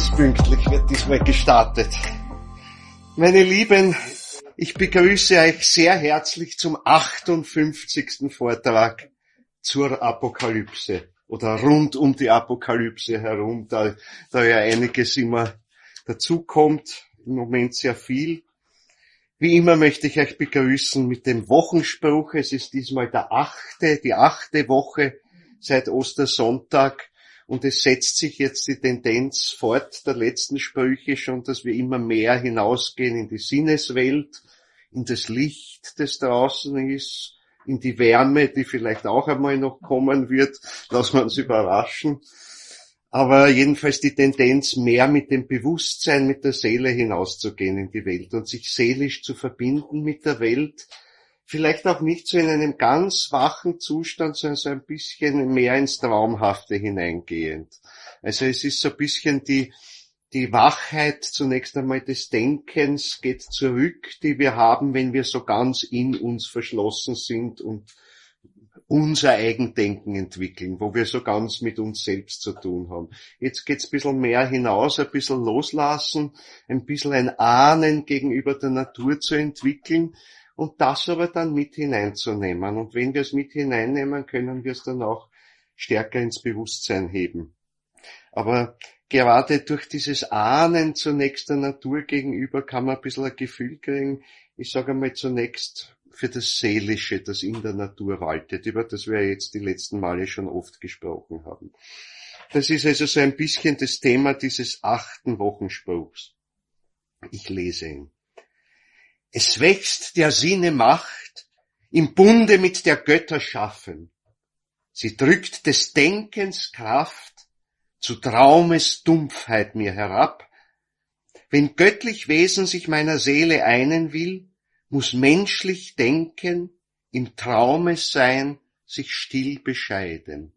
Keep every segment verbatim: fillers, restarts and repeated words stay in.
Ganz pünktlich wird diesmal gestartet. Meine Lieben, ich begrüße euch sehr herzlich zum achtundfünfzigsten Vortrag zur Apokalypse oder rund um die Apokalypse herum, da, da ja einiges immer dazukommt, im Moment sehr viel. Wie immer möchte ich euch begrüßen mit dem Wochenspruch. Es ist diesmal der achte, die achte Woche seit Ostersonntag. Und es setzt sich jetzt die Tendenz fort der letzten Sprüche schon, dass wir immer mehr hinausgehen in die Sinneswelt, in das Licht, das draußen ist, in die Wärme, die vielleicht auch einmal noch kommen wird. Lassen wir uns überraschen. Aber jedenfalls die Tendenz, mehr mit dem Bewusstsein, mit der Seele hinauszugehen in die Welt und sich seelisch zu verbinden mit der Welt. Vielleicht auch nicht so in einem ganz wachen Zustand, sondern so ein bisschen mehr ins Traumhafte hineingehend. Also es ist so ein bisschen die, die Wachheit zunächst einmal des Denkens geht zurück, die wir haben, wenn wir so ganz in uns verschlossen sind und unser Eigendenken entwickeln, wo wir so ganz mit uns selbst zu tun haben. Jetzt geht's ein bisschen mehr hinaus, ein bisschen loslassen, ein bisschen ein Ahnen gegenüber der Natur zu entwickeln, und das aber dann mit hineinzunehmen. Und wenn wir es mit hineinnehmen, können wir es dann auch stärker ins Bewusstsein heben. Aber gerade durch dieses Ahnen zunächst der Natur gegenüber kann man ein bisschen ein Gefühl kriegen, ich sage einmal zunächst für das Seelische, das in der Natur waltet, über das wir jetzt die letzten Male schon oft gesprochen haben. Das ist also so ein bisschen das Thema dieses achten Wochenspruchs. Ich lese ihn. Es wächst der Sinne Macht, im Bunde mit der Götter schaffen. Sie drückt des Denkens Kraft, zu Traumes Dumpfheit mir herab. Wenn göttlich Wesen sich meiner Seele einen will, muss menschlich Denken im Traumes Sein sich still bescheiden.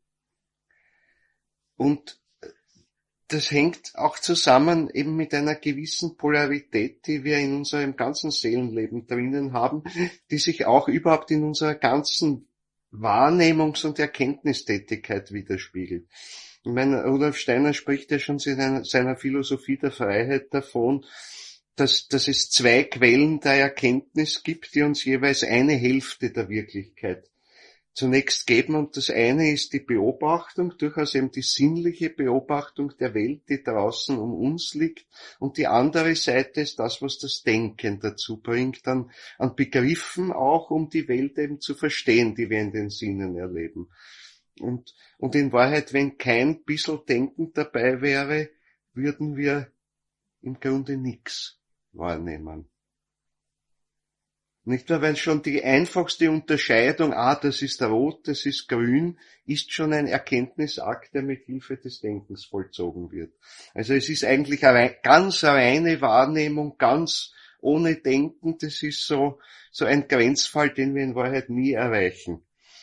Und das hängt auch zusammen eben mit einer gewissen Polarität, die wir in unserem ganzen Seelenleben drinnen haben, die sich auch überhaupt in unserer ganzen Wahrnehmungs- und Erkenntnistätigkeit widerspiegelt. Ich meine, Rudolf Steiner spricht ja schon in seiner Philosophie der Freiheit davon, dass, dass es zwei Quellen der Erkenntnis gibt, die uns jeweils eine Hälfte der Wirklichkeit zunächst geben, und das eine ist die Beobachtung, durchaus eben die sinnliche Beobachtung der Welt, die draußen um uns liegt, und die andere Seite ist das, was das Denken dazu bringt, an, an Begriffen auch, um die Welt eben zu verstehen, die wir in den Sinnen erleben. Und, und in Wahrheit, wenn kein bisschen Denken dabei wäre, würden wir im Grunde nichts wahrnehmen. Nicht wahr? Weil schon die einfachste Unterscheidung, ah, das ist rot, das ist grün, ist schon ein Erkenntnisakt, der mit Hilfe des Denkens vollzogen wird. Also es ist eigentlich eine ganz reine Wahrnehmung, ganz ohne Denken, das ist so, so ein Grenzfall, den wir in Wahrheit nie erreichen.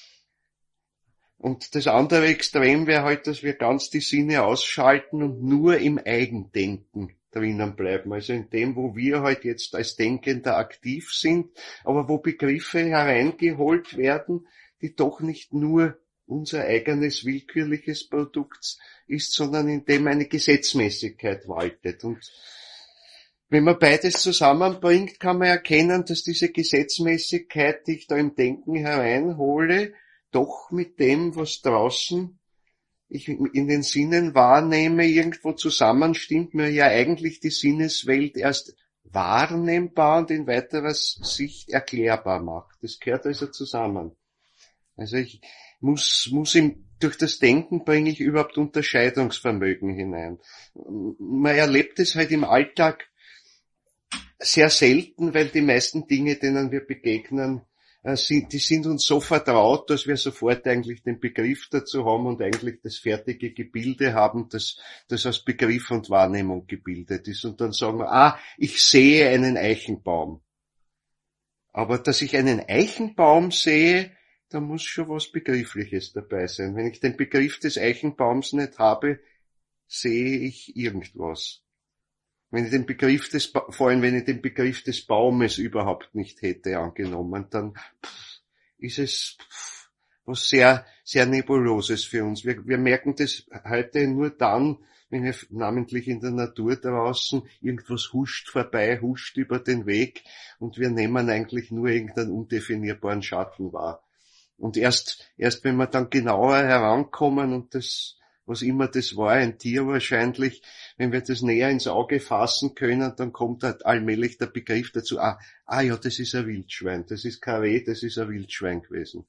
Und das andere Extrem wäre halt, dass wir ganz die Sinne ausschalten und nur im Eigendenken drinnen bleiben, also in dem, wo wir halt jetzt als Denkender aktiv sind, aber wo Begriffe hereingeholt werden, die doch nicht nur unser eigenes willkürliches Produkt ist, sondern in dem eine Gesetzmäßigkeit waltet. Und wenn man beides zusammenbringt, kann man erkennen, dass diese Gesetzmäßigkeit, die ich da im Denken hereinhole, doch mit dem, was draußen ich in den Sinnen wahrnehme, irgendwo zusammenstimmt, mir ja eigentlich die Sinneswelt erst wahrnehmbar und in weiterer Sicht erklärbar macht. Das gehört also zusammen. Also ich muss, muss im, durch das Denken bringe ich überhaupt Unterscheidungsvermögen hinein. Man erlebt es halt im Alltag sehr selten, weil die meisten Dinge, denen wir begegnen, die sind uns so vertraut, dass wir sofort eigentlich den Begriff dazu haben und eigentlich das fertige Gebilde haben, das, das aus Begriff und Wahrnehmung gebildet ist. Und dann sagen wir, ah, ich sehe einen Eichenbaum. Aber dass ich einen Eichenbaum sehe, da muss schon was Begriffliches dabei sein. Wenn ich den Begriff des Eichenbaums nicht habe, sehe ich irgendwas. Wenn ich den Begriff des, vor allem wenn ich den Begriff des Baumes überhaupt nicht hätte angenommen, dann pff, ist es pff, was sehr, sehr Nebuloses für uns. Wir, wir merken das heute nur dann, wenn wir namentlich in der Natur draußen, irgendwas huscht vorbei, huscht über den Weg und wir nehmen eigentlich nur irgendeinen undefinierbaren Schatten wahr. Und erst, erst wenn wir dann genauer herankommen und das, was immer das war, ein Tier wahrscheinlich, wenn wir das näher ins Auge fassen können, dann kommt halt allmählich der Begriff dazu, ah, ah ja, das ist ein Wildschwein, das ist kein Reh, das ist ein Wildschwein gewesen.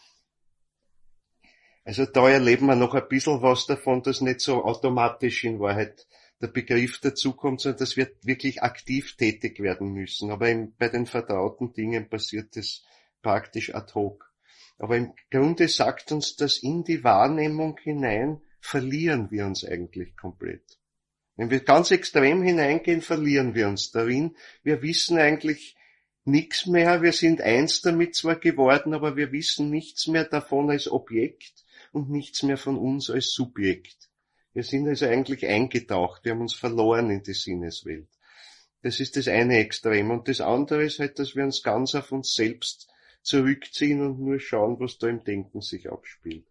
Also da erleben wir noch ein bisschen was davon, dass nicht so automatisch in Wahrheit der Begriff dazukommt, sondern dass wir wirklich aktiv tätig werden müssen. Aber im, bei den vertrauten Dingen passiert das praktisch ad hoc. Aber im Grunde sagt uns das, in die Wahrnehmung hinein verlieren wir uns eigentlich komplett. Wenn wir ganz extrem hineingehen, verlieren wir uns darin. Wir wissen eigentlich nichts mehr, wir sind eins damit zwar geworden, aber wir wissen nichts mehr davon als Objekt und nichts mehr von uns als Subjekt. Wir sind also eigentlich eingetaucht, wir haben uns verloren in die Sinneswelt. Das ist das eine Extrem. Und das andere ist halt, dass wir uns ganz auf uns selbst zurückziehen und nur schauen, was da im Denken sich abspielt.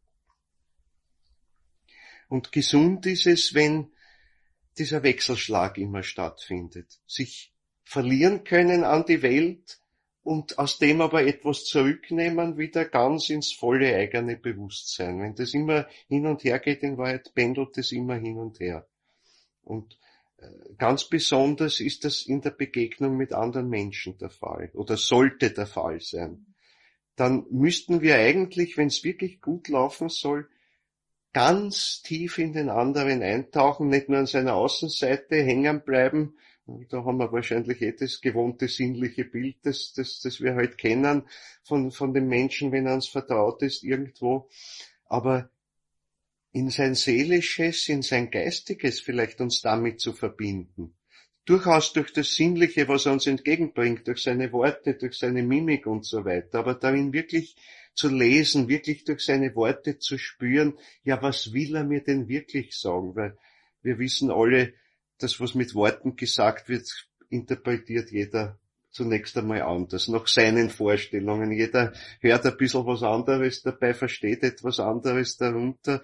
Und gesund ist es, wenn dieser Wechselschlag immer stattfindet. Sich verlieren können an die Welt und aus dem aber etwas zurücknehmen, wieder ganz ins volle eigene Bewusstsein. Wenn das immer hin und her geht, in Wahrheit pendelt es immer hin und her. Und ganz besonders ist das in der Begegnung mit anderen Menschen der Fall oder sollte der Fall sein. Dann müssten wir eigentlich, wenn es wirklich gut laufen soll, ganz tief in den anderen eintauchen, nicht nur an seiner Außenseite hängen bleiben. Da haben wir wahrscheinlich eh das gewohnte sinnliche Bild, das, das, das wir halt kennen von, von dem Menschen, wenn er uns vertraut ist irgendwo. Aber in sein Seelisches, in sein Geistiges vielleicht uns damit zu verbinden. Durchaus durch das Sinnliche, was er uns entgegenbringt, durch seine Worte, durch seine Mimik und so weiter, aber darin wirklich zu lesen, wirklich durch seine Worte zu spüren, ja, was will er mir denn wirklich sagen? Weil wir wissen alle, das, was mit Worten gesagt wird, interpretiert jeder zunächst einmal anders, nach seinen Vorstellungen. Jeder hört ein bisschen was anderes dabei, versteht etwas anderes darunter,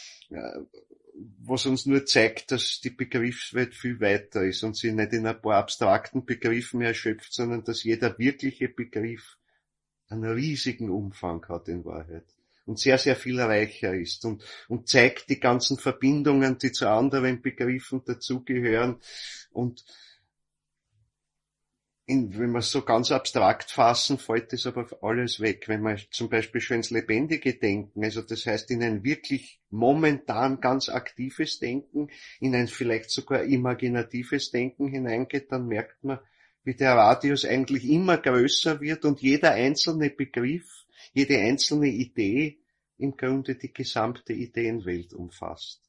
was uns nur zeigt, dass die Begriffswelt viel weiter ist und sie nicht in ein paar abstrakten Begriffen erschöpft, sondern dass jeder wirkliche Begriff einen riesigen Umfang hat in Wahrheit und sehr, sehr viel reicher ist und, und zeigt die ganzen Verbindungen, die zu anderen Begriffen dazugehören. Und in, wenn wir es so ganz abstrakt fassen, fällt das aber alles weg. Wenn wir zum Beispiel schon ins Lebendige denken, also das heißt in ein wirklich momentan ganz aktives Denken, in ein vielleicht sogar imaginatives Denken hineingeht, dann merkt man, wie der Radius eigentlich immer größer wird und jeder einzelne Begriff, jede einzelne Idee im Grunde die gesamte Ideenwelt umfasst.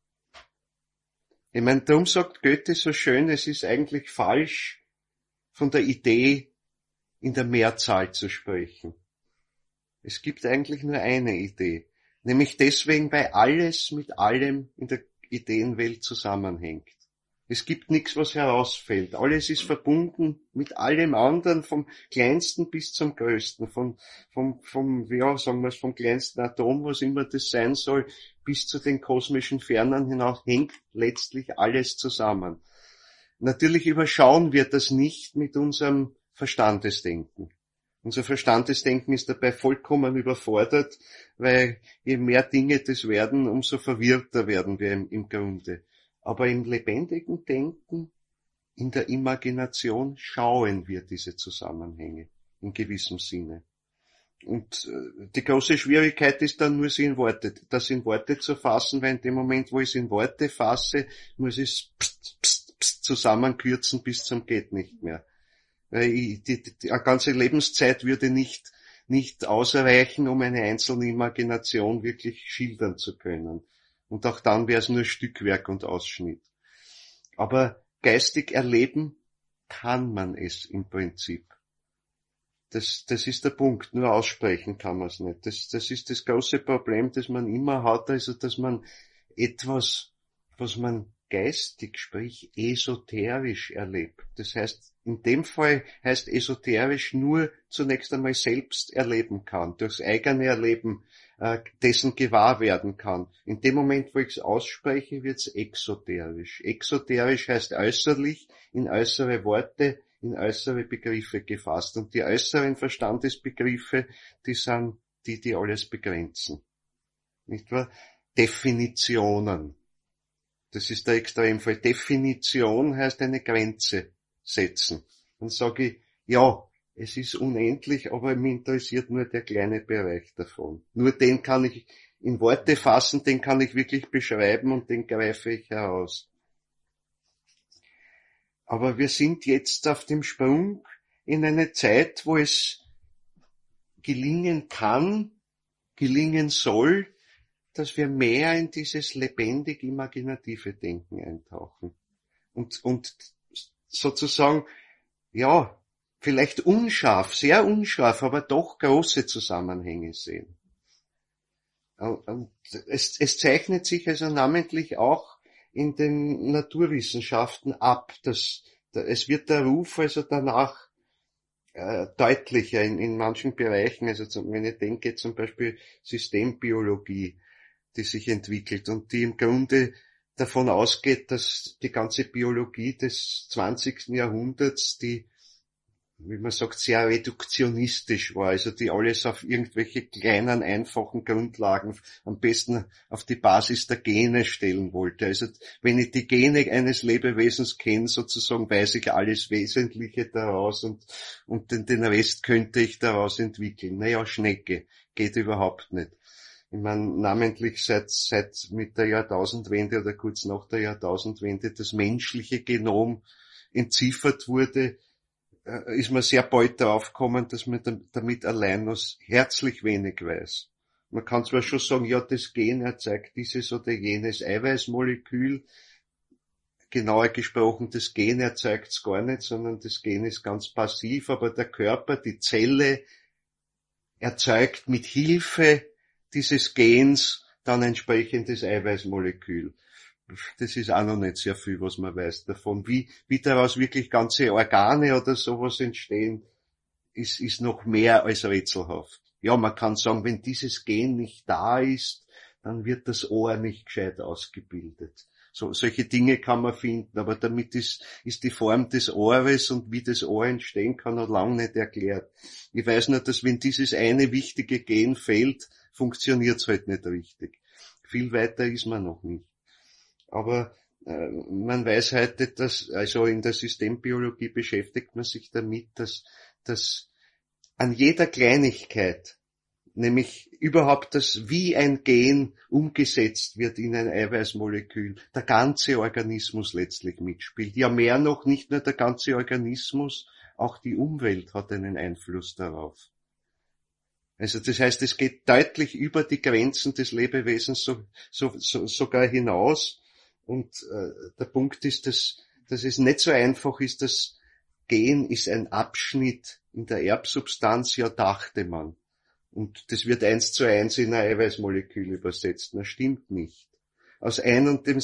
Ich meine, darum sagt Goethe so schön, es ist eigentlich falsch, von der Idee in der Mehrzahl zu sprechen. Es gibt eigentlich nur eine Idee, nämlich deswegen, weil alles mit allem in der Ideenwelt zusammenhängt. Es gibt nichts, was herausfällt. Alles ist verbunden mit allem anderen, vom kleinsten bis zum größten, vom, vom, vom, ja, sagen wir es, vom kleinsten Atom, was immer das sein soll, bis zu den kosmischen Fernen hinaus, hängt letztlich alles zusammen. Natürlich überschauen wir das nicht mit unserem Verstandesdenken. Unser Verstandesdenken ist dabei vollkommen überfordert, weil je mehr Dinge das werden, umso verwirrter werden wir im, im Grunde. Aber im lebendigen Denken, in der Imagination schauen wir diese Zusammenhänge in gewissem Sinne. Und äh, die große Schwierigkeit ist dann nur, sie in Worte, das in Worte zu fassen, weil in dem Moment, wo ich es in Worte fasse, muss ich es pst, pst, pst, zusammenkürzen bis zum geht nicht mehr. Weil ich, die, die, die eine ganze Lebenszeit würde nicht, nicht ausreichen, um eine einzelne Imagination wirklich schildern zu können. Und auch dann wäre es nur Stückwerk und Ausschnitt. Aber geistig erleben kann man es im Prinzip. Das, das ist der Punkt. Nur aussprechen kann man es nicht. Das, das ist das große Problem, das man immer hat, also dass man etwas, was man geistig, sprich esoterisch erlebt. Das heißt, in dem Fall heißt esoterisch nur zunächst einmal selbst erleben kann, durchs eigene Erleben äh, dessen gewahr werden kann. In dem Moment, wo ich es ausspreche, wird es exoterisch. Exoterisch heißt äußerlich, in äußere Worte, in äußere Begriffe gefasst. Und die äußeren Verstandesbegriffe, die sind die, die alles begrenzen. Nicht wahr? Definitionen. Das ist der Extremfall. Definition heißt eine Grenze setzen. Dann sage ich, ja, es ist unendlich, aber mich interessiert nur der kleine Bereich davon. Nur den kann ich in Worte fassen, den kann ich wirklich beschreiben und den greife ich heraus. Aber wir sind jetzt auf dem Sprung in eine Zeit, wo es gelingen kann, gelingen soll, dass wir mehr in dieses lebendig imaginative Denken eintauchen. Und, und sozusagen, ja, vielleicht unscharf, sehr unscharf, aber doch große Zusammenhänge sehen. Und es, es zeichnet sich also namentlich auch in den Naturwissenschaften ab, dass, es wird der Ruf also danach äh, deutlicher in, in manchen Bereichen, also zum, wenn ich denke zum Beispiel Systembiologie, die sich entwickelt und die im Grunde davon ausgeht, dass die ganze Biologie des zwanzigsten Jahrhunderts, die, wie man sagt, sehr reduktionistisch war, also die alles auf irgendwelche kleinen, einfachen Grundlagen, am besten auf die Basis der Gene stellen wollte. Also wenn ich die Gene eines Lebewesens kenne, sozusagen, weiß ich alles Wesentliche daraus und, und den, den Rest könnte ich daraus entwickeln. Naja, Schnecke, geht überhaupt nicht. Ich meine, namentlich seit, seit mit der Jahrtausendwende oder kurz nach der Jahrtausendwende das menschliche Genom entziffert wurde, ist man sehr bald darauf gekommen, dass man damit allein noch herzlich wenig weiß. Man kann zwar schon sagen, ja, das Gen erzeugt dieses oder jenes Eiweißmolekül. Genauer gesprochen, das Gen erzeugt es gar nicht, sondern das Gen ist ganz passiv, aber der Körper, die Zelle, erzeugt mit Hilfe dieses Gens dann entsprechendes Eiweißmolekül. Das ist auch noch nicht sehr viel, was man weiß davon. Wie, wie daraus wirklich ganze Organe oder sowas entstehen, ist, ist noch mehr als rätselhaft. Ja, man kann sagen, wenn dieses Gen nicht da ist, dann wird das Ohr nicht gescheit ausgebildet. So, solche Dinge kann man finden, aber damit ist, ist die Form des Ohres und wie das Ohr entstehen kann noch lange nicht erklärt. Ich weiß nur, dass wenn dieses eine wichtige Gen fehlt, funktioniert's halt nicht richtig. Viel weiter ist man noch nicht. Aber äh, man weiß heute, dass, also in der Systembiologie beschäftigt man sich damit, dass, dass an jeder Kleinigkeit, nämlich überhaupt das, wie ein Gen umgesetzt wird in ein Eiweißmolekül, der ganze Organismus letztlich mitspielt. Ja, mehr noch, nicht nur der ganze Organismus, auch die Umwelt hat einen Einfluss darauf. Also das heißt, es geht deutlich über die Grenzen des Lebewesens so, so, so, sogar hinaus. Und äh, der Punkt ist, dass, dass es nicht so einfach ist, das Gen ist ein Abschnitt in der Erbsubstanz, ja, dachte man. Und das wird eins zu eins in ein Eiweißmolekül übersetzt. Das stimmt nicht. Aus ein und dem,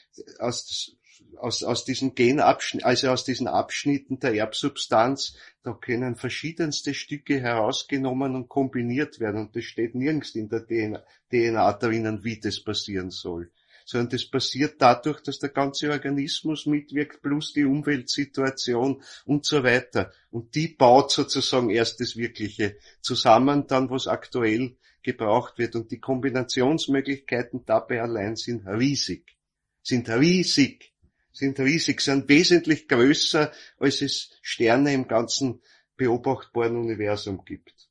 aus, aus, aus diesen Genabschnitten, also aus diesen Abschnitten der Erbsubstanz, da können verschiedenste Stücke herausgenommen und kombiniert werden. Und das steht nirgends in der D N A drinnen, wie das passieren soll. Sondern das passiert dadurch, dass der ganze Organismus mitwirkt, plus die Umweltsituation und so weiter. Und die baut sozusagen erst das Wirkliche zusammen, dann was aktuell gebraucht wird. Und die Kombinationsmöglichkeiten dabei allein sind riesig. Sind riesig. Sind riesig. Sind wesentlich größer, als es Sterne im ganzen beobachtbaren Universum gibt.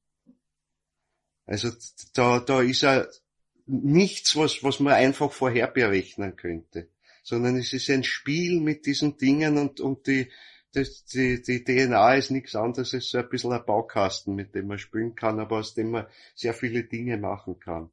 Also da, da ist er nichts, was, was man einfach vorher berechnen könnte, sondern es ist ein Spiel mit diesen Dingen und, und die, das, die, die D N A ist nichts anderes als so ein bisschen ein Baukasten, mit dem man spielen kann, aber aus dem man sehr viele Dinge machen kann.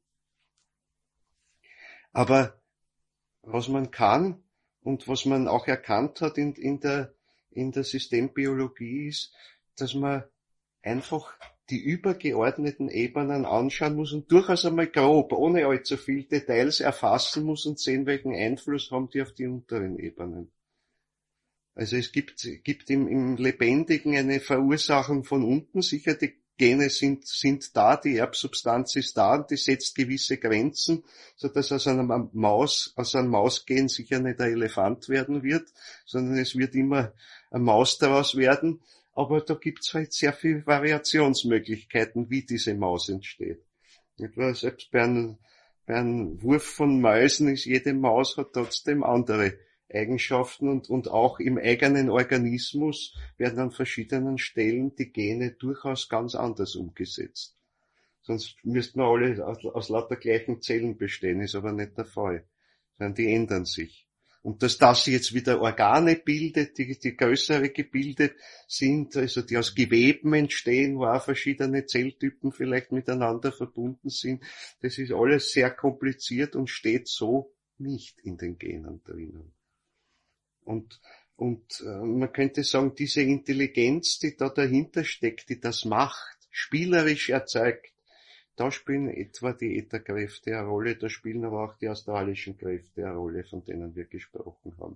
Aber was man kann und was man auch erkannt hat in, in der, in der Systembiologie ist, dass man einfach die übergeordneten Ebenen anschauen muss und durchaus einmal grob, ohne allzu viel Details erfassen muss und sehen, welchen Einfluss haben die auf die unteren Ebenen. Also es gibt, gibt im, im Lebendigen eine Verursachung von unten. Sicher, die Gene sind, sind da, die Erbsubstanz ist da und die setzt gewisse Grenzen, so dass aus einer Maus, aus einem Mausgen sicher nicht ein Elefant werden wird, sondern es wird immer eine Maus daraus werden. Aber da gibt's halt sehr viele Variationsmöglichkeiten, wie diese Maus entsteht. Etwa selbst bei einem, bei einem Wurf von Mäusen ist jede Maus hat trotzdem andere Eigenschaften und, und auch im eigenen Organismus werden an verschiedenen Stellen die Gene durchaus ganz anders umgesetzt. Sonst müssten wir alle aus, aus lauter gleichen Zellen bestehen, ist aber nicht der Fall. Sondern die ändern sich. Und dass das jetzt wieder Organe bildet, die, die größere gebildet sind, also die aus Geweben entstehen, wo auch verschiedene Zelltypen vielleicht miteinander verbunden sind, das ist alles sehr kompliziert und steht so nicht in den Genen drinnen. Und, und äh, man könnte sagen, diese Intelligenz, die da dahinter steckt, die das macht, spielerisch erzeugt, da spielen etwa die Ätherkräfte eine Rolle, da spielen aber auch die astralischen Kräfte eine Rolle, von denen wir gesprochen haben.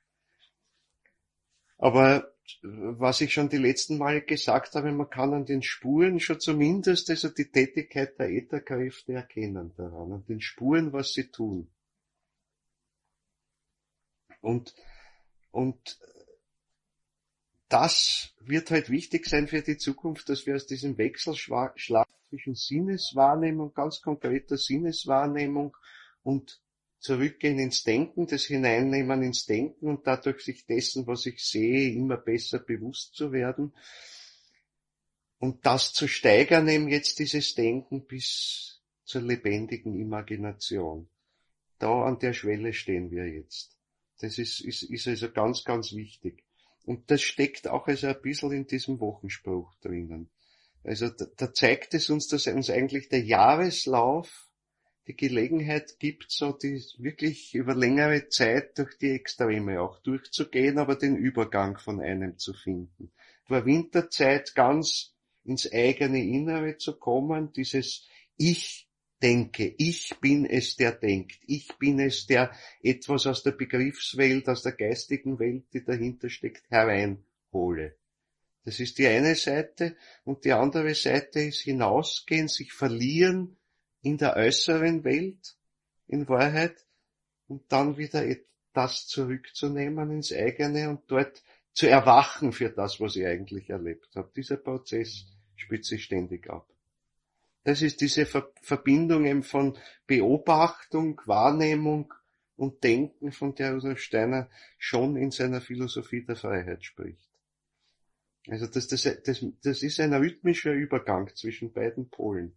Aber was ich schon die letzten Male gesagt habe, man kann an den Spuren schon zumindest also die Tätigkeit der Ätherkräfte erkennen daran, an den Spuren, was sie tun. Und Und das wird halt wichtig sein für die Zukunft, dass wir aus diesem Wechselschlag zwischen Sinneswahrnehmung, ganz konkreter Sinneswahrnehmung und zurückgehen ins Denken, das Hineinnehmen ins Denken und dadurch sich dessen, was ich sehe, immer besser bewusst zu werden. Und das zu steigern, eben jetzt dieses Denken bis zur lebendigen Imagination. Da an der Schwelle stehen wir jetzt. Das ist, ist, ist also ganz, ganz wichtig. Und das steckt auch also ein bisschen in diesem Wochenspruch drinnen. Also da, da zeigt es uns, dass uns eigentlich der Jahreslauf die Gelegenheit gibt, so die wirklich über längere Zeit durch die Extreme auch durchzugehen, aber den Übergang von einem zu finden. Vor Winterzeit ganz ins eigene Innere zu kommen, dieses Ich denke, ich bin es, der denkt, ich bin es, der etwas aus der Begriffswelt, aus der geistigen Welt, die dahinter steckt, hereinhole. Das ist die eine Seite, und die andere Seite ist hinausgehen, sich verlieren in der äußeren Welt, in Wahrheit, und dann wieder das zurückzunehmen ins eigene und dort zu erwachen für das, was ich eigentlich erlebt habe. Dieser Prozess spielt sich ständig ab. Das ist diese Ver- Verbindung eben von Beobachtung, Wahrnehmung und Denken, von der Rudolf Steiner schon in seiner Philosophie der Freiheit spricht. Also das, das, das, das ist ein rhythmischer Übergang zwischen beiden Polen.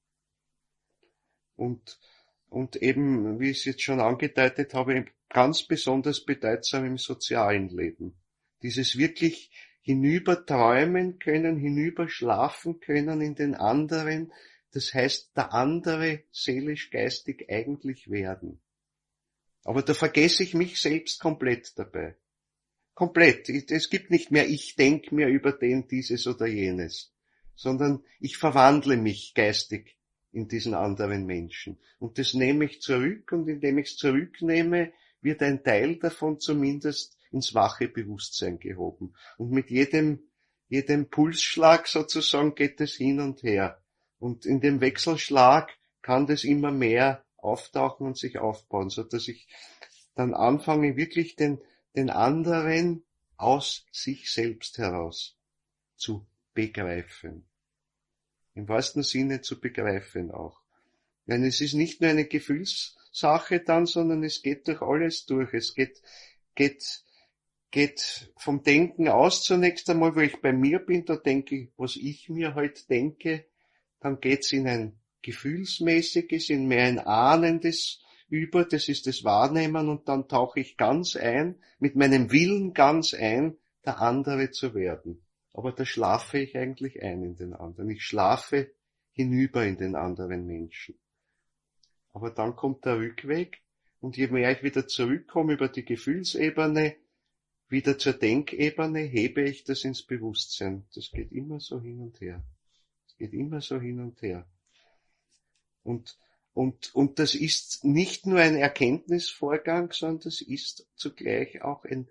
Und, und eben, wie ich es jetzt schon angedeutet habe, ganz besonders bedeutsam im sozialen Leben. Dieses wirklich hinüberträumen können, hinüberschlafen können in den anderen, das heißt, der andere seelisch-geistig eigentlich werden. Aber da vergesse ich mich selbst komplett dabei. Komplett. Es gibt nicht mehr, ich denke mir über den, dieses oder jenes, sondern ich verwandle mich geistig in diesen anderen Menschen. Und das nehme ich zurück, und indem ich es zurücknehme, wird ein Teil davon zumindest ins wache Bewusstsein gehoben. Und mit jedem, jedem Pulsschlag sozusagen geht es hin und her. Und in dem Wechselschlag kann das immer mehr auftauchen und sich aufbauen, so dass ich dann anfange, wirklich den, den anderen aus sich selbst heraus zu begreifen. Im wahrsten Sinne zu begreifen auch. Denn es ist nicht nur eine Gefühlssache dann, sondern es geht durch alles durch. Es geht, geht, geht vom Denken aus zunächst einmal, wo ich bei mir bin, da denke ich, was ich mir heute denke. Dann geht's in ein Gefühlsmäßiges, in mehr ein Ahnendes über, das ist das Wahrnehmen, und dann tauche ich ganz ein, mit meinem Willen ganz ein, der andere zu werden. Aber da schlafe ich eigentlich ein in den anderen. Ich schlafe hinüber in den anderen Menschen. Aber dann kommt der Rückweg, und je mehr ich wieder zurückkomme über die Gefühlsebene, wieder zur Denkebene, hebe ich das ins Bewusstsein. Das geht immer so hin und her. Das geht immer so hin und her. Und, und, und das ist nicht nur ein Erkenntnisvorgang, sondern das ist zugleich auch ein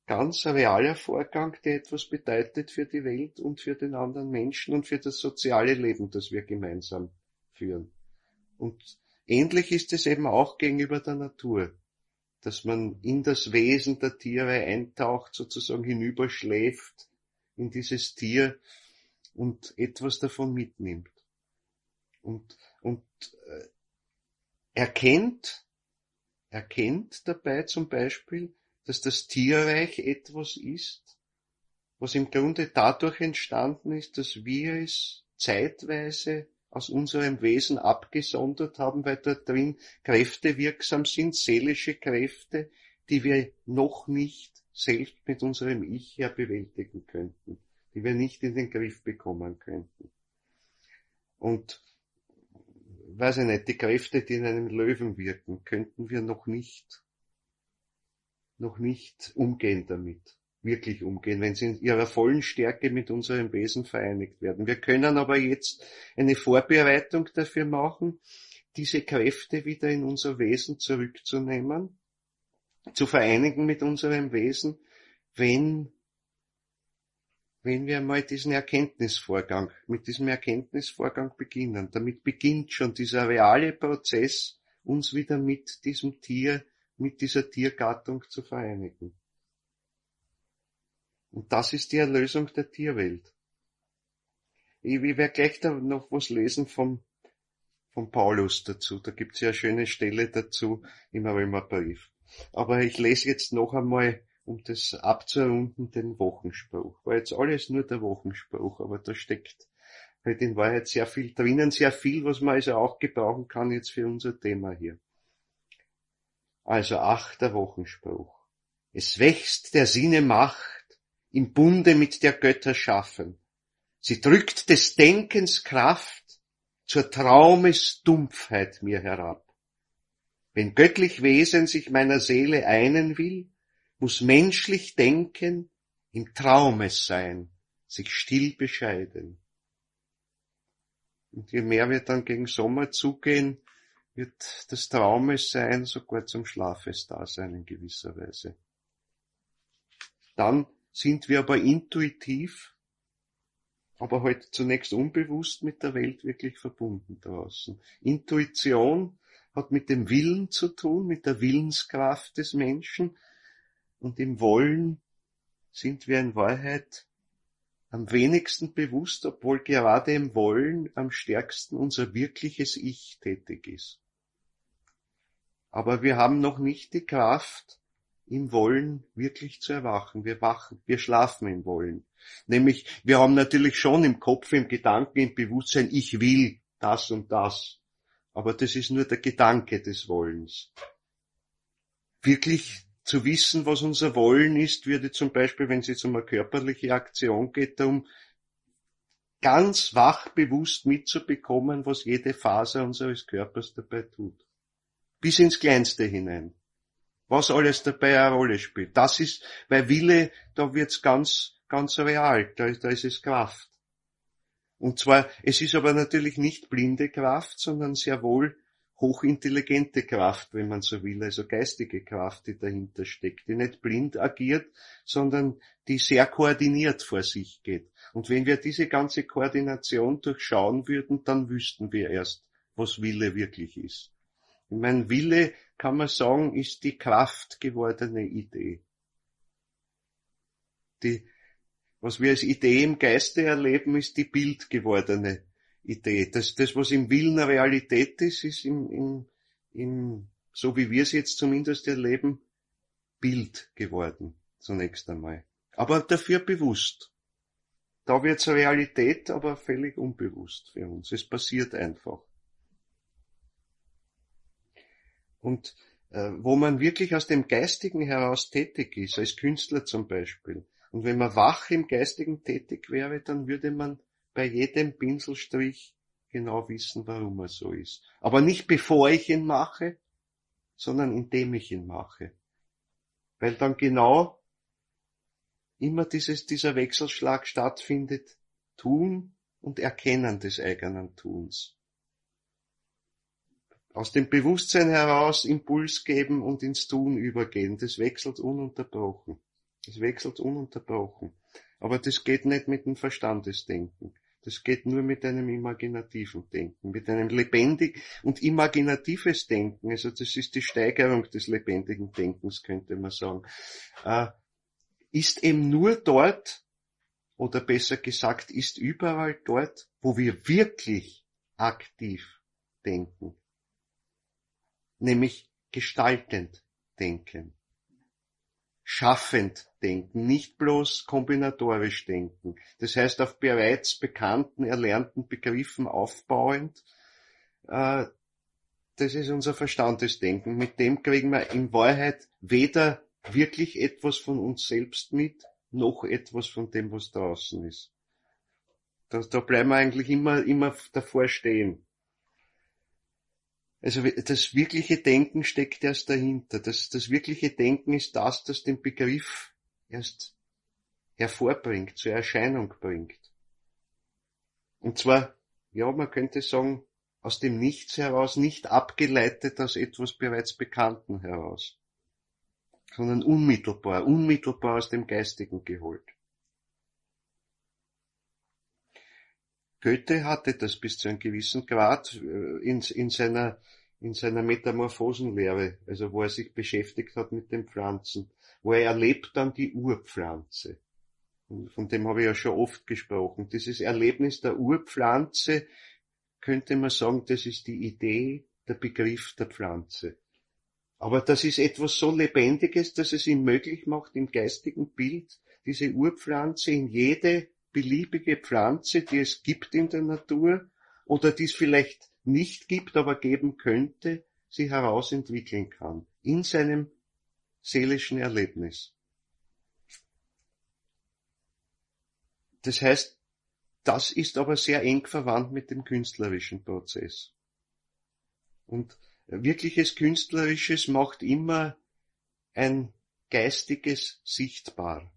ganz realer Vorgang, der etwas bedeutet für die Welt und für den anderen Menschen und für das soziale Leben, das wir gemeinsam führen. Und ähnlich ist es eben auch gegenüber der Natur, dass man in das Wesen der Tiere eintaucht, sozusagen hinüberschläft in dieses Tier und etwas davon mitnimmt. Und, und äh, erkennt, erkennt dabei zum Beispiel, dass das Tierreich etwas ist, was im Grunde dadurch entstanden ist, dass wir es zeitweise aus unserem Wesen abgesondert haben, weil dort drin Kräfte wirksam sind, seelische Kräfte, die wir noch nicht selbst mit unserem Ich her bewältigen könnten, die wir nicht in den Griff bekommen könnten. Und, weiß ich nicht, die Kräfte, die in einem Löwen wirken, könnten wir noch nicht, noch nicht umgehen damit. Wirklich umgehen, wenn sie in ihrer vollen Stärke mit unserem Wesen vereinigt werden. Wir können aber jetzt eine Vorbereitung dafür machen, diese Kräfte wieder in unser Wesen zurückzunehmen, zu vereinigen mit unserem Wesen, wenn, wenn wir mal diesen Erkenntnisvorgang, mit diesem Erkenntnisvorgang beginnen. Damit beginnt schon dieser reale Prozess, uns wieder mit diesem Tier, mit dieser Tiergattung zu vereinigen. Und das ist die Erlösung der Tierwelt. Ich, ich werde gleich da noch was lesen vom, vom Paulus dazu. Da gibt's ja eine schöne Stelle dazu im Römerbrief. Aber ich lese jetzt noch einmal, um das abzurunden, den Wochenspruch. War jetzt alles nur der Wochenspruch, aber da steckt halt in Wahrheit sehr viel drinnen, sehr viel, was man also auch gebrauchen kann jetzt für unser Thema hier. Also achter Wochenspruch. Es wächst der Sinne Macht, im Bunde mit der Götter schaffen. Sie drückt des Denkens Kraft zur Traumes Dumpfheit mir herab. Wenn göttlich Wesen sich meiner Seele einen will, muss menschlich Denken im Traumes sein, sich still bescheiden. Und je mehr wir dann gegen Sommer zugehen, wird das Traumes sein sogar zum Schlafes da sein in gewisser Weise. Dann sind wir aber intuitiv, aber halt zunächst unbewusst mit der Welt wirklich verbunden draußen. Intuition hat mit dem Willen zu tun, mit der Willenskraft des Menschen, und im Wollen sind wir in Wahrheit am wenigsten bewusst, obwohl gerade im Wollen am stärksten unser wirkliches Ich tätig ist. Aber wir haben noch nicht die Kraft, im Wollen wirklich zu erwachen. Wir wachen, wir schlafen im Wollen. Nämlich, wir haben natürlich schon im Kopf, im Gedanken, im Bewusstsein, ich will das und das. Aber das ist nur der Gedanke des Wollens. Wirklich zu wissen, was unser Wollen ist, würde zum Beispiel, wenn es jetzt um eine körperliche Aktion geht, darum ganz wach bewusst mitzubekommen, was jede Faser unseres Körpers dabei tut. Bis ins Kleinste hinein. Was alles dabei eine Rolle spielt. Das ist, weil Wille, da wird's ganz, ganz real. Da, da ist es Kraft. Und zwar, es ist aber natürlich nicht blinde Kraft, sondern sehr wohl hochintelligente Kraft, wenn man so will, also geistige Kraft, die dahinter steckt, die nicht blind agiert, sondern die sehr koordiniert vor sich geht. Und wenn wir diese ganze Koordination durchschauen würden, dann wüssten wir erst, was Wille wirklich ist. Ich meine, Wille, kann man sagen, ist die kraftgewordene Idee. Die, was wir als Idee im Geiste erleben, ist die bildgewordene Idee. Das, das was im Willen eine Realität ist, ist im, im, im, so wie wir es jetzt zumindest erleben, Bild geworden, zunächst einmal. Aber dafür bewusst. Da wird's Realität, aber völlig unbewusst für uns. Es passiert einfach. Und äh, wo man wirklich aus dem Geistigen heraus tätig ist, als Künstler zum Beispiel. Und wenn man wach im Geistigen tätig wäre, dann würde man bei jedem Pinselstrich genau wissen, warum er so ist. Aber nicht bevor ich ihn mache, sondern indem ich ihn mache. Weil dann genau immer dieses, dieser Wechselschlag stattfindet, Tun und Erkennen des eigenen Tuns. Aus dem Bewusstsein heraus Impuls geben und ins Tun übergehen, das wechselt ununterbrochen. Es wechselt ununterbrochen. Aber das geht nicht mit dem Verstandesdenken. Das geht nur mit einem imaginativen Denken, mit einem lebendig und imaginatives Denken. Also das ist die Steigerung des lebendigen Denkens, könnte man sagen. Äh, ist eben nur dort, oder besser gesagt, ist überall dort, wo wir wirklich aktiv denken. Nämlich gestaltend denken. Schaffend denken, nicht bloß kombinatorisch denken. Das heißt, auf bereits bekannten, erlernten Begriffen aufbauend. Äh, das ist unser Verstandesdenken. Mit dem kriegen wir in Wahrheit weder wirklich etwas von uns selbst mit, noch etwas von dem, was draußen ist. Da, da bleiben wir eigentlich immer, immer davor stehen. Also das wirkliche Denken steckt erst dahinter. Das, das wirkliche Denken ist das, das den Begriff erst hervorbringt, zur Erscheinung bringt. Und zwar, ja, man könnte sagen, aus dem Nichts heraus, nicht abgeleitet aus etwas bereits Bekannten heraus, sondern unmittelbar, unmittelbar aus dem Geistigen geholt. Goethe hatte das bis zu einem gewissen Grad in, in seiner, in seiner Metamorphosenlehre, also wo er sich beschäftigt hat mit den Pflanzen, wo er erlebt dann die Urpflanze. Und von dem habe ich ja schon oft gesprochen. Dieses Erlebnis der Urpflanze, könnte man sagen, das ist die Idee, der Begriff der Pflanze. Aber das ist etwas so Lebendiges, dass es ihm möglich macht, im geistigen Bild diese Urpflanze in jede beliebige Pflanze, die es gibt in der Natur oder die es vielleicht nicht gibt, aber geben könnte, sie herausentwickeln kann. In seinem seelischen Erlebnis. Das heißt, das ist aber sehr eng verwandt mit dem künstlerischen Prozess. Und wirkliches Künstlerisches macht immer ein geistiges sichtbar.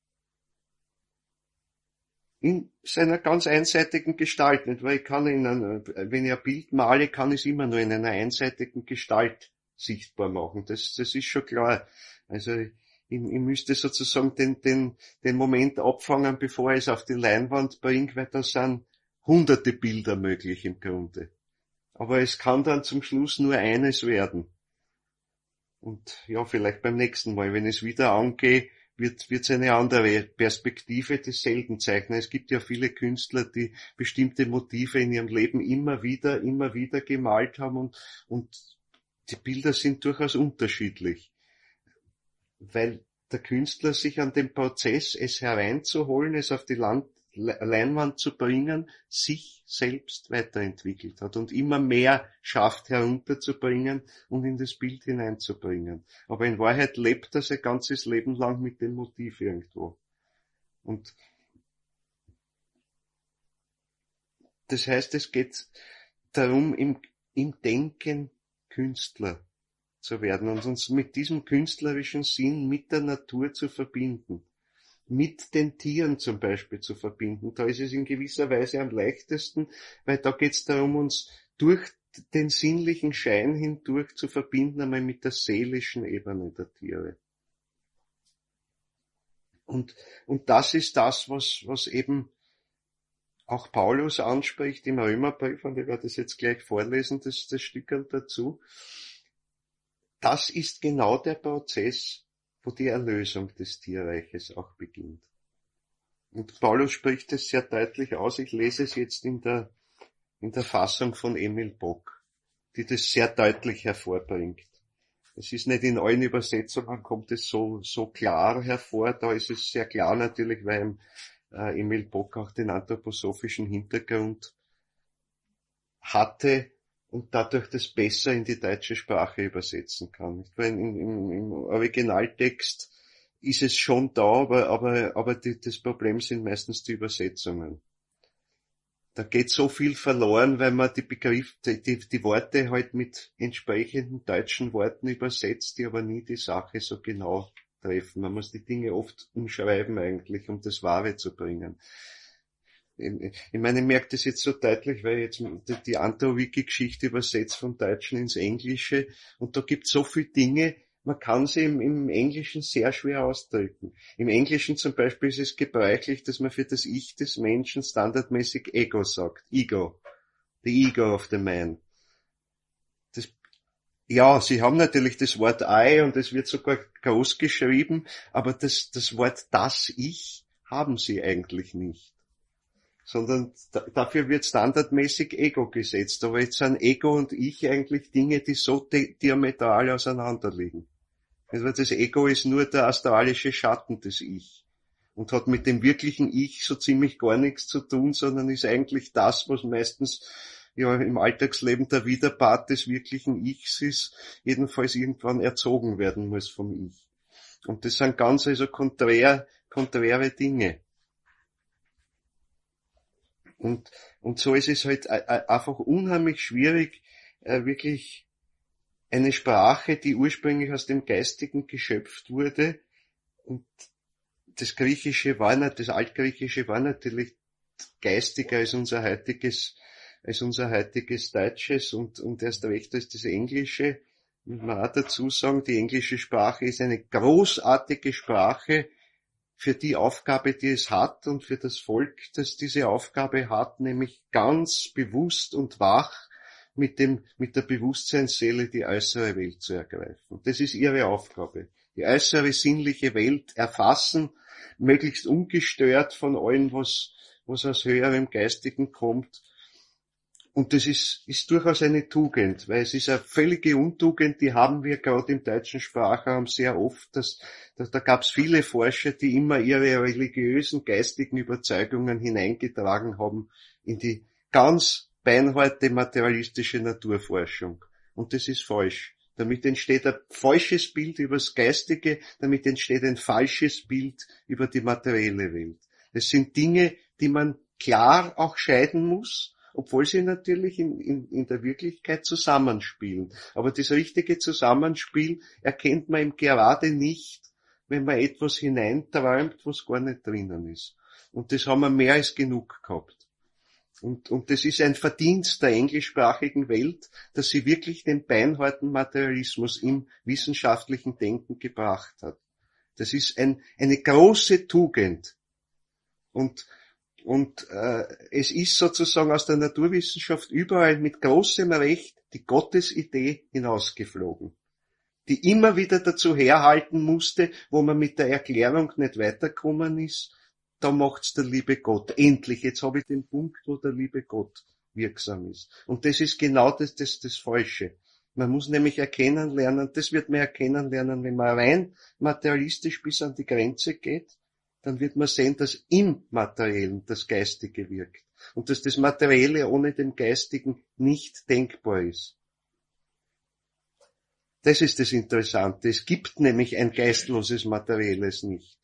In seiner ganz einseitigen Gestalt, nicht? Weil ich kann in einer, wenn ich ein Bild male, kann ich es immer nur in einer einseitigen Gestalt sichtbar machen. Das, das ist schon klar. Also ich, ich müsste sozusagen den, den, den Moment abfangen, bevor ich es auf die Leinwand bringe, weil da sind hunderte Bilder möglich im Grunde. Aber es kann dann zum Schluss nur eines werden. Und ja, vielleicht beim nächsten Mal, wenn ich es wieder angehe, wird wird es eine andere Perspektive desselben zeichnen. Es gibt ja viele Künstler, die bestimmte Motive in ihrem Leben immer wieder, immer wieder gemalt haben und, und die Bilder sind durchaus unterschiedlich. Weil der Künstler sich an dem Prozess, es hereinzuholen, es auf die Land Leinwand zu bringen, sich selbst weiterentwickelt hat und immer mehr schafft herunterzubringen und in das Bild hineinzubringen. Aber in Wahrheit lebt er sein ganzes Leben lang mit dem Motiv irgendwo. Und das heißt, es geht darum, im, im Denken Künstler zu werden und uns mit diesem künstlerischen Sinn mit der Natur zu verbinden. Mit den Tieren zum Beispiel zu verbinden. Da ist es in gewisser Weise am leichtesten, weil da geht es darum, uns durch den sinnlichen Schein hindurch zu verbinden, einmal mit der seelischen Ebene der Tiere. Und, und das ist das, was, was eben auch Paulus anspricht im Römerbrief, und ich werde das jetzt gleich vorlesen, das, das Stückerl dazu. Das ist genau der Prozess, wo die Erlösung des Tierreiches auch beginnt. Und Paulus spricht es sehr deutlich aus. Ich lese es jetzt in der, in der Fassung von Emil Bock, die das sehr deutlich hervorbringt. Es ist nicht in allen Übersetzungen, kommt es so, so klar hervor. Da ist es sehr klar natürlich, weil äh, Emil Bock auch den anthroposophischen Hintergrund hatte und dadurch das besser in die deutsche Sprache übersetzen kann. Weil im, im, im Originaltext ist es schon da, aber, aber, aber die, das Problem sind meistens die Übersetzungen. Da geht so viel verloren, weil man die Begriff, die, die, die Worte halt mit entsprechenden deutschen Worten übersetzt, die aber nie die Sache so genau treffen. Man muss die Dinge oft umschreiben eigentlich, um das Wahre zu bringen. Ich meine, ich merke das jetzt so deutlich, weil ich jetzt die Anthro-Wiki-Geschichte übersetzt vom Deutschen ins Englische und da gibt es so viele Dinge, man kann sie im, im Englischen sehr schwer ausdrücken. Im Englischen zum Beispiel ist es gebräuchlich, dass man für das Ich des Menschen standardmäßig Ego sagt. Ego. The ego of the man. Das, ja, sie haben natürlich das Wort I und es wird sogar groß geschrieben, aber das, das Wort das Ich haben sie eigentlich nicht. Sondern da, dafür wird standardmäßig Ego gesetzt. Aber jetzt sind Ego und Ich eigentlich Dinge, die so di- diametral auseinander liegen. Also das Ego ist nur der astralische Schatten des Ich und hat mit dem wirklichen Ich so ziemlich gar nichts zu tun, sondern ist eigentlich das, was meistens ja im Alltagsleben der Widerpart des wirklichen Ichs ist, jedenfalls irgendwann erzogen werden muss vom Ich. Und das sind ganz also konträr, konträre Dinge. Und, und so ist es halt a- a- einfach unheimlich schwierig, äh, wirklich eine Sprache, die ursprünglich aus dem Geistigen geschöpft wurde, und das Griechische war nicht, das Altgriechische war natürlich geistiger als unser heutiges, als unser heutiges Deutsches und, und erst recht als das Englische. Und man auch dazu sagen, die englische Sprache ist eine großartige Sprache für die Aufgabe, die es hat und für das Volk, das diese Aufgabe hat, nämlich ganz bewusst und wach mit dem, mit der Bewusstseinsseele die äußere Welt zu ergreifen. Das ist ihre Aufgabe. Die äußere sinnliche Welt erfassen, möglichst ungestört von allem, was, was aus höherem Geistigen kommt. Und das ist, ist durchaus eine Tugend, weil es ist eine völlige Untugend, die haben wir gerade im deutschen Sprachraum sehr oft, dass, dass da gab es viele Forscher, die immer ihre religiösen, geistigen Überzeugungen hineingetragen haben in die ganz beinharte materialistische Naturforschung. Und das ist falsch. Damit entsteht ein falsches Bild über das Geistige, damit entsteht ein falsches Bild über die materielle Welt. Das sind Dinge, die man klar auch scheiden muss, obwohl sie natürlich in, in, in der Wirklichkeit zusammenspielen. Aber das richtige Zusammenspiel erkennt man eben gerade nicht, wenn man etwas hineinträumt, was gar nicht drinnen ist. Und das haben wir mehr als genug gehabt. Und, und das ist ein Verdienst der englischsprachigen Welt, dass sie wirklich den beinharten Materialismus im wissenschaftlichen Denken gebracht hat. Das ist ein, eine große Tugend. Und Und äh, es ist sozusagen aus der Naturwissenschaft überall mit großem Recht die Gottesidee hinausgeflogen, die immer wieder dazu herhalten musste, wo man mit der Erklärung nicht weitergekommen ist, da macht's der liebe Gott. Endlich, jetzt habe ich den Punkt, wo der liebe Gott wirksam ist. Und das ist genau das, das, das Falsche. Man muss nämlich erkennen lernen, das wird man erkennen lernen, wenn man rein materialistisch bis an die Grenze geht, dann wird man sehen, dass im Materiellen das Geistige wirkt und dass das Materielle ohne den Geistigen nicht denkbar ist. Das ist das Interessante. Es gibt nämlich ein geistloses Materielles nicht.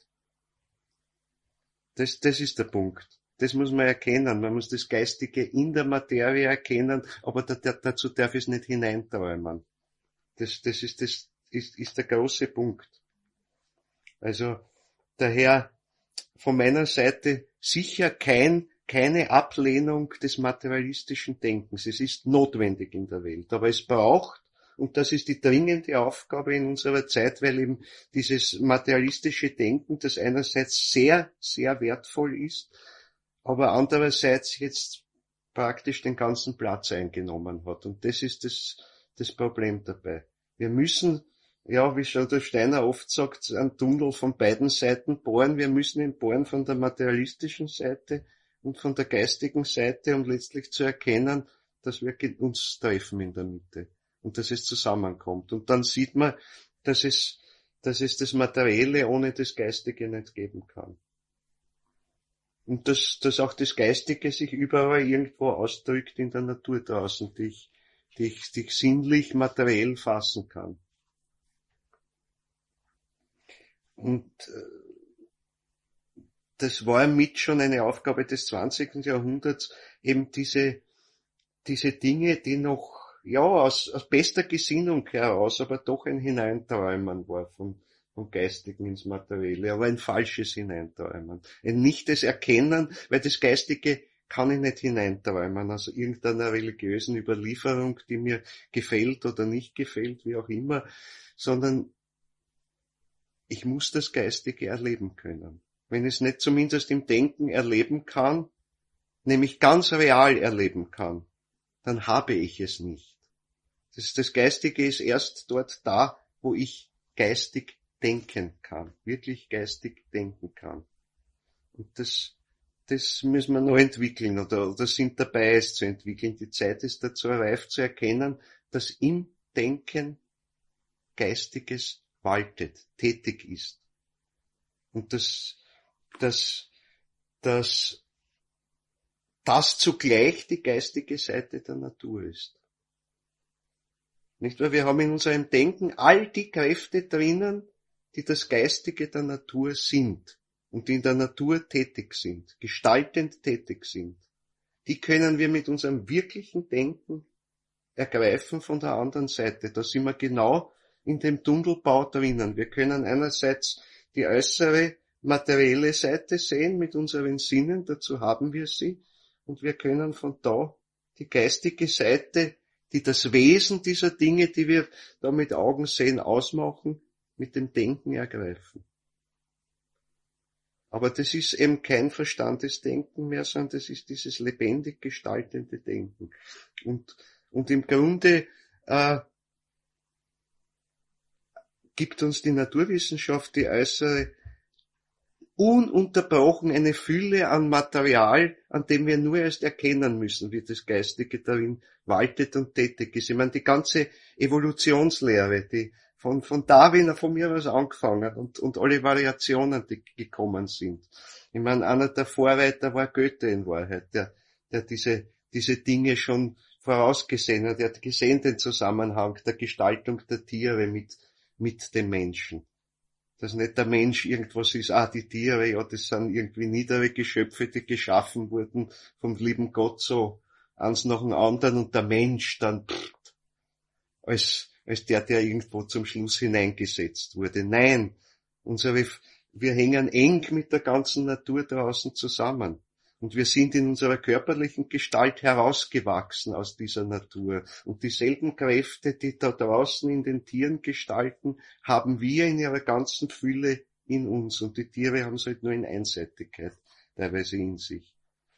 Das, das ist der Punkt. Das muss man erkennen. Man muss das Geistige in der Materie erkennen, aber da, da, dazu darf es nicht hineinträumen. Das, das ist, das ist, ist der große Punkt. Also, daher, von meiner Seite sicher kein, keine Ablehnung des materialistischen Denkens. Es ist notwendig in der Welt. Aber es braucht, und das ist die dringende Aufgabe in unserer Zeit, weil eben dieses materialistische Denken, das einerseits sehr, sehr wertvoll ist, aber andererseits jetzt praktisch den ganzen Platz eingenommen hat. Und das ist das, das Problem dabei. Wir müssen, ja, wie schon der Steiner oft sagt, einen Tunnel von beiden Seiten bohren. Wir müssen ihn bohren von der materialistischen Seite und von der geistigen Seite, um letztlich zu erkennen, dass wir uns treffen in der Mitte und dass es zusammenkommt. Und dann sieht man, dass es, dass es das Materielle ohne das Geistige nicht geben kann. Und dass, dass auch das Geistige sich überall irgendwo ausdrückt in der Natur draußen, die ich, die ich, die ich sinnlich, materiell fassen kann. Und das war mit schon eine Aufgabe des zwanzigsten Jahrhunderts, eben diese, diese Dinge, die noch, ja, aus, aus bester Gesinnung heraus, aber doch ein Hineinträumen war vom, vom Geistigen ins Materielle, aber ein falsches Hineinträumen. Ein nichtes Erkennen, weil das Geistige kann ich nicht hineinträumen, aus irgendeiner religiösen Überlieferung, die mir gefällt oder nicht gefällt, wie auch immer, sondern ich muss das Geistige erleben können. Wenn ich es nicht zumindest im Denken erleben kann, nämlich ganz real erleben kann, dann habe ich es nicht. Das, das Geistige ist erst dort da, wo ich geistig denken kann, wirklich geistig denken kann. Und das, das müssen wir noch entwickeln oder, oder sind dabei, es zu entwickeln. Die Zeit ist dazu reif zu erkennen, dass im Denken Geistiges waltet, tätig ist. Und dass, dass, dass das zugleich die geistige Seite der Natur ist. Nicht wahr? Wir haben in unserem Denken all die Kräfte drinnen, die das Geistige der Natur sind und die in der Natur tätig sind, gestaltend tätig sind. Die können wir mit unserem wirklichen Denken ergreifen von der anderen Seite. Da sind wir genau in dem Tunnelbau drinnen. Wir können einerseits die äußere materielle Seite sehen mit unseren Sinnen, dazu haben wir sie, und wir können von da die geistige Seite, die das Wesen dieser Dinge, die wir da mit Augen sehen, ausmachen, mit dem Denken ergreifen. Aber das ist eben kein Verstandesdenken mehr, sondern das ist dieses lebendig gestaltende Denken. Und, und im Grunde äh, gibt uns die Naturwissenschaft, die äußere, ununterbrochen eine Fülle an Material, an dem wir nur erst erkennen müssen, wie das Geistige darin waltet und tätig ist. Ich meine, die ganze Evolutionslehre, die von, von Darwin, von mir aus angefangen und, und alle Variationen, die gekommen sind. Ich meine, einer der Vorreiter war Goethe in Wahrheit, der, der diese, diese Dinge schon vorausgesehen hat. Er hat gesehen den Zusammenhang der Gestaltung der Tiere mit, mit dem Menschen. Dass nicht der Mensch irgendwas ist, ah, die Tiere, ja, das sind irgendwie niedere Geschöpfe, die geschaffen wurden vom lieben Gott so eins nach dem anderen und der Mensch dann pff, als, als der, der irgendwo zum Schluss hineingesetzt wurde. Nein, unsere, wir hängen eng mit der ganzen Natur draußen zusammen. Und wir sind in unserer körperlichen Gestalt herausgewachsen aus dieser Natur. Und dieselben Kräfte, die da draußen in den Tieren gestalten, haben wir in ihrer ganzen Fülle in uns. Und die Tiere haben es halt nur in Einseitigkeit teilweise in sich.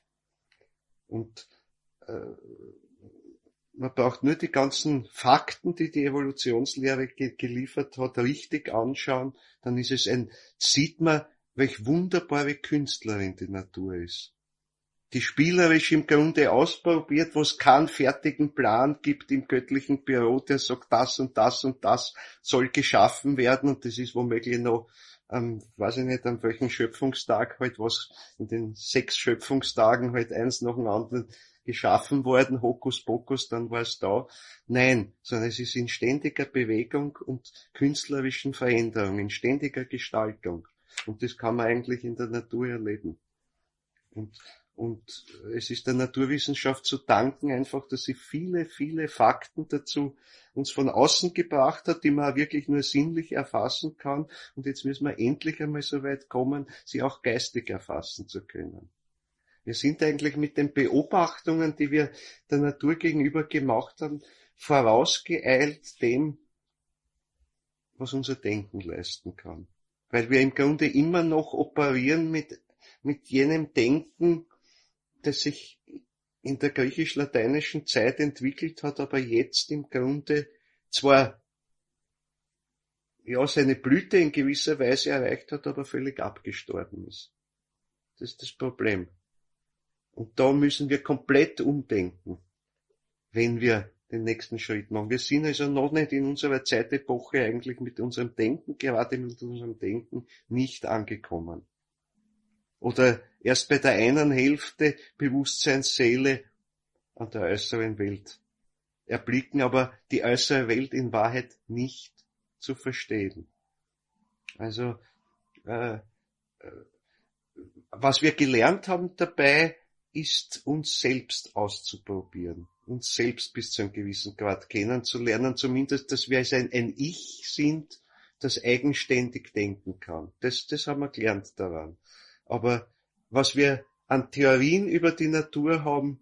Und äh, man braucht nur die ganzen Fakten, die die Evolutionslehre ge- geliefert hat, richtig anschauen. Dann ist es ein, sieht man, welch wunderbare Künstlerin die Natur ist. Die spielerisch im Grunde ausprobiert, wo es keinen fertigen Plan gibt im göttlichen Büro, der sagt, das und das und das soll geschaffen werden, und das ist womöglich noch, ähm, weiß ich nicht, an welchem Schöpfungstag halt was, in den sechs Schöpfungstagen halt eins nach dem anderen geschaffen worden, Hokuspokus, dann war es da. Nein, sondern es ist in ständiger Bewegung und künstlerischen Veränderung, in ständiger Gestaltung. Und das kann man eigentlich in der Natur erleben. Und Und es ist der Naturwissenschaft zu danken einfach, dass sie viele, viele Fakten dazu uns von außen gebracht hat, die man auch wirklich nur sinnlich erfassen kann. Und jetzt müssen wir endlich einmal so weit kommen, sie auch geistig erfassen zu können. Wir sind eigentlich mit den Beobachtungen, die wir der Natur gegenüber gemacht haben, vorausgeeilt dem, was unser Denken leisten kann. Weil wir im Grunde immer noch operieren mit, mit jenem Denken, das sich in der griechisch-lateinischen Zeit entwickelt hat, aber jetzt im Grunde zwar ja seine Blüte in gewisser Weise erreicht hat, aber völlig abgestorben ist. Das ist das Problem. Und da müssen wir komplett umdenken, wenn wir den nächsten Schritt machen. Wir sind also noch nicht in unserer Zeitepoche eigentlich mit unserem Denken, gerade mit unserem Denken, nicht angekommen. Oder erst bei der einen Hälfte Bewusstseinsseele an der äußeren Welt erblicken, aber die äußere Welt in Wahrheit nicht zu verstehen. Also, äh, was wir gelernt haben dabei, ist uns selbst auszuprobieren, uns selbst bis zu einem gewissen Grad kennenzulernen, zumindest, dass wir ein, ein Ich sind, das eigenständig denken kann. Das, das haben wir gelernt daran. Aber was wir an Theorien über die Natur haben,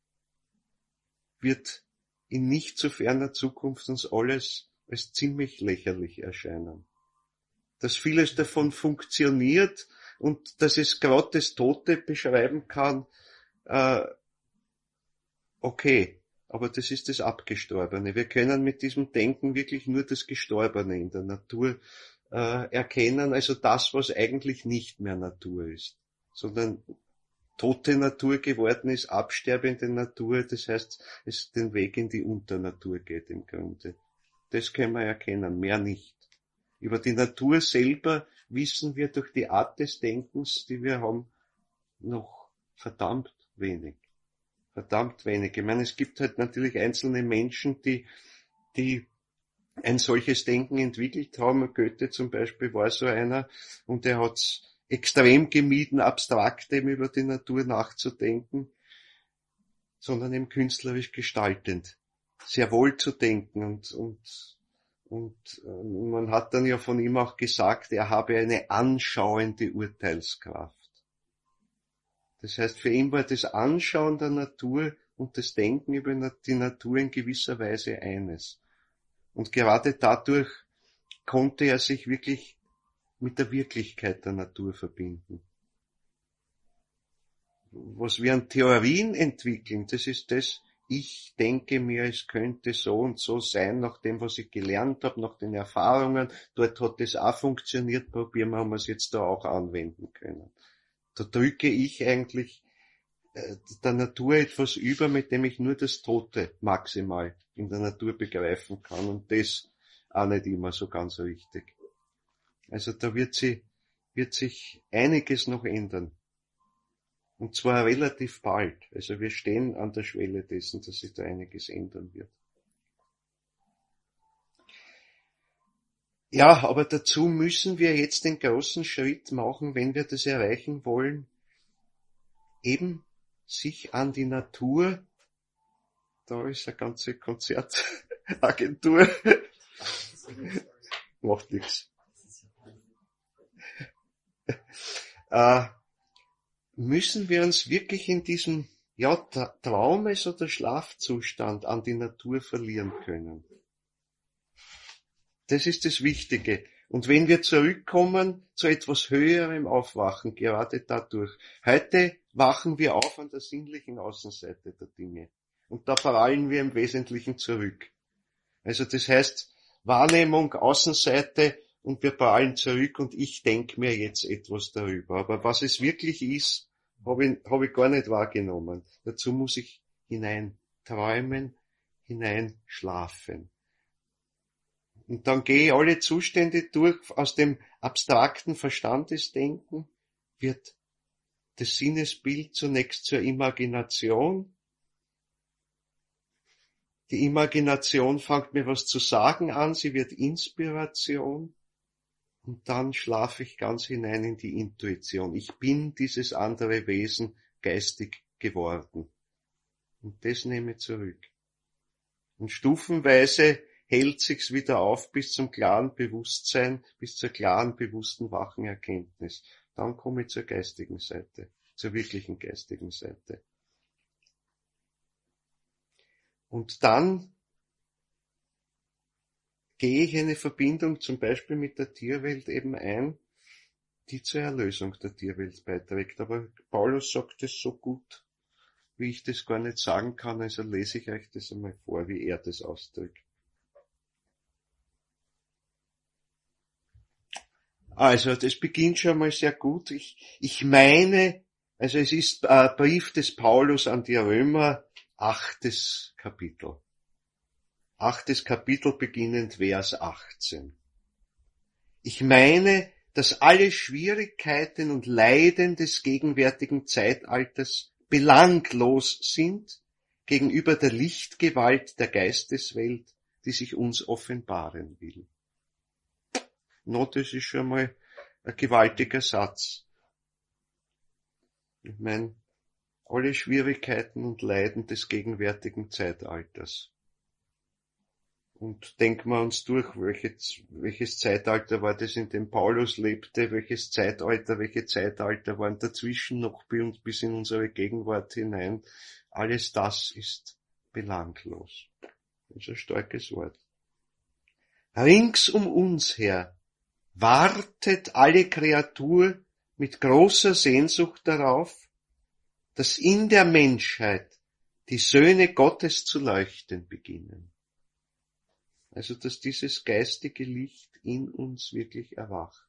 wird in nicht zu ferner Zukunft uns alles als ziemlich lächerlich erscheinen. dass vieles davon funktioniert und dass es gerade das Tote beschreiben kann, äh, okay, aber das ist das Abgestorbene. Wir können mit diesem Denken wirklich nur das Gestorbene in der Natur äh, erkennen, also das, was eigentlich nicht mehr Natur ist, sondern tote Natur geworden ist, absterbende Natur, das heißt, es den Weg in die Unternatur geht im Grunde. Das können wir erkennen, mehr nicht. Über die Natur selber wissen wir durch die Art des Denkens, die wir haben, noch verdammt wenig. Verdammt wenig. Ich meine, es gibt halt natürlich einzelne Menschen, die, die ein solches Denken entwickelt haben. Goethe zum Beispiel war so einer, und er hat's extrem gemieden, abstrakt eben über die Natur nachzudenken, sondern eben künstlerisch gestaltend. Sehr wohl zu denken und, und, und äh, man hat dann ja von ihm auch gesagt, er habe eine anschauende Urteilskraft. Das heißt, für ihn war das Anschauen der Natur und das Denken über die Natur in gewisser Weise eines. Und gerade dadurch konnte er sich wirklich mit der Wirklichkeit der Natur verbinden. Was wir an Theorien entwickeln, das ist das, ich denke mir, es könnte so und so sein, nach dem, was ich gelernt habe, nach den Erfahrungen. Dort hat das auch funktioniert, probieren wir, ob wir es jetzt da auch anwenden können. Da drücke ich eigentlich äh, der Natur etwas über, mit dem ich nur das Tote maximal in der Natur begreifen kann, und das auch nicht immer so ganz richtig. Also da wird sie, wird sich einiges noch ändern. Und zwar relativ bald. Also wir stehen an der Schwelle dessen, dass sich da einiges ändern wird. Ja, aber dazu müssen wir jetzt den großen Schritt machen, wenn wir das erreichen wollen, eben sich an die Natur, da ist eine ganze Konzertagentur, macht nichts, äh, müssen wir uns wirklich in diesem ja, Tra- Traumes- oder Schlafzustand an die Natur verlieren können. Das ist das Wichtige. Und wenn wir zurückkommen zu etwas höherem Aufwachen, gerade dadurch. Heute wachen wir auf an der sinnlichen Außenseite der Dinge. Und da prallen wir im Wesentlichen zurück. Also das heißt, Wahrnehmung, Außenseite, und wir prallen zurück und ich denke mir jetzt etwas darüber. Aber was es wirklich ist, habe ich, hab ich gar nicht wahrgenommen. Dazu muss ich hinein träumen, hinein schlafen. Und dann gehe ich alle Zustände durch. Aus dem abstrakten Verstandesdenken wird das Sinnesbild zunächst zur Imagination. Die Imagination fängt mir was zu sagen an, sie wird Inspiration. Und dann schlafe ich ganz hinein in die Intuition. Ich bin dieses andere Wesen geistig geworden. Und das nehme ich zurück. Und stufenweise hält sich's wieder auf bis zum klaren Bewusstsein, bis zur klaren, bewussten, wachen Erkenntnis. Dann komme ich zur geistigen Seite, zur wirklichen geistigen Seite. Und dann gehe ich eine Verbindung zum Beispiel mit der Tierwelt eben ein, die zur Erlösung der Tierwelt beiträgt. Aber Paulus sagt es so gut, wie ich das gar nicht sagen kann, also lese ich euch das einmal vor, wie er das ausdrückt. Also, das beginnt schon mal sehr gut. Ich, ich meine, also es ist ein Brief des Paulus an die Römer, achtes Kapitel. Achtes Kapitel beginnend Vers achtzehn. Ich meine, dass alle Schwierigkeiten und Leiden des gegenwärtigen Zeitalters belanglos sind gegenüber der Lichtgewalt der Geisteswelt, die sich uns offenbaren will. No, das ist schon mal ein gewaltiger Satz. Ich meine, alle Schwierigkeiten und Leiden des gegenwärtigen Zeitalters. Und denken wir uns durch, welches, welches Zeitalter war das, in dem Paulus lebte, welches Zeitalter, welche Zeitalter waren dazwischen noch bei uns bis in unsere Gegenwart hinein. Alles das ist belanglos. Das ist ein starkes Wort. Rings um uns her wartet alle Kreatur mit großer Sehnsucht darauf, dass in der Menschheit die Söhne Gottes zu leuchten beginnen. Also, dass dieses geistige Licht in uns wirklich erwacht.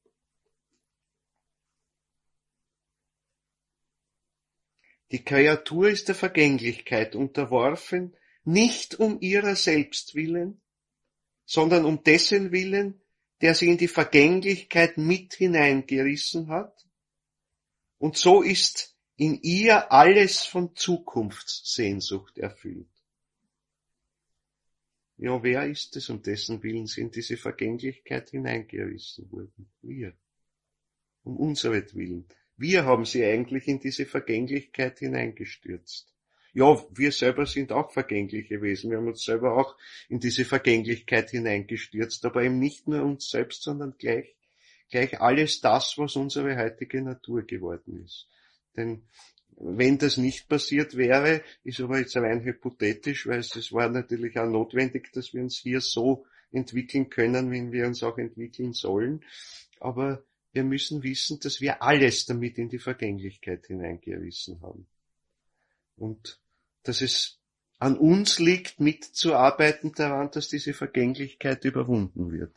Die Kreatur ist der Vergänglichkeit unterworfen, nicht um ihrer selbst willen, sondern um dessen Willen, der sie in die Vergänglichkeit mit hineingerissen hat. Und so ist in ihr alles von Zukunftssehnsucht erfüllt. Ja, wer ist es, um dessen Willen sie in diese Vergänglichkeit hineingerissen wurden? Wir. Um unseretwillen. Wir haben sie eigentlich in diese Vergänglichkeit hineingestürzt. Ja, wir selber sind auch vergängliche Wesen. Wir haben uns selber auch in diese Vergänglichkeit hineingestürzt, aber eben nicht nur uns selbst, sondern gleich, gleich alles das, was unsere heutige Natur geworden ist. Denn wenn das nicht passiert wäre, ist aber jetzt rein hypothetisch, weil es war natürlich auch notwendig, dass wir uns hier so entwickeln können, wie wir uns auch entwickeln sollen. Aber wir müssen wissen, dass wir alles damit in die Vergänglichkeit hineingerissen haben. Und dass es an uns liegt, mitzuarbeiten daran, dass diese Vergänglichkeit überwunden wird.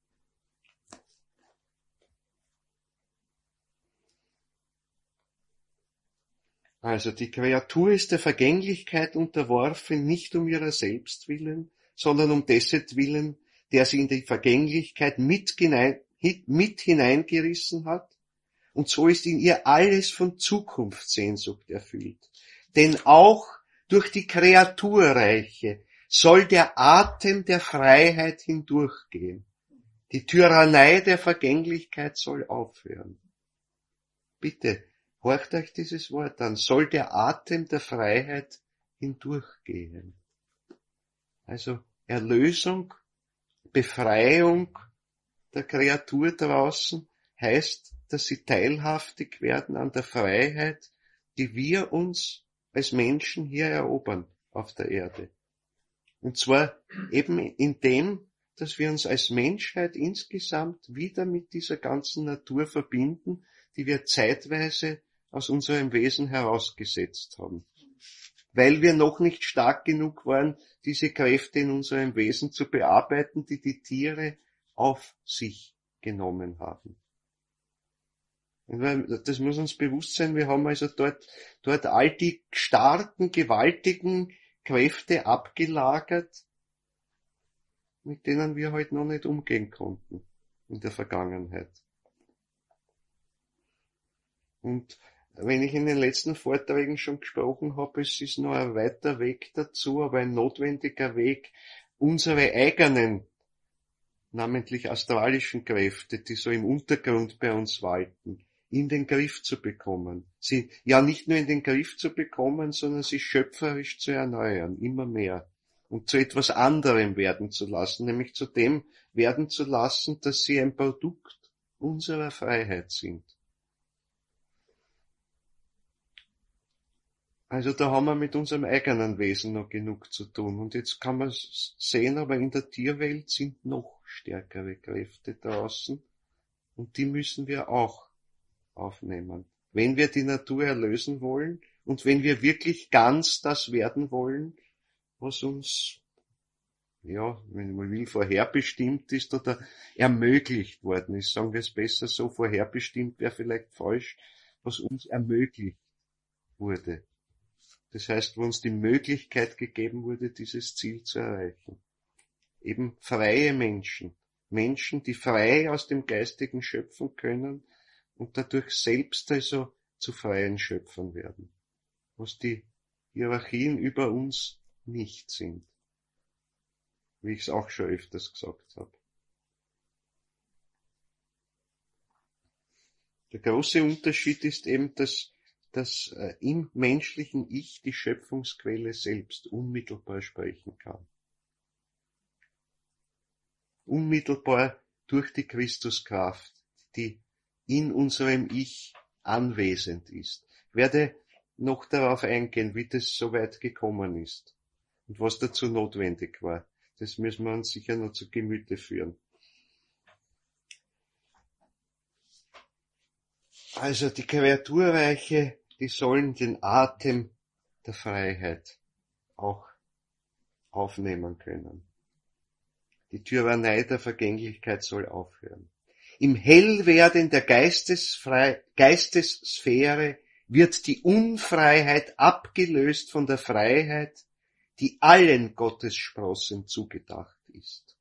Also die Kreatur ist der Vergänglichkeit unterworfen, nicht um ihrer selbst willen, sondern um dessetwillen, der sie in die Vergänglichkeit mit, hinein, mit hineingerissen hat. Und so ist in ihr alles von Zukunftssehnsucht erfüllt. Denn auch durch die Kreaturreiche soll der Atem der Freiheit hindurchgehen. Die Tyrannei der Vergänglichkeit soll aufhören. Bitte, horcht euch dieses Wort an. Soll der Atem der Freiheit hindurchgehen. Also Erlösung, Befreiung der Kreatur draußen heißt, dass sie teilhaftig werden an der Freiheit, die wir uns als Menschen hier erobern auf der Erde. Und zwar eben in dem, dass wir uns als Menschheit insgesamt wieder mit dieser ganzen Natur verbinden, die wir zeitweise aus unserem Wesen herausgesetzt haben. Weil wir noch nicht stark genug waren, diese Kräfte in unserem Wesen zu bearbeiten, die die Tiere auf sich genommen haben. Und das muss uns bewusst sein, wir haben also dort, dort all die starken, gewaltigen Kräfte abgelagert, mit denen wir heute noch nicht umgehen konnten in der Vergangenheit. Und wenn ich in den letzten Vorträgen schon gesprochen habe, es ist noch ein weiter Weg dazu, aber ein notwendiger Weg, unsere eigenen, namentlich astralischen Kräfte, die so im Untergrund bei uns walten, in den Griff zu bekommen. Sie ja nicht nur in den Griff zu bekommen, sondern sie schöpferisch zu erneuern, immer mehr. Und zu etwas anderem werden zu lassen, nämlich zu dem werden zu lassen, dass sie ein Produkt unserer Freiheit sind. Also da haben wir mit unserem eigenen Wesen noch genug zu tun. Und jetzt kann man sehen, aber in der Tierwelt sind noch stärkere Kräfte draußen. Und die müssen wir auch aufnehmen. Wenn wir die Natur erlösen wollen und wenn wir wirklich ganz das werden wollen, was uns, ja, wenn man will, vorherbestimmt ist oder ermöglicht worden ist. Sagen wir es besser so, vorherbestimmt wäre vielleicht falsch, was uns ermöglicht wurde. Das heißt, wo uns die Möglichkeit gegeben wurde, dieses Ziel zu erreichen. Eben freie Menschen. Menschen, die frei aus dem Geistigen schöpfen können und dadurch selbst also zu freien Schöpfern werden. Was die Hierarchien über uns nicht sind. Wie ich es auch schon öfters gesagt habe. Der große Unterschied ist eben, dass dass äh, im menschlichen Ich die Schöpfungsquelle selbst unmittelbar sprechen kann. Unmittelbar durch die Christuskraft, die in unserem Ich anwesend ist. Ich werde noch darauf eingehen, wie das so weit gekommen ist und was dazu notwendig war. Das müssen wir uns sicher noch zu Gemüte führen. Also die Kreaturreiche, die sollen den Atem der Freiheit auch aufnehmen können. Die Tyrannei der Vergänglichkeit soll aufhören. Im Hellwerden der Geistesfrei- Geistessphäre wird die Unfreiheit abgelöst von der Freiheit, die allen Gottessprossen zugedacht ist.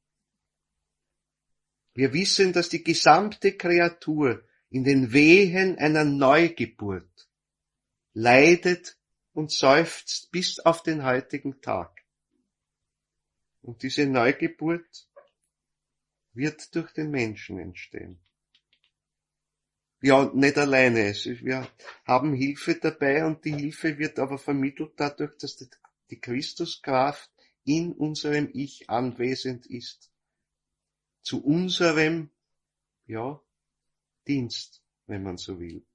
Wir wissen, dass die gesamte Kreatur in den Wehen einer Neugeburt leidet und seufzt bis auf den heutigen Tag. Und diese Neugeburt wird durch den Menschen entstehen. Ja, nicht alleine. Wir haben Hilfe dabei und die Hilfe wird aber vermittelt dadurch, dass die Christuskraft in unserem Ich anwesend ist. Zu unserem, ja, Dienst, wenn man so will.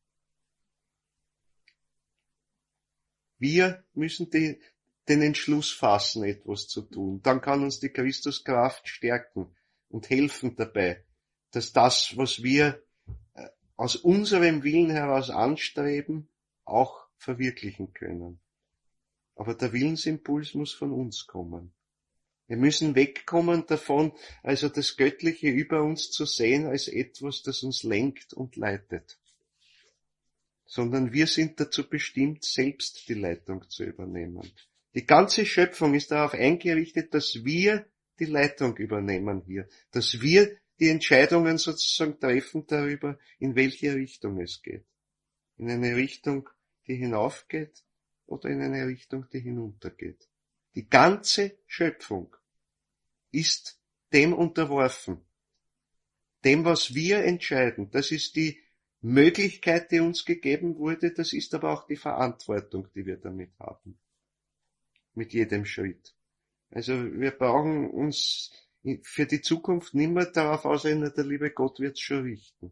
Wir müssen die, den Entschluss fassen, etwas zu tun. Dann kann uns die Christuskraft stärken und helfen dabei, dass das, was wir aus unserem Willen heraus anstreben, auch verwirklichen können. Aber der Willensimpuls muss von uns kommen. Wir müssen wegkommen davon, also das Göttliche über uns zu sehen als etwas, das uns lenkt und leitet. Sondern wir sind dazu bestimmt, selbst die Leitung zu übernehmen. Die ganze Schöpfung ist darauf eingerichtet, dass wir die Leitung übernehmen hier, dass wir die Entscheidungen sozusagen treffen darüber, in welche Richtung es geht. In eine Richtung, die hinaufgeht oder in eine Richtung, die hinuntergeht. Die ganze Schöpfung ist dem unterworfen. Dem, was wir entscheiden, das ist die Möglichkeit, die uns gegeben wurde, das ist aber auch die Verantwortung, die wir damit haben. Mit jedem Schritt. Also wir brauchen uns für die Zukunft nimmer darauf ausreden, der liebe Gott wird's schon richten.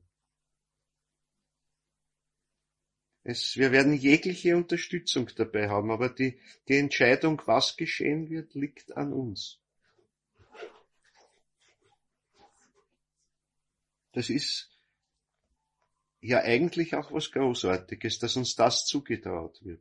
Es, wir werden jegliche Unterstützung dabei haben, aber die, die Entscheidung, was geschehen wird, liegt an uns. Das ist ja eigentlich auch was Großartiges, dass uns das zugetraut wird.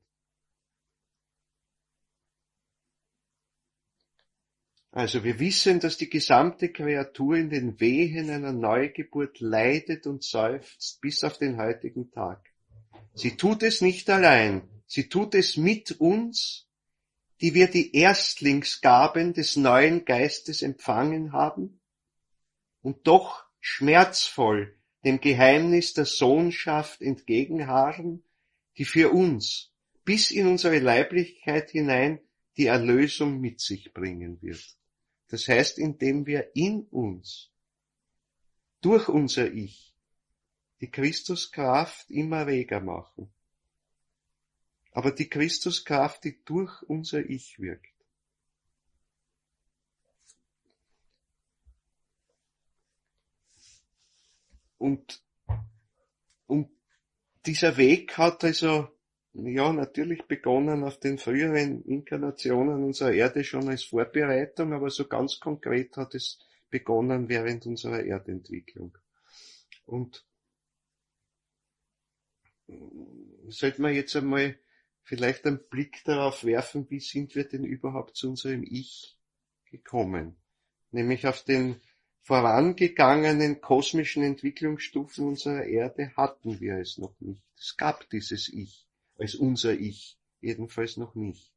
Also wir wissen, dass die gesamte Kreatur in den Wehen einer Neugeburt leidet und seufzt bis auf den heutigen Tag. Sie tut es nicht allein, sie tut es mit uns, die wir die Erstlingsgaben des neuen Geistes empfangen haben und doch schmerzvoll dem Geheimnis der Sohnschaft entgegenharren, die für uns bis in unsere Leiblichkeit hinein die Erlösung mit sich bringen wird. Das heißt, indem wir in uns, durch unser Ich, die Christuskraft immer reger machen. Aber die Christuskraft, die durch unser Ich wirkt. Und, und dieser Weg hat also, ja, natürlich begonnen auf den früheren Inkarnationen unserer Erde schon als Vorbereitung, aber so ganz konkret hat es begonnen während unserer Erdentwicklung. Und sollte man jetzt einmal vielleicht einen Blick darauf werfen, wie sind wir denn überhaupt zu unserem Ich gekommen? Nämlich auf den vorangegangenen kosmischen Entwicklungsstufen unserer Erde hatten wir es noch nicht. Es gab dieses Ich als unser Ich, jedenfalls noch nicht.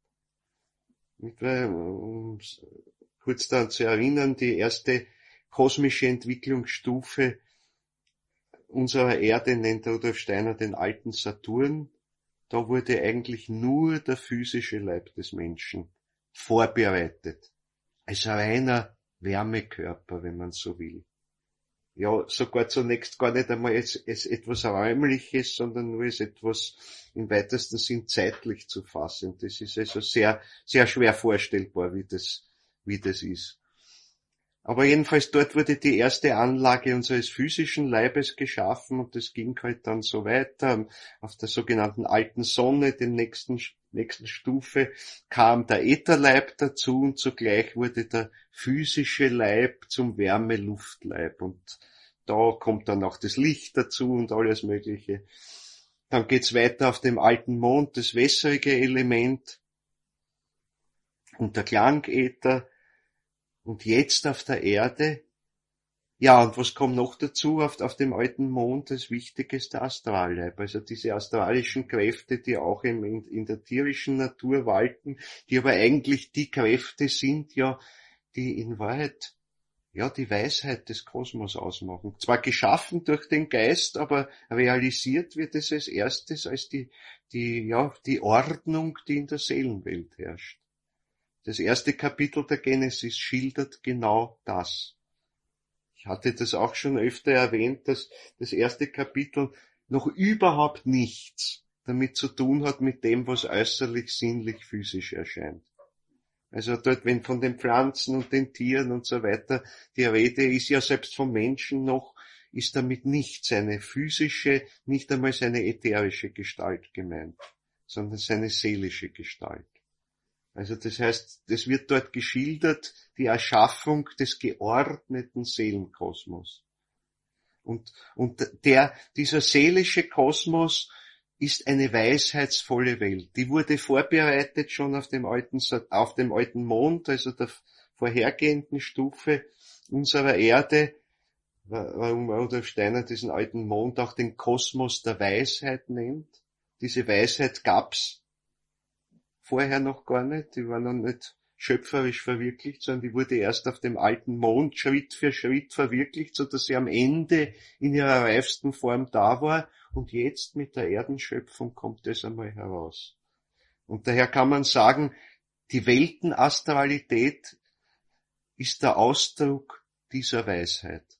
Um kurz daran zu erinnern, die erste kosmische Entwicklungsstufe unserer Erde nennt Rudolf Steiner den alten Saturn. Da wurde eigentlich nur der physische Leib des Menschen vorbereitet. Als reiner Wärmekörper, wenn man so will. Ja, sogar zunächst gar nicht einmal als, als etwas Räumliches, sondern nur als etwas im weitesten Sinn zeitlich zu fassen. Das ist also sehr, sehr schwer vorstellbar, wie das, wie das ist. Aber jedenfalls dort wurde die erste Anlage unseres physischen Leibes geschaffen und das ging halt dann so weiter. Auf der sogenannten alten Sonne, dem nächsten, nächsten Stufe, kam der Ätherleib dazu und zugleich wurde der physische Leib zum Wärmeluftleib und da kommt dann auch das Licht dazu und alles Mögliche. Dann geht's weiter auf dem alten Mond, das wässrige Element und der Klangäther. Und jetzt auf der Erde, ja, und was kommt noch dazu? Auf, auf dem alten Mond, das Wichtige ist der Astralleib. Also diese astralischen Kräfte, die auch im, in, in der tierischen Natur walten, die aber eigentlich die Kräfte sind, ja, die in Wahrheit, ja, die Weisheit des Kosmos ausmachen. Zwar geschaffen durch den Geist, aber realisiert wird es als erstes als die, die, ja, die Ordnung, die in der Seelenwelt herrscht. Das erste Kapitel der Genesis schildert genau das. Ich hatte das auch schon öfter erwähnt, dass das erste Kapitel noch überhaupt nichts damit zu tun hat mit dem, was äußerlich, sinnlich, physisch erscheint. Also dort, wenn von den Pflanzen und den Tieren und so weiter die Rede ist, ja selbst vom Menschen noch, ist damit nicht seine physische, nicht einmal seine ätherische Gestalt gemeint, sondern seine seelische Gestalt. Also das heißt, das wird dort geschildert, die Erschaffung des geordneten Seelenkosmos. Und, und der, dieser seelische Kosmos ist eine weisheitsvolle Welt. Die wurde vorbereitet schon auf dem alten, auf dem alten Mond, also der vorhergehenden Stufe unserer Erde, warum Rudolf Steiner diesen alten Mond auch den Kosmos der Weisheit nennt. Diese Weisheit gab's vorher noch gar nicht, die war noch nicht schöpferisch verwirklicht, sondern die wurde erst auf dem alten Mond Schritt für Schritt verwirklicht, so dass sie am Ende in ihrer reifsten Form da war, und jetzt mit der Erdenschöpfung kommt das einmal heraus. Und daher kann man sagen, die Weltenastralität ist der Ausdruck dieser Weisheit.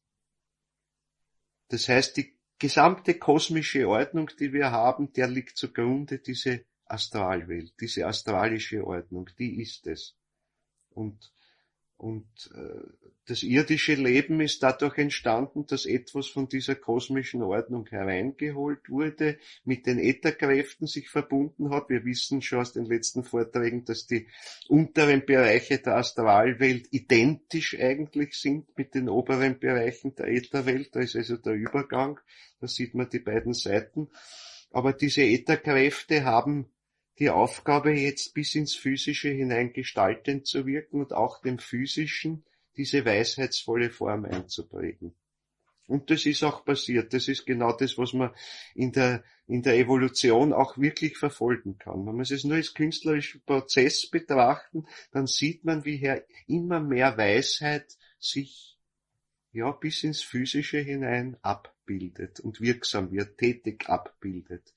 Das heißt, die gesamte kosmische Ordnung, die wir haben, der liegt zugrunde diese Astralwelt, diese astralische Ordnung, die ist es. Und, und äh, das irdische Leben ist dadurch entstanden, dass etwas von dieser kosmischen Ordnung hereingeholt wurde, mit den Ätherkräften sich verbunden hat. Wir wissen schon aus den letzten Vorträgen, dass die unteren Bereiche der Astralwelt identisch eigentlich sind mit den oberen Bereichen der Ätherwelt. Da ist also der Übergang, da sieht man die beiden Seiten. Aber diese Ätherkräfte haben die Aufgabe, jetzt bis ins Physische hinein gestaltend zu wirken und auch dem Physischen diese weisheitsvolle Form einzuprägen. Und das ist auch passiert. Das ist genau das, was man in der, in der Evolution auch wirklich verfolgen kann. Wenn man es nur als künstlerischen Prozess betrachten, dann sieht man, wie hier immer mehr Weisheit sich, ja, bis ins Physische hinein abbildet und wirksam wird, tätig abbildet.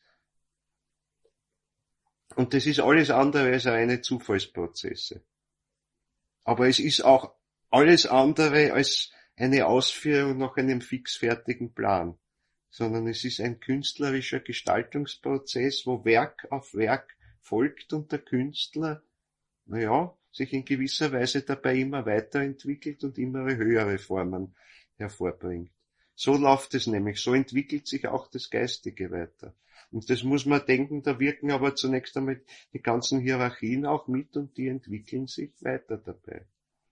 Und das ist alles andere als reine Zufallsprozesse. Aber es ist auch alles andere als eine Ausführung nach einem fixfertigen Plan, sondern es ist ein künstlerischer Gestaltungsprozess, wo Werk auf Werk folgt und der Künstler, naja, sich in gewisser Weise dabei immer weiterentwickelt und immer höhere Formen hervorbringt. So läuft es nämlich, so entwickelt sich auch das Geistige weiter. Und das muss man denken, da wirken aber zunächst einmal die ganzen Hierarchien auch mit und die entwickeln sich weiter dabei.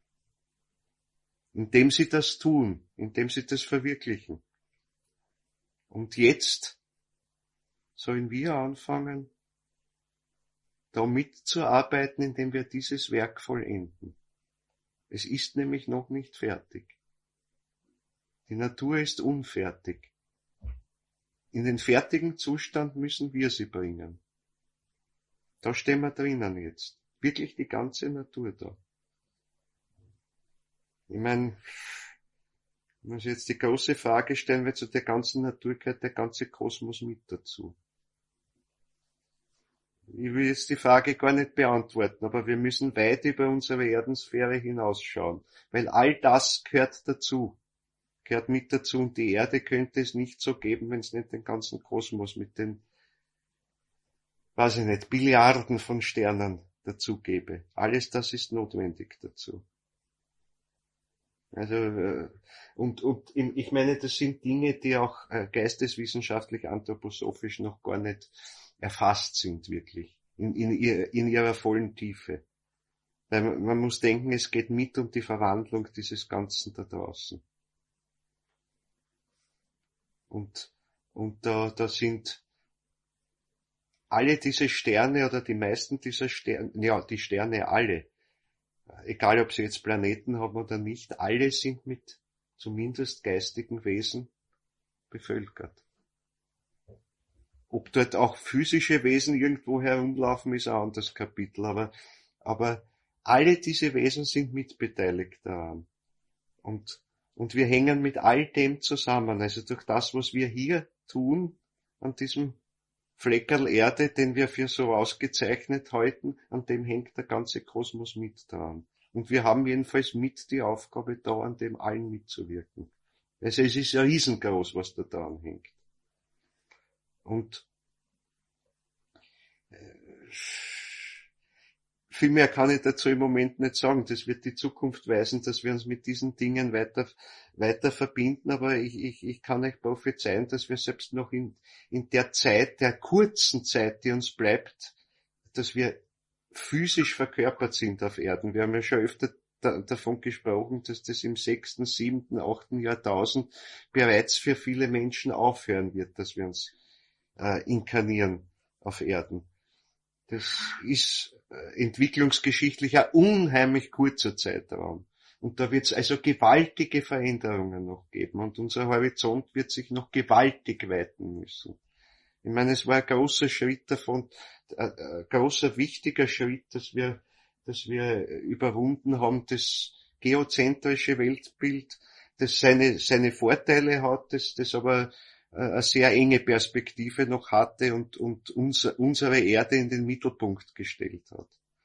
Indem sie das tun, indem sie das verwirklichen. Und jetzt sollen wir anfangen, da mitzuarbeiten, indem wir dieses Werk vollenden. Es ist nämlich noch nicht fertig. Die Natur ist unfertig. In den fertigen Zustand müssen wir sie bringen. Da stehen wir drinnen jetzt. Wirklich die ganze Natur da. Ich meine, ich muss jetzt die große Frage stellen, weil zu der ganzen Natur gehört der ganze Kosmos mit dazu. Ich will jetzt die Frage gar nicht beantworten, aber wir müssen weit über unsere Erdensphäre hinausschauen, weil all das gehört dazu. Gehört mit dazu, und die Erde könnte es nicht so geben, wenn es nicht den ganzen Kosmos mit den, weiß ich nicht, Billiarden von Sternen dazu gäbe. Alles das ist notwendig dazu. Also, und, und ich meine, das sind Dinge, die auch geisteswissenschaftlich, anthroposophisch noch gar nicht erfasst sind, wirklich, in, in, ihr, in ihrer vollen Tiefe. Weil man, man muss denken, es geht mit um die Verwandlung dieses Ganzen da draußen. Und, und da, da sind alle diese Sterne oder die meisten dieser Sterne, ja, die Sterne alle, egal ob sie jetzt Planeten haben oder nicht, alle sind mit zumindest geistigen Wesen bevölkert. Ob dort auch physische Wesen irgendwo herumlaufen, ist ein anderes Kapitel, aber, aber alle diese Wesen sind mitbeteiligt daran. Und, und wir hängen mit all dem zusammen. Also durch das, was wir hier tun, an diesem Fleckerl Erde, den wir für so ausgezeichnet halten, an dem hängt der ganze Kosmos mit dran. Und wir haben jedenfalls mit die Aufgabe, da an dem allen mitzuwirken. Also es ist ja riesengroß, was da dran hängt. Und äh, viel mehr kann ich dazu im Moment nicht sagen. Das wird die Zukunft weisen, dass wir uns mit diesen Dingen weiter, weiter verbinden. Aber ich, ich, ich kann euch prophezeien, dass wir selbst noch in, in der Zeit, der kurzen Zeit, die uns bleibt, dass wir physisch verkörpert sind auf Erden. Wir haben ja schon öfter da, davon gesprochen, dass das im sechsten, siebten, achten Jahrtausend bereits für viele Menschen aufhören wird, dass wir uns äh, inkarnieren auf Erden. Das ist äh, entwicklungsgeschichtlich ein unheimlich kurzer Zeitraum. Und da wird es also gewaltige Veränderungen noch geben. Und unser Horizont wird sich noch gewaltig weiten müssen. Ich meine, es war ein großer Schritt davon, ein, ein großer, wichtiger Schritt, dass wir, dass wir überwunden haben, das geozentrische Weltbild, das seine, seine Vorteile hat, das, das aber eine sehr enge Perspektive noch hatte und, und unser, unsere Erde in den Mittelpunkt gestellt hat.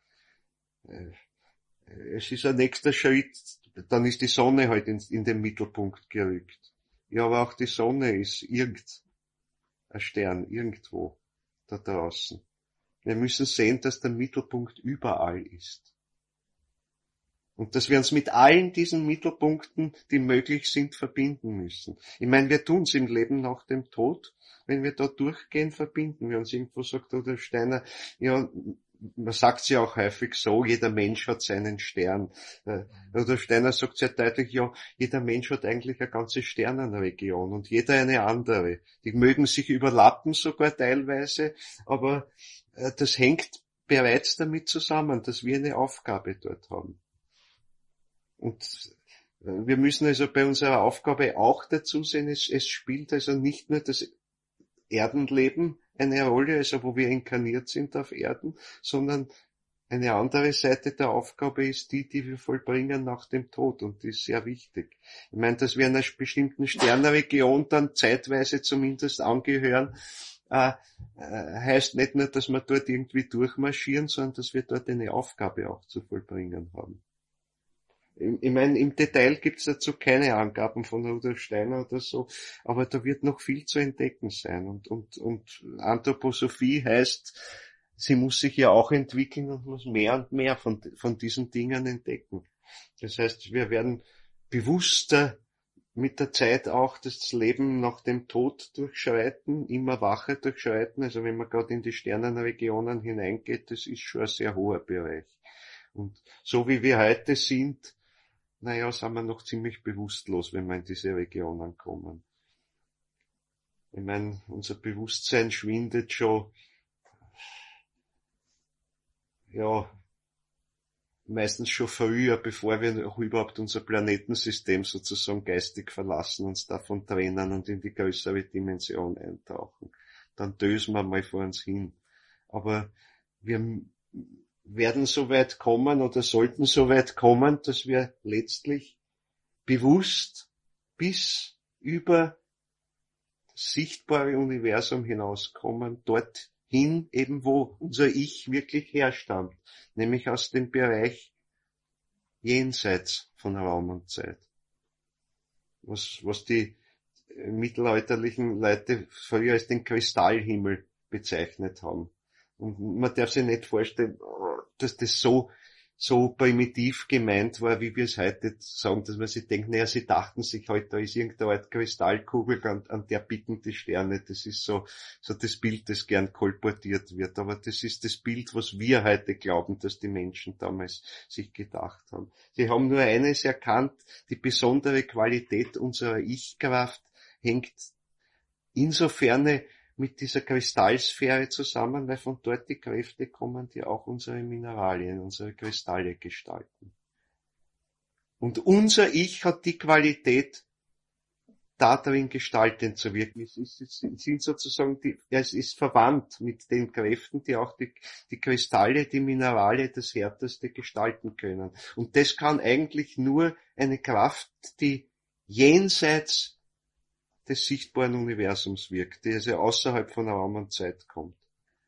Es ist ein nächster Schritt, dann ist die Sonne halt in, in den Mittelpunkt gerückt. Ja, aber auch die Sonne ist irgendein Stern, irgendwo da draußen. Wir müssen sehen, dass der Mittelpunkt überall ist. Und dass wir uns mit allen diesen Mittelpunkten, die möglich sind, verbinden müssen. Ich meine, wir tun's im Leben nach dem Tod. Wenn wir da durchgehen, verbinden wir uns. Irgendwo sagt Rudolf Steiner, ja, man sagt ja auch häufig so, jeder Mensch hat seinen Stern. Rudolf Steiner sagt sehr deutlich, ja, jeder Mensch hat eigentlich eine ganze Sternenregion und jeder eine andere. Die mögen sich überlappen sogar teilweise, aber das hängt bereits damit zusammen, dass wir eine Aufgabe dort haben. Und wir müssen also bei unserer Aufgabe auch dazu sehen, es, es spielt also nicht nur das Erdenleben eine Rolle, also wo wir inkarniert sind auf Erden, sondern eine andere Seite der Aufgabe ist die, die wir vollbringen nach dem Tod, und die ist sehr wichtig. Ich meine, dass wir einer bestimmten Sternregion dann zeitweise zumindest angehören, äh, äh, heißt nicht nur, dass wir dort irgendwie durchmarschieren, sondern dass wir dort eine Aufgabe auch zu vollbringen haben. Ich meine, im Detail gibt's dazu keine Angaben von Rudolf Steiner oder so, aber da wird noch viel zu entdecken sein. Und, und, und Anthroposophie heißt, sie muss sich ja auch entwickeln und muss mehr und mehr von, von diesen Dingen entdecken. Das heißt, wir werden bewusster mit der Zeit auch das Leben nach dem Tod durchschreiten, immer wacher durchschreiten. Also wenn man gerade in die Sternenregionen hineingeht, das ist schon ein sehr hoher Bereich. Und so wie wir heute sind, naja, sind wir noch ziemlich bewusstlos, wenn wir in diese Regionen kommen. Ich meine, unser Bewusstsein schwindet schon, ja, meistens schon früher, bevor wir auch überhaupt unser Planetensystem sozusagen geistig verlassen, uns davon trennen und in die größere Dimension eintauchen. Dann dösen wir mal vor uns hin. Aber wir werden so weit kommen oder sollten so weit kommen, dass wir letztlich bewusst bis über das sichtbare Universum hinauskommen, dorthin eben, wo unser Ich wirklich herstammt, nämlich aus dem Bereich jenseits von Raum und Zeit. Was, was die mittelalterlichen Leute früher als den Kristallhimmel bezeichnet haben. Und man darf sich nicht vorstellen, dass das so, so primitiv gemeint war, wie wir es heute sagen, dass man sich denkt, naja, sie dachten sich halt, da ist irgendeine Art Kristallkugel, an, an der bieten die Sterne. Das ist so, so das Bild, das gern kolportiert wird. Aber das ist das Bild, was wir heute glauben, dass die Menschen damals sich gedacht haben. Sie haben nur eines erkannt, die besondere Qualität unserer Ich-Kraft hängt insofern mit dieser Kristallsphäre zusammen, weil von dort die Kräfte kommen, die auch unsere Mineralien, unsere Kristalle gestalten. Und unser Ich hat die Qualität, da drin gestaltend zu wirken. Es, ist, es sind sozusagen die, ja, es ist verwandt mit den Kräften, die auch die, die Kristalle, die Minerale, das Härteste gestalten können. Und das kann eigentlich nur eine Kraft, die jenseits des sichtbaren Universums wirkt, die also außerhalb von Raum und Zeit kommt.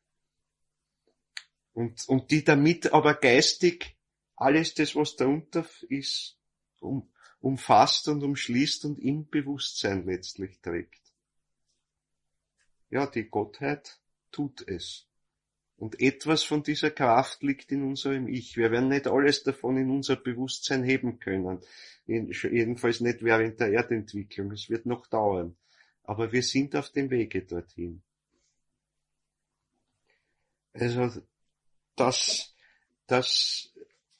Und, und die damit aber geistig alles das, was darunter ist, um, umfasst und umschließt und im Bewusstsein letztlich trägt. Ja, die Gottheit tut es. Und etwas von dieser Kraft liegt in unserem Ich. Wir werden nicht alles davon in unser Bewusstsein heben können. Jedenfalls nicht während der Erdentwicklung. Es wird noch dauern. Aber wir sind auf dem Wege dorthin. Also, das, das,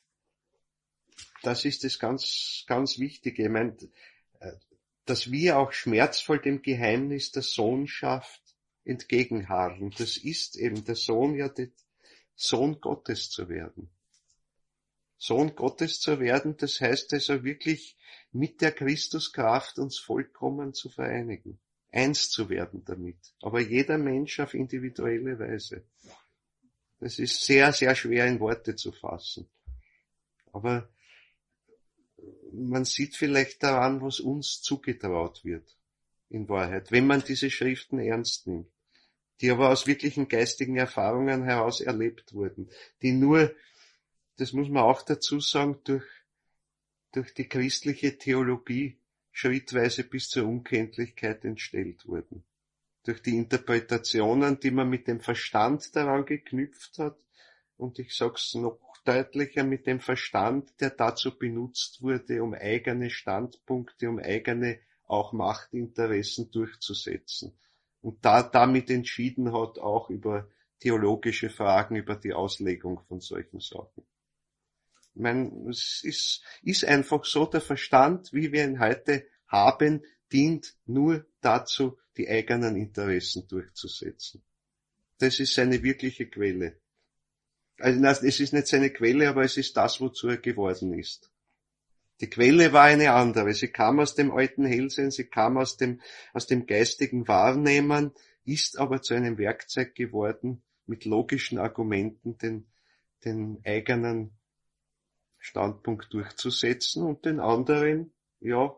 das ist das ganz, ganz Wichtige. Ich meine, dass wir auch schmerzvoll dem Geheimnis der Sohnschaft entgegenharren. Das ist eben der Sohn, ja, der Sohn Gottes zu werden. Sohn Gottes zu werden, das heißt also wirklich mit der Christuskraft uns vollkommen zu vereinigen. Eins zu werden damit. Aber jeder Mensch auf individuelle Weise. Das ist sehr, sehr schwer in Worte zu fassen. Aber man sieht vielleicht daran, was uns zugetraut wird, in Wahrheit, wenn man diese Schriften ernst nimmt, die aber aus wirklichen geistigen Erfahrungen heraus erlebt wurden, die nur, das muss man auch dazu sagen, durch, durch die christliche Theologie schrittweise bis zur Unkenntlichkeit entstellt wurden. Durch die Interpretationen, die man mit dem Verstand daran geknüpft hat, und ich sag's noch deutlicher, mit dem Verstand, der dazu benutzt wurde, um eigene Standpunkte, um eigene auch Machtinteressen durchzusetzen. Und da damit entschieden hat, auch über theologische Fragen, über die Auslegung von solchen Sachen. Ich meine, es ist, ist einfach so, der Verstand, wie wir ihn heute haben, dient nur dazu, die eigenen Interessen durchzusetzen. Das ist seine wirkliche Quelle. Also, es ist nicht seine Quelle, aber es ist das, wozu er geworden ist. Die Quelle war eine andere. Sie kam aus dem alten Hellsehen, sie kam aus dem, aus dem geistigen Wahrnehmen, ist aber zu einem Werkzeug geworden, mit logischen Argumenten den, den eigenen Standpunkt durchzusetzen und den anderen, ja,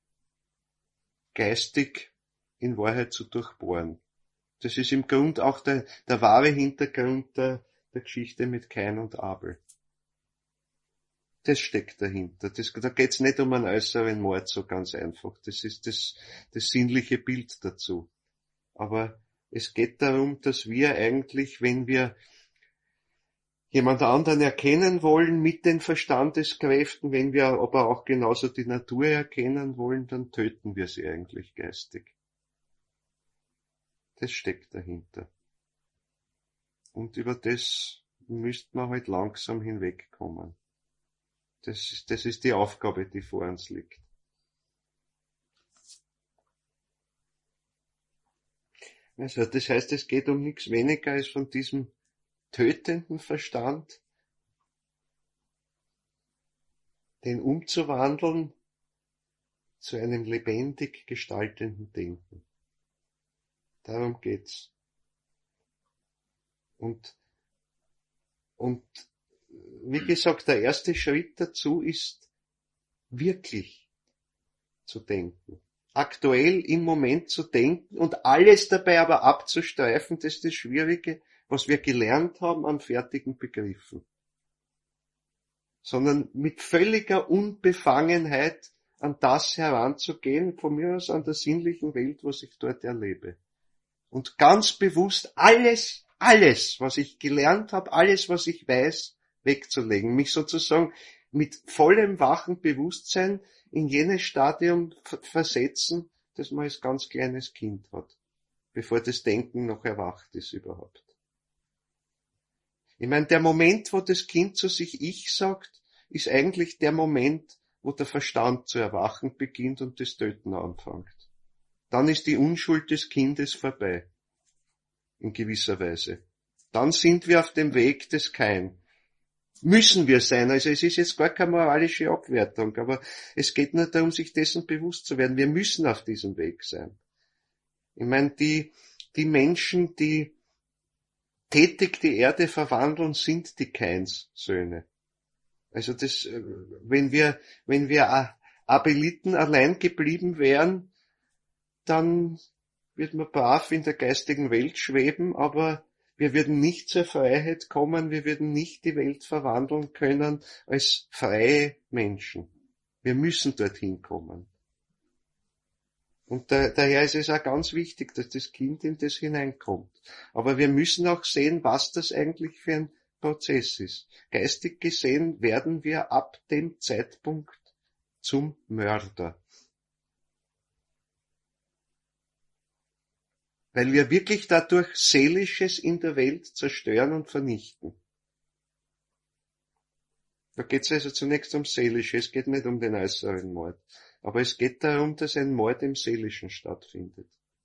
geistig in Wahrheit zu durchbohren. Das ist im Grund auch der, der wahre Hintergrund der, der Geschichte mit Kain und Abel. Das steckt dahinter. Das, da geht's nicht um einen äußeren Mord so ganz einfach. Das ist das, das sinnliche Bild dazu. Aber es geht darum, dass wir eigentlich, wenn wir jemand anderen erkennen wollen mit den Verstandeskräften, wenn wir aber auch genauso die Natur erkennen wollen, dann töten wir sie eigentlich geistig. Das steckt dahinter. Und über das müsste man halt langsam hinwegkommen. Das ist, das ist die Aufgabe, die vor uns liegt. Also, das heißt, es geht um nichts weniger als von diesem tötenden Verstand, den umzuwandeln zu einem lebendig gestaltenden Denken. Darum geht's. Und, und, wie gesagt, der erste Schritt dazu ist, wirklich zu denken. Aktuell im Moment zu denken und alles dabei aber abzustreifen, das ist das Schwierige, was wir gelernt haben an fertigen Begriffen. Sondern mit völliger Unbefangenheit an das heranzugehen, von mir aus an der sinnlichen Welt, was ich dort erlebe. Und ganz bewusst alles, alles, was ich gelernt habe, alles, was ich weiß, wegzulegen. Mich sozusagen mit vollem wachen Bewusstsein in jenes Stadium versetzen, das man als ganz kleines Kind hat, bevor das Denken noch erwacht ist überhaupt. Ich meine, der Moment, wo das Kind zu sich Ich sagt, ist eigentlich der Moment, wo der Verstand zu erwachen beginnt und das Töten anfängt. dann ist die Unschuld des Kindes vorbei. In gewisser Weise. Dann sind wir auf dem Weg des Kain. Müssen wir sein. Also es ist jetzt gar keine moralische Abwertung, aber es geht nur darum, sich dessen bewusst zu werden. Wir müssen auf diesem Weg sein. Ich meine, die, die Menschen, die tätig die Erde verwandeln, sind die Kains-Söhne. Also das, wenn wir, wenn wir Abeliten allein geblieben wären, dann wird man brav in der geistigen Welt schweben, aber wir würden nicht zur Freiheit kommen, wir würden nicht die Welt verwandeln können als freie Menschen. Wir müssen dorthin kommen. Und da, daher ist es auch ganz wichtig, dass das Kind in das hineinkommt. Aber wir müssen auch sehen, was das eigentlich für ein Prozess ist. Geistig gesehen werden wir ab dem Zeitpunkt zum Mörder. Weil wir wirklich dadurch Seelisches in der Welt zerstören und vernichten. Da geht es also zunächst um Seelisches, es geht nicht um den äußeren Mord. Aber es geht darum, dass ein Mord im Seelischen stattfindet.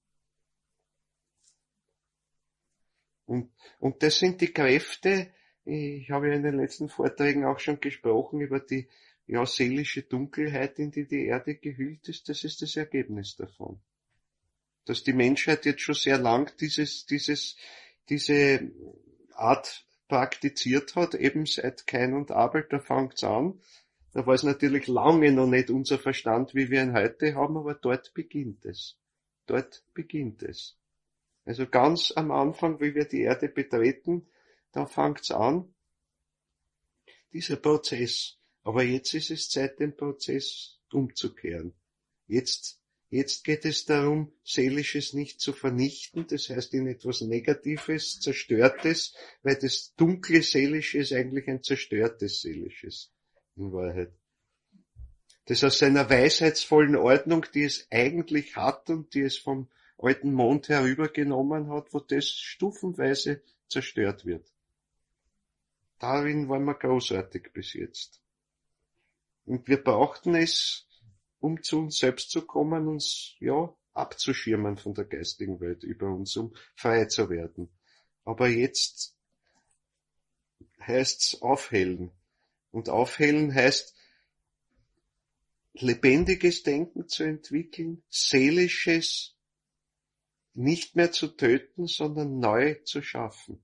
Und, und das sind die Kräfte, ich habe ja in den letzten Vorträgen auch schon gesprochen über die ja, seelische Dunkelheit, in die die Erde gehüllt ist, das ist das Ergebnis davon. Dass die Menschheit jetzt schon sehr lang dieses, dieses, diese Art praktiziert hat, eben seit Kain und Abel, da fängt's an. Da war es natürlich lange noch nicht unser Verstand, wie wir ihn heute haben, aber dort beginnt es. Dort beginnt es. Also ganz am Anfang, wie wir die Erde betreten, da fängt's an, dieser Prozess. Aber jetzt ist es Zeit, den Prozess umzukehren. Jetzt Jetzt geht es darum, Seelisches nicht zu vernichten, das heißt in etwas Negatives, Zerstörtes, weil das dunkle Seelische ist eigentlich ein zerstörtes Seelisches, in Wahrheit. Das aus seiner weisheitsvollen Ordnung, die es eigentlich hat und die es vom alten Mond herübergenommen hat, wo das stufenweise zerstört wird. Darin waren wir großartig bis jetzt. Und wir brauchten es, um zu uns selbst zu kommen, uns, ja, abzuschirmen von der geistigen Welt über uns, um frei zu werden. Aber jetzt heißt's aufhellen. Und aufhellen heißt, lebendiges Denken zu entwickeln, Seelisches nicht mehr zu töten, sondern neu zu schaffen.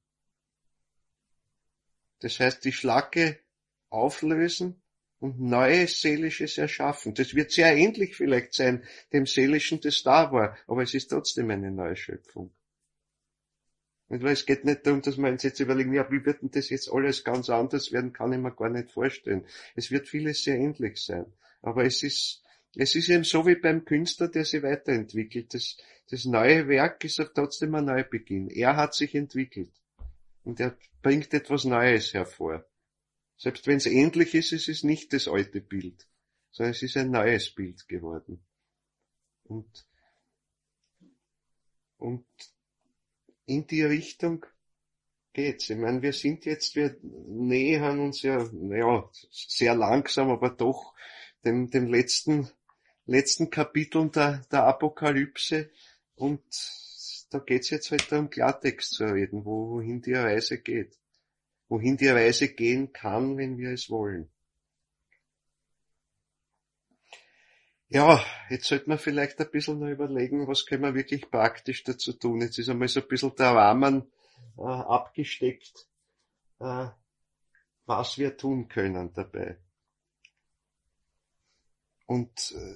Das heißt, die Schlacke auflösen, und neues Seelisches erschaffen. Das wird sehr ähnlich vielleicht sein, dem Seelischen, das da war, aber es ist trotzdem eine neue Schöpfung. Und weil es geht nicht darum, dass wir uns jetzt überlegen, ja, wie wird denn das jetzt alles ganz anders werden, kann ich mir gar nicht vorstellen. Es wird vieles sehr ähnlich sein. Aber es ist, es ist eben so wie beim Künstler, der sich weiterentwickelt. Das, das neue Werk ist trotzdem ein Neubeginn. Er hat sich entwickelt. Und er bringt etwas Neues hervor. Selbst wenn es ähnlich ist, es ist nicht das alte Bild, sondern es ist ein neues Bild geworden. Und, und in die Richtung geht's. Ich meine, wir sind jetzt, wir nähern uns ja, naja, sehr langsam, aber doch dem, dem letzten, letzten Kapiteln der, der Apokalypse. Und da geht's jetzt halt darum, Klartext zu reden, wo, wohin die Reise geht. Wohin die Reise gehen kann, wenn wir es wollen. Ja, jetzt sollte man vielleicht ein bisschen noch überlegen, was können wir wirklich praktisch dazu tun. Jetzt ist einmal so ein bisschen der Rahmen äh, abgesteckt, äh, was wir tun können dabei. Und äh,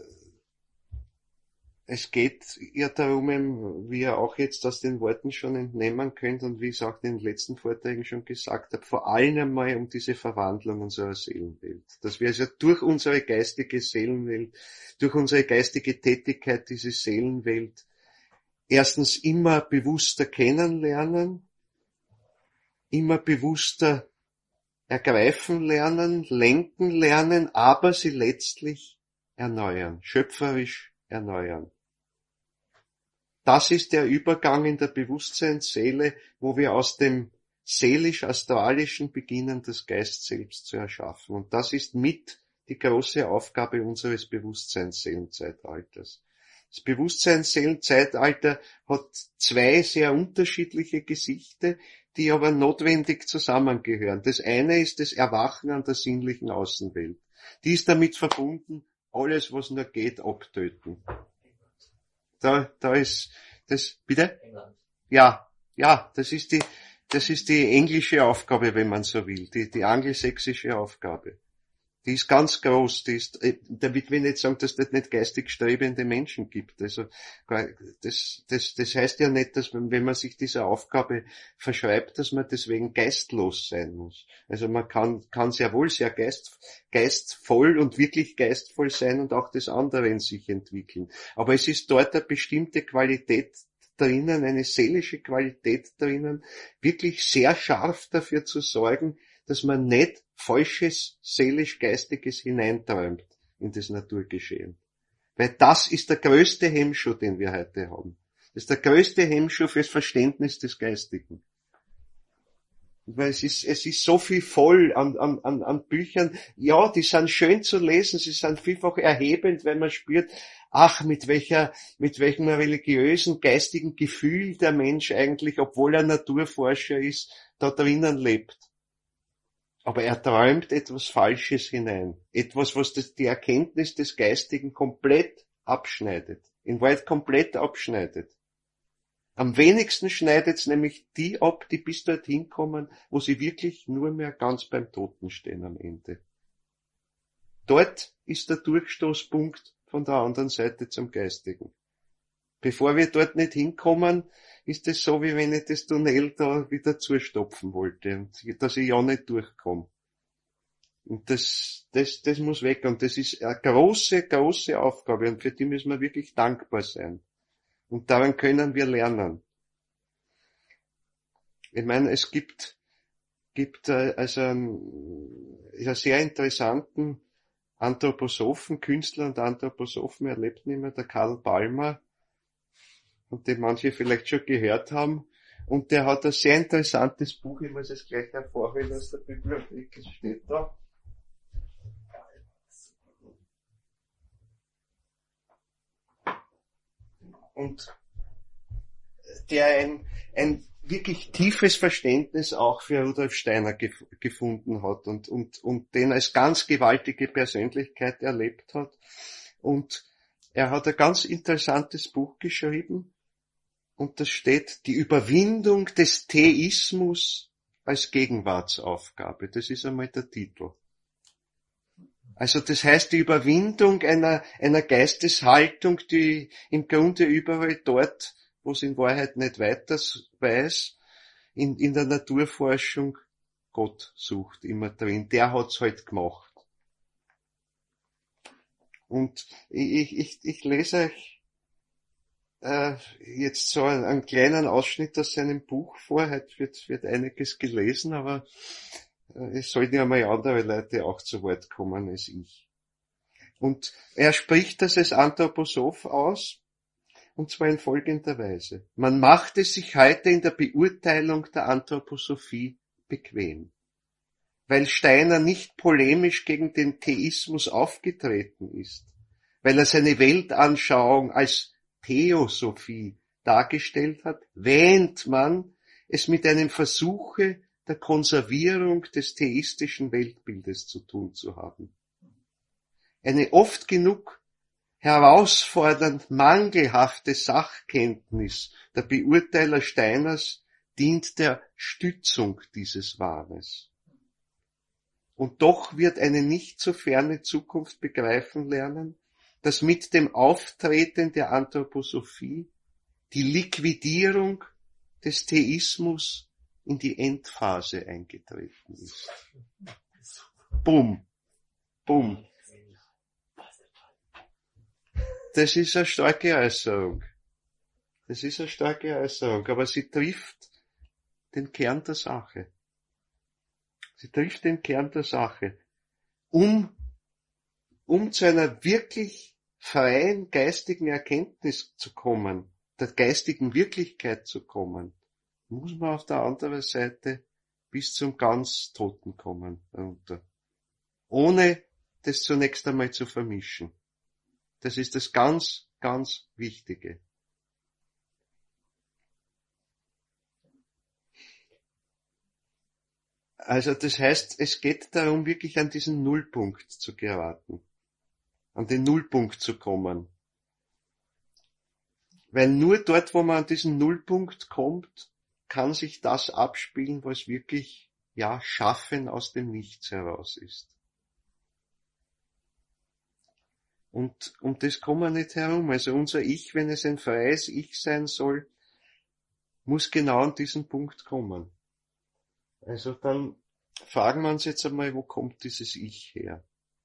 es geht ja darum, wie ihr auch jetzt aus den Worten schon entnehmen könnt und wie ich es auch in den letzten Vorträgen schon gesagt habe, vor allem einmal um diese Verwandlung unserer Seelenwelt. Dass wir also durch unsere geistige Seelenwelt, durch unsere geistige Tätigkeit diese Seelenwelt erstens immer bewusster kennenlernen, immer bewusster ergreifen lernen, lenken lernen, aber sie letztlich erneuern, schöpferisch erneuern. Das ist der Übergang in der Bewusstseinsseele, wo wir aus dem seelisch-astralischen beginnen, das Geist selbst zu erschaffen. Und das ist mit die große Aufgabe unseres Bewusstseinsseelenzeitalters. Das Bewusstseinsseelenzeitalter hat zwei sehr unterschiedliche Gesichter, die aber notwendig zusammengehören. Das eine ist das Erwachen an der sinnlichen Außenwelt. Die ist damit verbunden, alles, was nur geht, abtöten. Da, da ist das, bitte? Ja, ja, das ist die, das ist die englische Aufgabe, wenn man so will, die, die angelsächsische Aufgabe. Die ist ganz groß, die ist, damit will ich nicht sagen, dass es nicht geistig strebende Menschen gibt. Also, das, das, das heißt ja nicht, dass man, wenn man sich dieser Aufgabe verschreibt, dass man deswegen geistlos sein muss. Also man kann, kann sehr wohl sehr geist, geistvoll und wirklich geistvoll sein und auch das andere in sich entwickeln. Aber es ist dort eine bestimmte Qualität drinnen, eine seelische Qualität drinnen, wirklich sehr scharf dafür zu sorgen, dass man nicht falsches, seelisch-geistiges hineinträumt in das Naturgeschehen. Weil das ist der größte Hemmschuh, den wir heute haben. Das ist der größte Hemmschuh fürs Verständnis des Geistigen. Weil es ist, es ist so viel voll an, an, an, an Büchern. Ja, die sind schön zu lesen, sie sind vielfach erhebend, weil man spürt, ach, mit welcher, mit welchem religiösen, geistigen Gefühl der Mensch eigentlich, obwohl er Naturforscher ist, da drinnen lebt. Aber er träumt etwas Falsches hinein. Etwas, was das, die Erkenntnis des Geistigen komplett abschneidet. In Wahrheit komplett abschneidet. Am wenigsten schneidet's nämlich die ab, die bis dorthin kommen, wo sie wirklich nur mehr ganz beim Toten stehen am Ende. Dort ist der Durchstoßpunkt von der anderen Seite zum Geistigen. Bevor wir dort nicht hinkommen, ist es so, wie wenn ich das Tunnel da wieder zustopfen wollte und dass ich ja nicht durchkomme. Und das, das, das muss weg und das ist eine große, große Aufgabe und für die müssen wir wirklich dankbar sein. Und daran können wir lernen. Ich meine, es gibt, gibt äh, also einen, einen sehr interessanten Anthroposophen, Künstler und Anthroposophen, er lebt nicht mehr, der Karl Balmer, und den manche vielleicht schon gehört haben. Und der hat ein sehr interessantes Buch, ich muss es gleich hervorholen aus der Bibliothek, es steht da. Und der ein, ein wirklich tiefes Verständnis auch für Rudolf Steiner gef- gefunden hat und, und, und den als ganz gewaltige Persönlichkeit erlebt hat. Und er hat ein ganz interessantes Buch geschrieben, und das steht, die Überwindung des Theismus als Gegenwartsaufgabe. Das ist einmal der Titel. Also das heißt die Überwindung einer, einer Geisteshaltung, die im Grunde überall dort, wo es in Wahrheit nicht weiter weiß, in, in der Naturforschung Gott sucht, immer drin. Der hat's halt gemacht. Und ich, ich, ich lese euch äh, jetzt so einen, einen kleinen Ausschnitt aus seinem Buch vor. Heute wird, wird einiges gelesen, aber äh, es sollten ja mal andere Leute auch zu Wort kommen als ich. Und er spricht das als Anthroposoph aus, und zwar in folgender Weise. Man macht es sich heute in der Beurteilung der Anthroposophie bequem. Weil Steiner nicht polemisch gegen den Theismus aufgetreten ist, weil er seine Weltanschauung als Theosophie dargestellt hat, wähnt man, es mit einem Versuche der Konservierung des theistischen Weltbildes zu tun zu haben. Eine oft genug herausfordernd mangelhafte Sachkenntnis der Beurteiler Steiners dient der Stützung dieses Wahnes. Und doch wird eine nicht so ferne Zukunft begreifen lernen, dass mit dem Auftreten der Anthroposophie die Liquidierung des Theismus in die Endphase eingetreten ist. Bumm. Bumm. Das ist eine starke Äußerung. Das ist eine starke Äußerung, aber sie trifft den Kern der Sache. Sie trifft den Kern der Sache. Um, um zu einer wirklich freien geistigen Erkenntnis zu kommen, der geistigen Wirklichkeit zu kommen, muss man auf der anderen Seite bis zum ganz Toten kommen, runter. Ohne das zunächst einmal zu vermischen. Das ist das ganz ganz wichtige. Also das heißt, es geht darum, wirklich an diesen Nullpunkt zu geraten, an den Nullpunkt zu kommen. Weil nur dort, wo man an diesen Nullpunkt kommt, kann sich das abspielen, was wirklich, ja, Schaffen aus dem Nichts heraus ist. Und um das kommen wir nicht herum. Also unser Ich, wenn es ein freies Ich sein soll, muss genau an diesen Punkt kommen. Also dann fragen wir uns jetzt einmal, wo kommt dieses Ich her?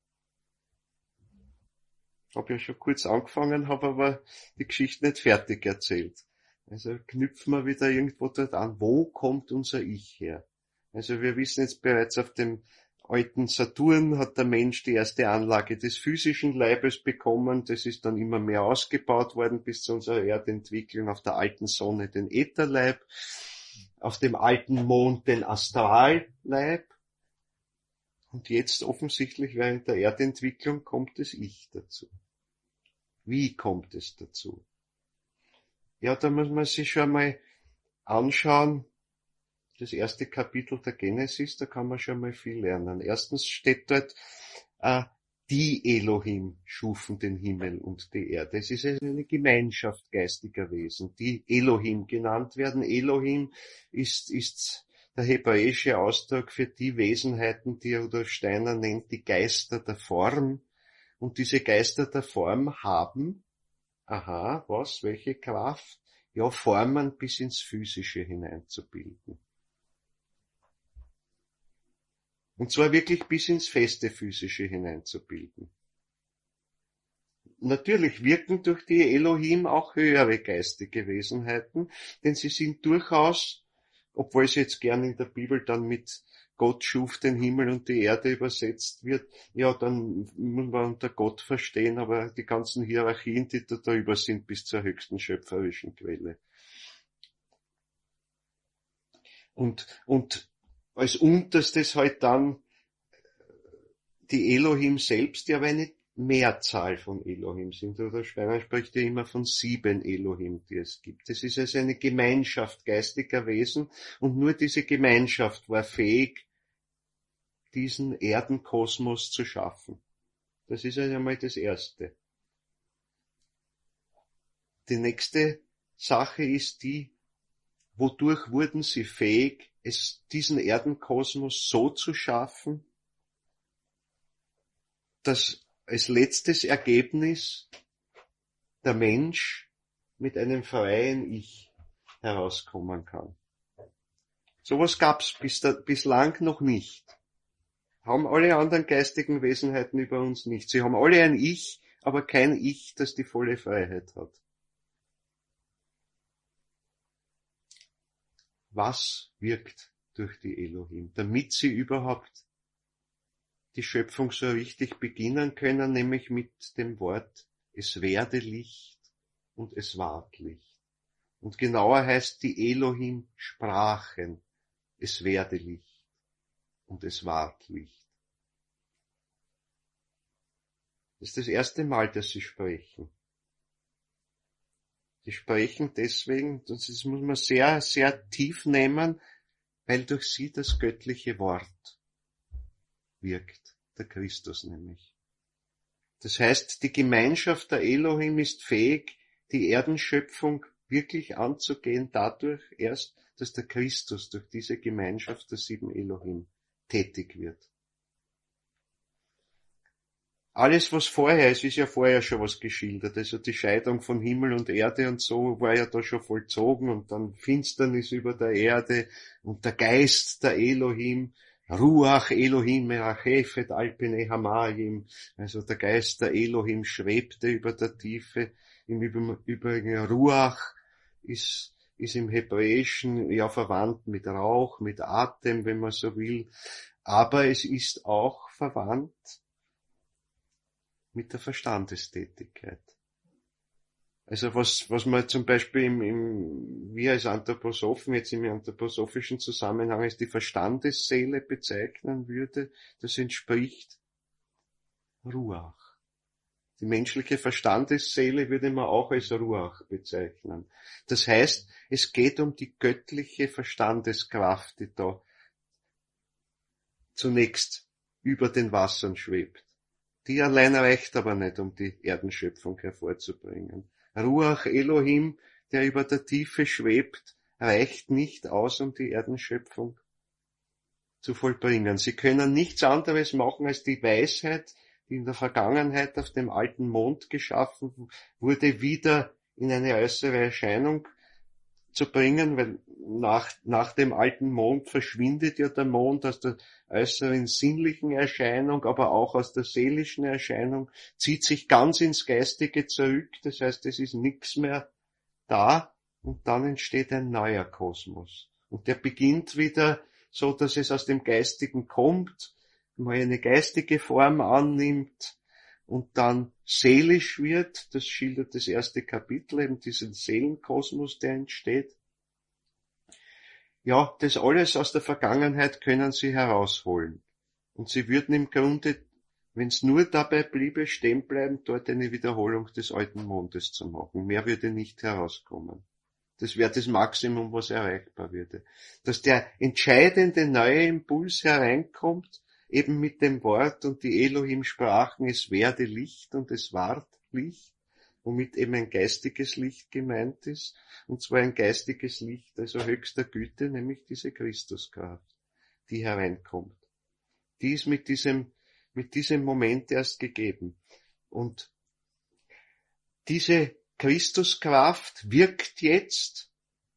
Ich habe ja schon kurz angefangen, habe aber die Geschichte nicht fertig erzählt. Also knüpfen wir wieder irgendwo dort an, wo kommt unser Ich her? Also wir wissen jetzt bereits, auf dem alten Saturn hat der Mensch die erste Anlage des physischen Leibes bekommen. Das ist dann immer mehr ausgebaut worden bis zu unserer Erdentwicklung. Auf der alten Sonne den Ätherleib, auf dem alten Mond den Astralleib. Und jetzt offensichtlich während der Erdentwicklung kommt das Ich dazu. Wie kommt es dazu? Ja, da muss man sich schon mal anschauen, das erste Kapitel der Genesis, da kann man schon mal viel lernen. Erstens steht dort, äh, die Elohim schufen den Himmel und die Erde. Es ist eine Gemeinschaft geistiger Wesen, die Elohim genannt werden. Elohim ist, ist der hebräische Ausdruck für die Wesenheiten, die Rudolf Steiner nennt, die Geister der Form. Und diese Geister der Form haben, aha, was, welche Kraft? Ja, Formen bis ins Physische hineinzubilden. Und zwar wirklich bis ins feste Physische hineinzubilden. Natürlich wirken durch die Elohim auch höhere geistige Wesenheiten, denn sie sind durchaus, obwohl es jetzt gern in der Bibel dann mit Gott schuf den Himmel und die Erde übersetzt wird, ja, dann muss man unter Gott verstehen, aber die ganzen Hierarchien, die da drüber sind, bis zur höchsten schöpferischen Quelle. Und, und als unterstes halt dann die Elohim selbst, die aber eine Mehrzahl von Elohim sind. Oder Steiner spricht ja immer von sieben Elohim, die es gibt. Es ist also eine Gemeinschaft geistiger Wesen und nur diese Gemeinschaft war fähig, diesen Erdenkosmos zu schaffen. Das ist also einmal das Erste. Die nächste Sache ist die, wodurch wurden sie fähig, es, diesen Erdenkosmos so zu schaffen, dass als letztes Ergebnis der Mensch mit einem freien Ich herauskommen kann. Sowas gab's bis da, bislang noch nicht. Haben alle anderen geistigen Wesenheiten über uns nicht. Sie haben alle ein Ich, aber kein Ich, das die volle Freiheit hat. Was wirkt durch die Elohim, damit sie überhaupt die Schöpfung so richtig beginnen können, nämlich mit dem Wort, es werde Licht und es ward Licht. Und genauer heißt, die Elohim sprachen, es werde Licht und es ward Licht. Das ist das erste Mal, dass sie sprechen. Sie sprechen deswegen, das muss man sehr, sehr tief nehmen, weil durch sie das göttliche Wort wirkt, der Christus nämlich. Das heißt, die Gemeinschaft der Elohim ist fähig, die Erdenschöpfung wirklich anzugehen, dadurch erst, dass der Christus durch diese Gemeinschaft der sieben Elohim tätig wird. Alles, was vorher ist, ist ja vorher schon was geschildert. Also die Scheidung von Himmel und Erde und so war ja da schon vollzogen und dann Finsternis über der Erde und der Geist der Elohim, Ruach Elohim merachefet alpine hamayim, also der Geist der Elohim schwebte über der Tiefe. Im Übrigen Ruach ist, ist im Hebräischen ja verwandt mit Rauch, mit Atem, wenn man so will, aber es ist auch verwandt mit der Verstandestätigkeit. Also was, was man zum Beispiel im, im, wir als Anthroposophen jetzt im anthroposophischen Zusammenhang als die Verstandesseele bezeichnen würde, das entspricht Ruach. Die menschliche Verstandesseele würde man auch als Ruach bezeichnen. Das heißt, es geht um die göttliche Verstandeskraft, die da zunächst über den Wassern schwebt. Die allein reicht aber nicht, um die Erdenschöpfung hervorzubringen. Ruach Elohim, der über der Tiefe schwebt, reicht nicht aus, um die Erdenschöpfung zu vollbringen. Sie können nichts anderes machen als die Weisheit, die in der Vergangenheit auf dem alten Mond geschaffen wurde, wieder in eine äußere Erscheinung zu bringen, weil nach, nach dem alten Mond verschwindet ja der Mond aus der äußeren sinnlichen Erscheinung, aber auch aus der seelischen Erscheinung, zieht sich ganz ins Geistige zurück, das heißt, es ist nichts mehr da und dann entsteht ein neuer Kosmos. Und der beginnt wieder so, dass es aus dem Geistigen kommt, mal eine geistige Form annimmt und dann seelisch wird. Das schildert das erste Kapitel, eben diesen Seelenkosmos, der entsteht. Ja, das alles aus der Vergangenheit können sie herausholen. Und sie würden im Grunde, wenn es nur dabei bliebe, stehen bleiben, dort eine Wiederholung des alten Mondes zu machen. Mehr würde nicht herauskommen. Das wäre das Maximum, was erreichbar würde. Dass der entscheidende neue Impuls hereinkommt, eben mit dem Wort, und die Elohim sprachen, es werde Licht und es ward Licht, womit eben ein geistiges Licht gemeint ist, und zwar ein geistiges Licht, also höchster Güte, nämlich diese Christuskraft, die hereinkommt. Die ist mit diesem, mit diesem Moment erst gegeben. Und diese Christuskraft wirkt jetzt,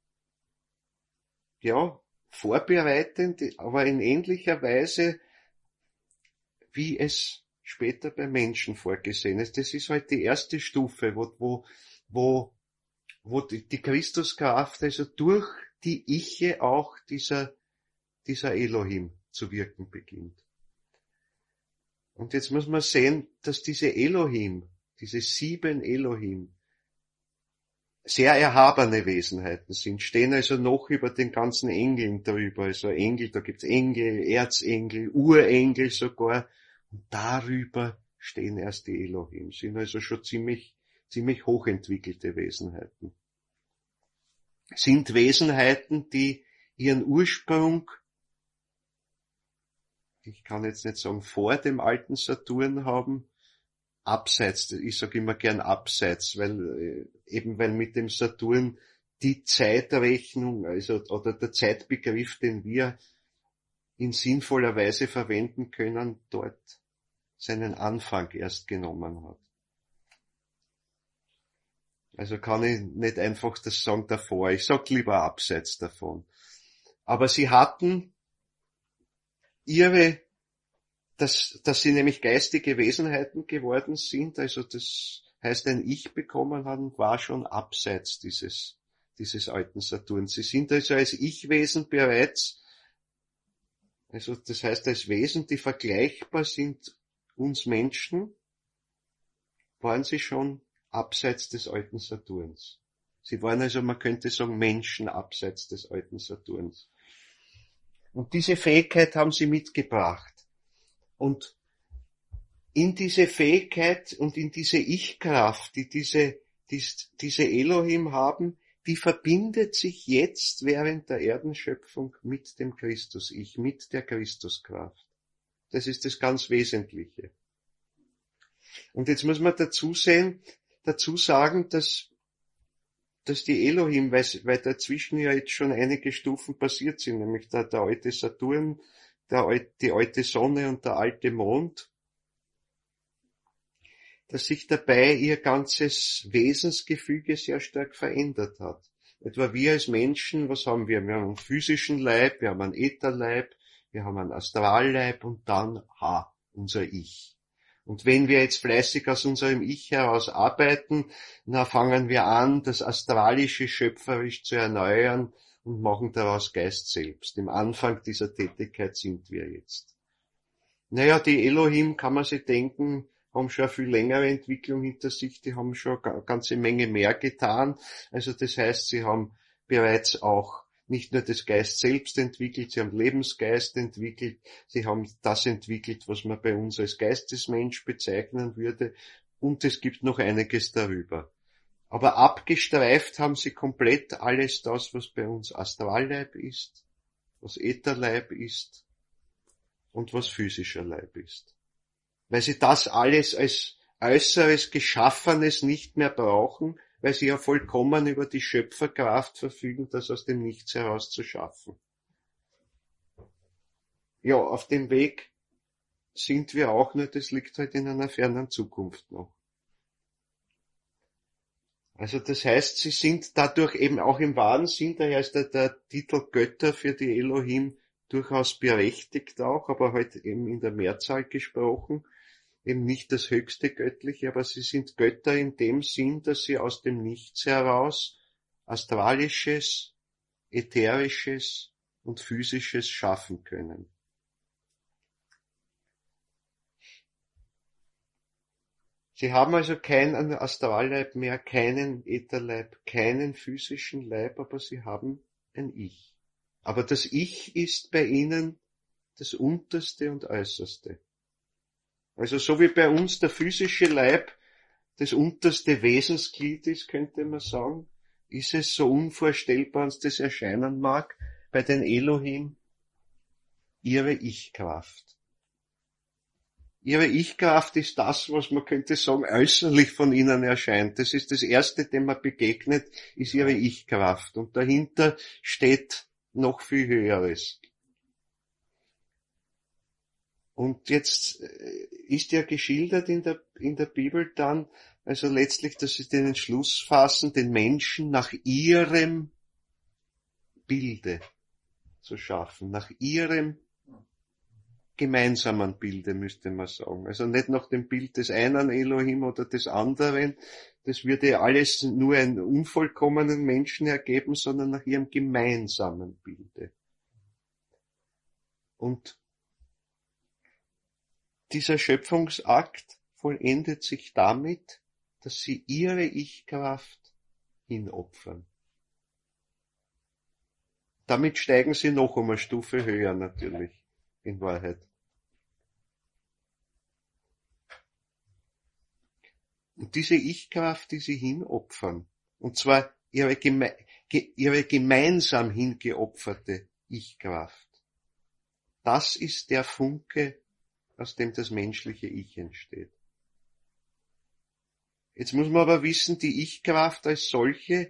ja, vorbereitend, aber in ähnlicher Weise, wie es später bei Menschen vorgesehen ist. Das ist halt die erste Stufe, wo, wo, wo, wo die, die Christuskraft also durch die Iche auch dieser, dieser Elohim zu wirken beginnt. Und jetzt muss man sehen, dass diese Elohim, diese sieben Elohim, sehr erhabene Wesenheiten sind, stehen also noch über den ganzen Engeln drüber. Also Engel, da gibt's Engel, Erzengel, Urengel sogar. Und darüber stehen erst die Elohim, sind also schon ziemlich, ziemlich hochentwickelte Wesenheiten. Sind Wesenheiten, die ihren Ursprung, ich kann jetzt nicht sagen vor dem alten Saturn haben, abseits, ich sage immer gern abseits, weil eben weil mit dem Saturn die Zeitrechnung, also oder der Zeitbegriff, den wir in sinnvoller Weise verwenden können, dort seinen Anfang erst genommen hat. Also kann ich nicht einfach das sagen davor, ich sag lieber abseits davon. Aber sie hatten ihre Dass, dass sie nämlich geistige Wesenheiten geworden sind, also das heißt, ein Ich bekommen haben, war schon abseits dieses, dieses alten Saturn. Sie sind also als Ich-Wesen bereits, also das heißt als Wesen, die vergleichbar sind uns Menschen, waren sie schon abseits des alten Saturns. Sie waren also, man könnte sagen, Menschen abseits des alten Saturns. Und diese Fähigkeit haben sie mitgebracht. Und in diese Fähigkeit und in diese Ich-Kraft, die diese, die, diese Elohim haben, die verbindet sich jetzt während der Erdenschöpfung mit dem Christus-Ich, mit der Christuskraft. Das ist das ganz Wesentliche. Und jetzt muss man dazu sehen, dazu sagen, dass, dass die Elohim, weil, weil dazwischen ja jetzt schon einige Stufen passiert sind, nämlich der, der alte Saturn, Der, die alte Sonne und der alte Mond, dass sich dabei ihr ganzes Wesensgefüge sehr stark verändert hat. Etwa wir als Menschen, was haben wir? Wir haben einen physischen Leib, wir haben einen Ätherleib, wir haben einen Astralleib und dann, ha, unser Ich. Und wenn wir jetzt fleißig aus unserem Ich heraus arbeiten, dann fangen wir an, das Astralische schöpferisch zu erneuern, und machen daraus Geist selbst. Im Anfang dieser Tätigkeit sind wir jetzt. Naja, die Elohim, kann man sich denken, haben schon eine viel längere Entwicklung hinter sich, die haben schon eine ganze Menge mehr getan. Also das heißt, sie haben bereits auch nicht nur das Geist selbst entwickelt, sie haben Lebensgeist entwickelt, sie haben das entwickelt, was man bei uns als Geistesmensch bezeichnen würde, und es gibt noch einiges darüber. Aber abgestreift haben sie komplett alles das, was bei uns Astralleib ist, was Ätherleib ist und was physischer Leib ist. Weil sie das alles als äußeres Geschaffenes nicht mehr brauchen, weil sie ja vollkommen über die Schöpferkraft verfügen, das aus dem Nichts heraus zu schaffen. Ja, auf dem Weg sind wir auch, nur das liegt halt in einer fernen Zukunft noch. Also das heißt, sie sind dadurch eben auch im wahren Sinn, daher ist der, der Titel Götter für die Elohim durchaus berechtigt auch, aber halt eben in der Mehrzahl gesprochen, eben nicht das höchste Göttliche, aber sie sind Götter in dem Sinn, dass sie aus dem Nichts heraus Astralisches, Ätherisches und Physisches schaffen können. Sie haben also keinen Astralleib mehr, keinen Ätherleib, keinen physischen Leib, aber sie haben ein Ich. Aber das Ich ist bei ihnen das Unterste und Äußerste. Also so wie bei uns der physische Leib das unterste Wesensglied ist, könnte man sagen, ist es so unvorstellbar, als das erscheinen mag, bei den Elohim ihre Ich-Kraft. Ihre Ich-Kraft ist das, was man könnte sagen, äußerlich von ihnen erscheint. Das ist das Erste, dem man begegnet, ist ihre Ich-Kraft. Und dahinter steht noch viel Höheres. Und jetzt ist ja geschildert in der, in der Bibel dann, also letztlich, dass sie den Entschluss fassen, den Menschen nach ihrem Bilde zu schaffen, nach ihrem gemeinsamen Bilde, müsste man sagen. Also nicht nach dem Bild des einen Elohim oder des anderen, das würde alles nur einen unvollkommenen Menschen ergeben, sondern nach ihrem gemeinsamen Bilde. Und dieser Schöpfungsakt vollendet sich damit, dass sie ihre Ich-Kraft hinopfern. Damit steigen sie noch um eine Stufe höher natürlich, in Wahrheit. Und diese Ich-Kraft, die sie hinopfern, und zwar ihre, geme ge ihre gemeinsam hingeopferte Ich-Kraft, das ist der Funke, aus dem das menschliche Ich entsteht. Jetzt muss man aber wissen, die Ich-Kraft als solche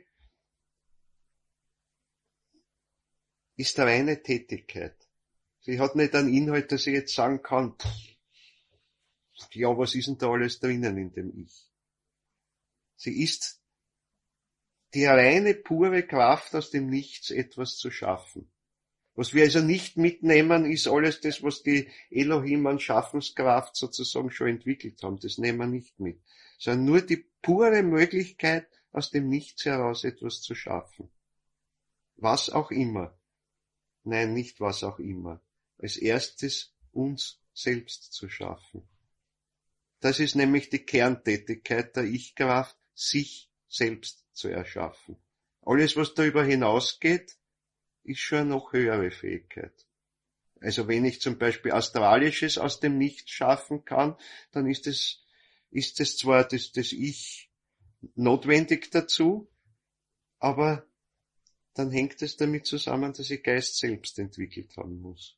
ist reine Tätigkeit. Sie hat nicht einen Inhalt, dass ich jetzt sagen kann, ja, was ist denn da alles drinnen in dem Ich? Sie ist die reine, pure Kraft, aus dem Nichts etwas zu schaffen. Was wir also nicht mitnehmen, ist alles das, was die Elohim an Schaffenskraft sozusagen schon entwickelt haben. Das nehmen wir nicht mit. Sondern nur die pure Möglichkeit, aus dem Nichts heraus etwas zu schaffen. Was auch immer. Nein, nicht was auch immer. Als erstes uns selbst zu schaffen. Das ist nämlich die Kerntätigkeit der Ich-Kraft, sich selbst zu erschaffen. Alles, was darüber hinausgeht, ist schon eine noch höhere Fähigkeit. Also wenn ich zum Beispiel Astralisches aus dem Nichts schaffen kann, dann ist es, ist es zwar das, das Ich notwendig dazu, aber dann hängt es damit zusammen, dass ich Geist selbst entwickelt haben muss.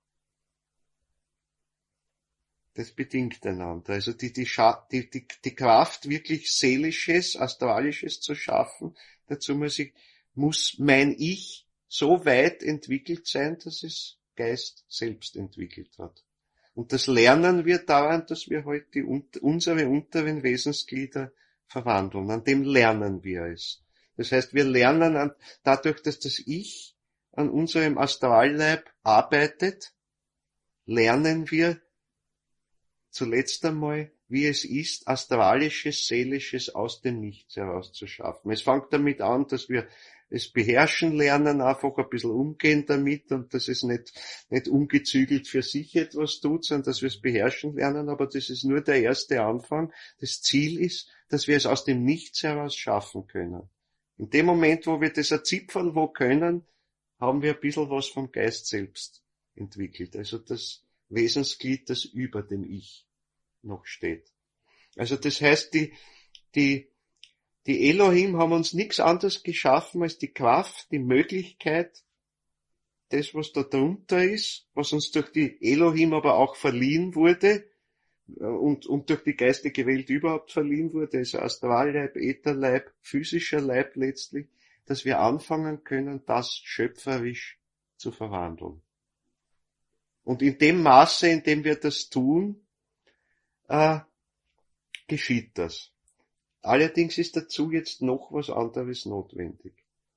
Das bedingt einander. Also die, die, die, die, die Kraft, wirklich Seelisches, Astralisches zu schaffen, dazu muss ich, muss mein Ich so weit entwickelt sein, dass es Geist selbst entwickelt hat. Und das lernen wir daran, dass wir heute die, unsere unteren Wesensglieder verwandeln. An dem lernen wir es. Das heißt, wir lernen an, dadurch, dass das Ich an unserem Astralleib arbeitet, lernen wir zuletzt einmal, wie es ist, Astralisches, Seelisches aus dem Nichts herauszuschaffen. Es fängt damit an, dass wir es beherrschen lernen, einfach ein bisschen umgehen damit und dass es nicht, nicht ungezügelt für sich etwas tut, sondern dass wir es beherrschen lernen, aber das ist nur der erste Anfang. Das Ziel ist, dass wir es aus dem Nichts heraus schaffen können. In dem Moment, wo wir das ein Zipferl wo können, haben wir ein bisschen was vom Geist selbst entwickelt. Also das Wesensglied, das über dem Ich noch steht. Also das heißt, die, die, die Elohim haben uns nichts anderes geschaffen als die Kraft, die Möglichkeit, das, was da drunter ist, was uns durch die Elohim aber auch verliehen wurde, und, und durch die geistige Welt überhaupt verliehen wurde, also Astralleib, Ätherleib, physischer Leib letztlich, dass wir anfangen können, das schöpferisch zu verwandeln. Und in dem Maße, in dem wir das tun, äh, geschieht das. Allerdings ist dazu jetzt noch was anderes notwendig.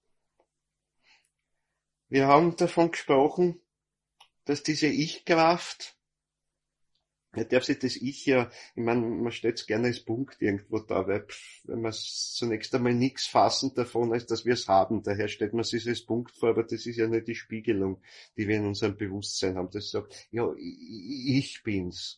Wir haben davon gesprochen, dass diese Ich-Kraft, man darf sich das Ich ja, ich meine, man stellt es gerne als Punkt irgendwo da, weil pff, wenn man zunächst einmal nichts fassen davon, als dass wir es haben, daher stellt man sich als Punkt vor, aber das ist ja nicht die Spiegelung, die wir in unserem Bewusstsein haben, das sagt, ja, ich bin's.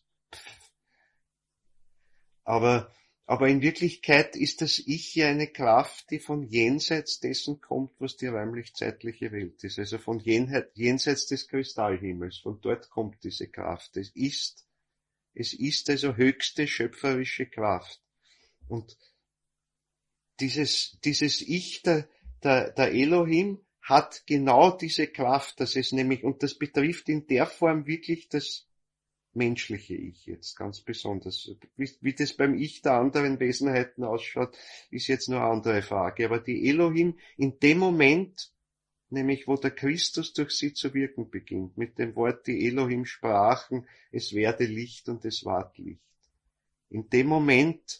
Aber, aber in Wirklichkeit ist das Ich ja eine Kraft, die von jenseits dessen kommt, was die räumlich-zeitliche Welt ist, also von jenseits des Kristallhimmels, von dort kommt diese Kraft, es ist Es ist also höchste schöpferische Kraft. Und dieses, dieses Ich der, der, der Elohim hat genau diese Kraft, dass es nämlich, und das betrifft in der Form wirklich das menschliche Ich jetzt ganz besonders. Wie, wie das beim Ich der anderen Wesenheiten ausschaut, ist jetzt nur eine andere Frage. Aber die Elohim in dem Moment, nämlich wo der Christus durch sie zu wirken beginnt, mit dem Wort, die Elohim sprachen, es werde Licht und es ward Licht. In dem Moment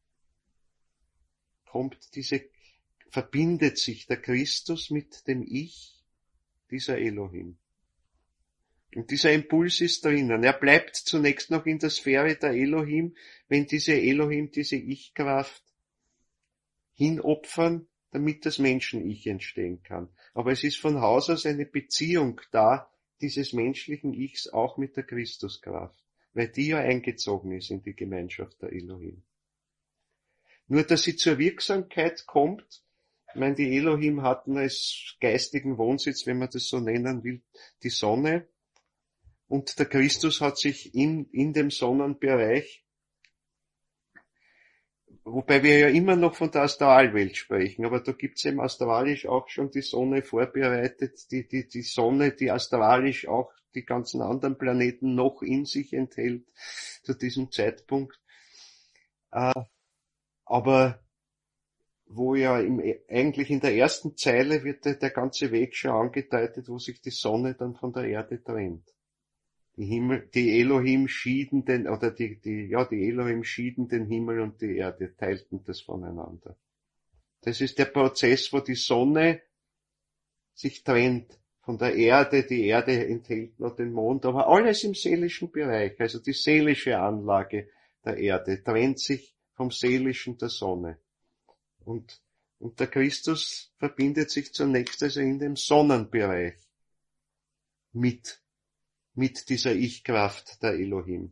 kommt diese, verbindet sich der Christus mit dem Ich dieser Elohim. Und dieser Impuls ist drinnen. Er bleibt zunächst noch in der Sphäre der Elohim, wenn diese Elohim, diese Ich-Kraft hinopfern, damit das Menschen-Ich entstehen kann. Aber es ist von Haus aus eine Beziehung da, dieses menschlichen Ichs auch mit der Christuskraft, weil die ja eingezogen ist in die Gemeinschaft der Elohim. Nur, dass sie zur Wirksamkeit kommt, ich meine, die Elohim hatten als geistigen Wohnsitz, wenn man das so nennen will, die Sonne, und der Christus hat sich in, in dem Sonnenbereich, wobei wir ja immer noch von der Astralwelt sprechen, aber da gibt's eben astralisch auch schon die Sonne vorbereitet, die, die, die Sonne, die astralisch auch die ganzen anderen Planeten noch in sich enthält zu diesem Zeitpunkt. Äh, aber wo ja im, eigentlich in der ersten Zeile wird der, der ganze Weg schon angedeutet, wo sich die Sonne dann von der Erde trennt. Die Himmel, die Elohim schieden den, oder die, die, ja, die Elohim schieden den Himmel und die Erde, teilten das voneinander. Das ist der Prozess, wo die Sonne sich trennt von der Erde, die Erde enthält noch den Mond, aber alles im seelischen Bereich, also die seelische Anlage der Erde trennt sich vom seelischen der Sonne. Und, und der Christus verbindet sich zunächst also in dem Sonnenbereich mit mit dieser Ich-Kraft der Elohim.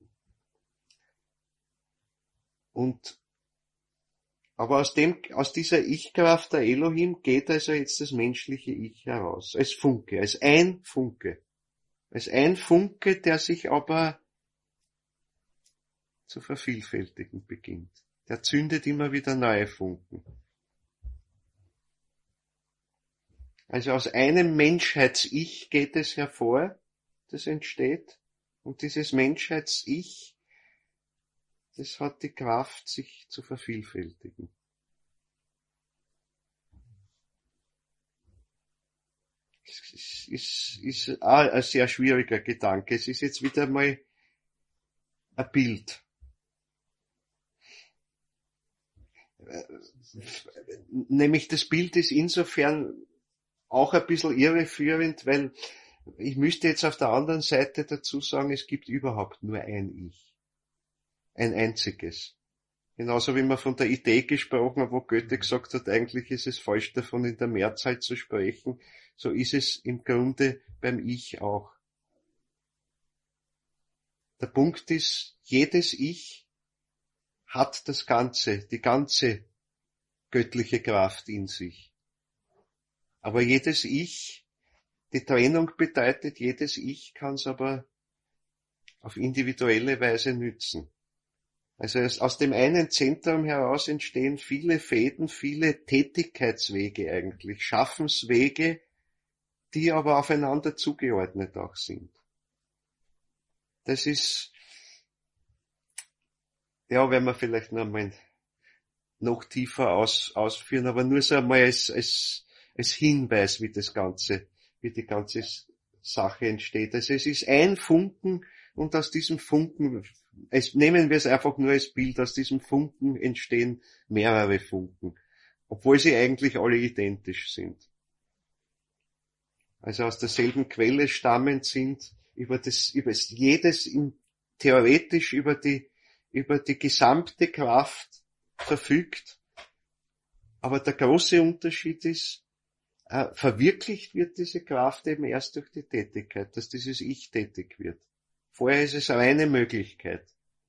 Und, aber aus dem, aus dieser Ich-Kraft der Elohim geht also jetzt das menschliche Ich heraus, als Funke, als ein Funke, als ein Funke, der sich aber zu vervielfältigen beginnt. Der zündet immer wieder neue Funken. Also aus einem Menschheits-Ich geht es hervor, das entsteht, und dieses Menschheits-Ich, das hat die Kraft, sich zu vervielfältigen. Es ist, ist, ist auch ein sehr schwieriger Gedanke. Es ist jetzt wieder mal ein Bild. Nämlich das Bild ist insofern auch ein bisschen irreführend, weil ich müsste jetzt auf der anderen Seite dazu sagen, es gibt überhaupt nur ein Ich. Ein einziges. Genauso wie man von der Idee gesprochen hat, wo Goethe gesagt hat, eigentlich ist es falsch davon in der Mehrzahl zu sprechen, so ist es im Grunde beim Ich auch. Der Punkt ist, jedes Ich hat das Ganze, die ganze göttliche Kraft in sich. Aber jedes Ich, die Trennung bedeutet, jedes Ich kann es aber auf individuelle Weise nützen. Also es, aus dem einen Zentrum heraus entstehen viele Fäden, viele Tätigkeitswege eigentlich, Schaffenswege, die aber aufeinander zugeordnet auch sind. Das ist, ja, werden wir vielleicht noch mal noch tiefer aus, ausführen, aber nur so einmal als, als, als Hinweis, wie das Ganze, wie die ganze Sache entsteht. Also es ist ein Funken und aus diesem Funken, es, nehmen wir es einfach nur als Bild, aus diesem Funken entstehen mehrere Funken, obwohl sie eigentlich alle identisch sind. Also aus derselben Quelle stammend sind, über das, über das, jedes im, theoretisch über die, über die gesamte Kraft verfügt. Aber der große Unterschied ist, äh, verwirklicht wird diese Kraft eben erst durch die Tätigkeit, dass dieses Ich tätig wird. Vorher ist es reine Möglichkeit.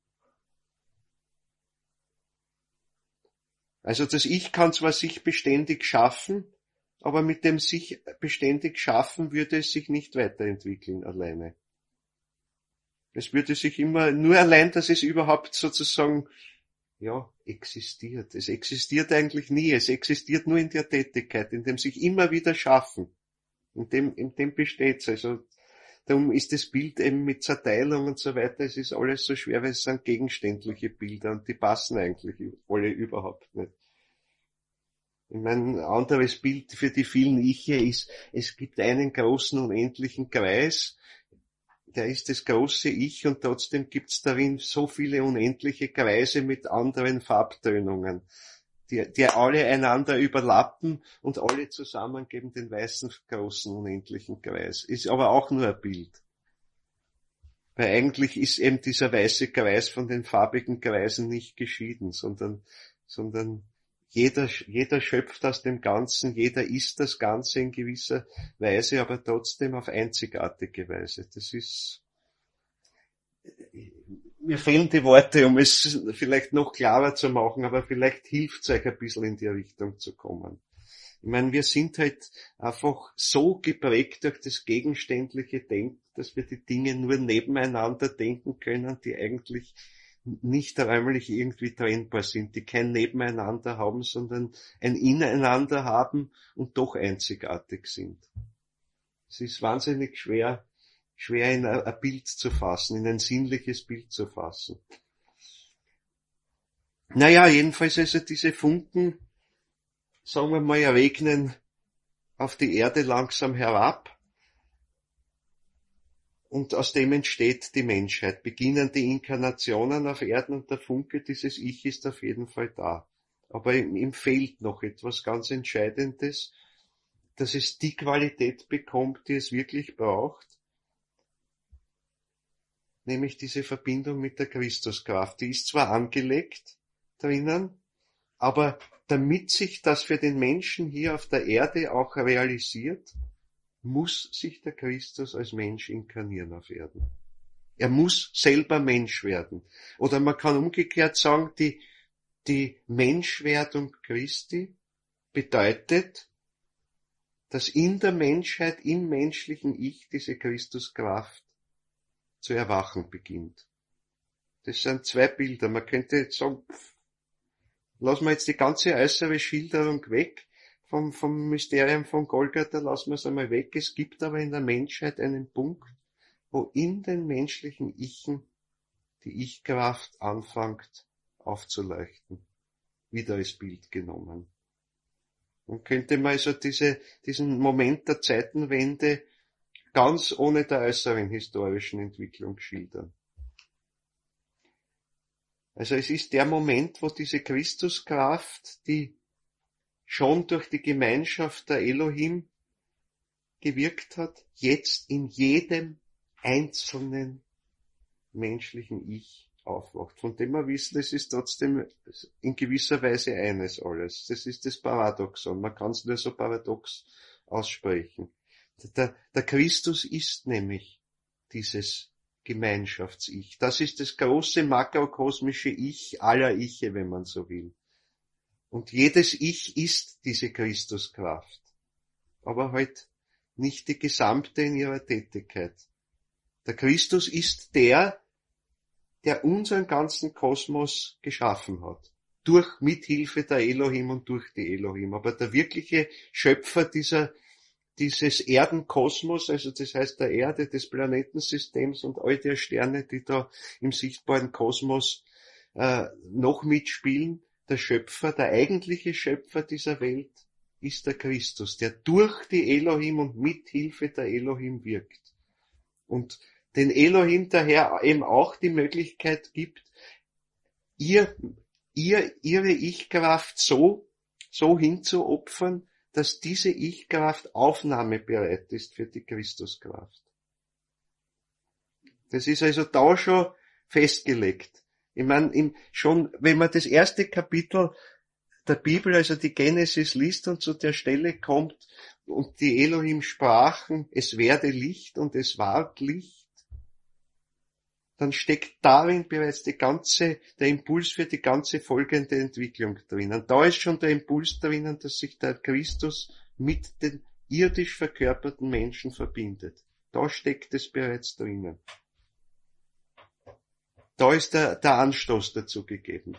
Also das Ich kann zwar sich beständig schaffen, aber mit dem sich beständig schaffen würde es sich nicht weiterentwickeln alleine. Es würde sich immer, nur allein, dass es überhaupt sozusagen, ja, existiert. Es existiert eigentlich nie, es existiert nur in der Tätigkeit, in dem sich immer wieder schaffen. In dem, in dem besteht's. Also, darum ist das Bild eben mit Zerteilung und so weiter, es ist alles so schwer, weil es sind gegenständliche Bilder und die passen eigentlich alle überhaupt nicht. Ich meine, ein anderes Bild für die vielen Iche ist, es gibt einen großen unendlichen Kreis, der ist das große Ich und trotzdem gibt's darin so viele unendliche Kreise mit anderen Farbtönungen, die, die alle einander überlappen und alle zusammen geben den weißen großen unendlichen Kreis. Ist aber auch nur ein Bild. Weil eigentlich ist eben dieser weiße Kreis von den farbigen Kreisen nicht geschieden, sondern, sondern Jeder, jeder schöpft aus dem Ganzen, jeder ist das Ganze in gewisser Weise, aber trotzdem auf einzigartige Weise. Das ist, mir fehlen die Worte, um es vielleicht noch klarer zu machen, aber vielleicht hilft es euch ein bisschen in die Richtung zu kommen. Ich meine, wir sind halt einfach so geprägt durch das gegenständliche Denken, dass wir die Dinge nur nebeneinander denken können, die eigentlich nicht räumlich irgendwie trennbar sind, die kein Nebeneinander haben, sondern ein Ineinander haben und doch einzigartig sind. Es ist wahnsinnig schwer, schwer in ein Bild zu fassen, in ein sinnliches Bild zu fassen. Naja, jedenfalls also diese Funken, sagen wir mal, regnen auf die Erde langsam herab. Und aus dem entsteht die Menschheit. Beginnen die Inkarnationen auf Erden und der Funke dieses Ich ist auf jeden Fall da. Aber ihm, ihm fehlt noch etwas ganz Entscheidendes, dass es die Qualität bekommt, die es wirklich braucht, nämlich diese Verbindung mit der Christuskraft. Die ist zwar angelegt drinnen, aber damit sich das für den Menschen hier auf der Erde auch realisiert, muss sich der Christus als Mensch inkarnieren auf Erden. Er muss selber Mensch werden. Oder man kann umgekehrt sagen, die, die Menschwerdung Christi bedeutet, dass in der Menschheit, im menschlichen Ich, diese Christuskraft zu erwachen beginnt. Das sind zwei Bilder. Man könnte jetzt sagen, pff, lassen wir jetzt die ganze äußere Schilderung weg, Vom, vom Mysterium von Golgatha lassen wir es einmal weg. Es gibt aber in der Menschheit einen Punkt, wo in den menschlichen Ichen die Ich-Kraft anfängt aufzuleuchten. Wieder als Bild genommen. Und könnte man also diese, diesen Moment der Zeitenwende ganz ohne der äußeren historischen Entwicklung schildern. Also es ist der Moment, wo diese Christuskraft, die schon durch die Gemeinschaft der Elohim gewirkt hat, jetzt in jedem einzelnen menschlichen Ich aufwacht. Von dem wir wissen, es ist trotzdem in gewisser Weise eines alles. Das ist das Paradoxon. Man kann es nur so paradox aussprechen. Der, der Christus ist nämlich dieses Gemeinschafts-Ich. Das ist das große makrokosmische Ich aller Iche, wenn man so will. Und jedes Ich ist diese Christuskraft, aber halt nicht die gesamte in ihrer Tätigkeit. Der Christus ist der, der unseren ganzen Kosmos geschaffen hat. Durch, mithilfe der Elohim und durch die Elohim. Aber der wirkliche Schöpfer dieser, dieses Erdenkosmos, also das heißt der Erde, des Planetensystems und all der Sterne, die da im sichtbaren Kosmos äh, noch mitspielen, der Schöpfer, der eigentliche Schöpfer dieser Welt, ist der Christus, der durch die Elohim und mit Hilfe der Elohim wirkt. Und den Elohim daher eben auch die Möglichkeit gibt, ihr, ihr, ihre Ich-Kraft so, so hinzuopfern, dass diese Ich-Kraft aufnahmebereit ist für die Christuskraft. Das ist also da schon festgelegt. Ich meine, im, schon, wenn man das erste Kapitel der Bibel, also die Genesis liest und zu der Stelle kommt und die Elohim sprachen, es werde Licht und es ward Licht, dann steckt darin bereits die ganze, der Impuls für die ganze folgende Entwicklung drinnen. Da ist schon der Impuls drinnen, dass sich der Christus mit den irdisch verkörperten Menschen verbindet. Da steckt es bereits drinnen. Da ist der, der Anstoß dazu gegeben.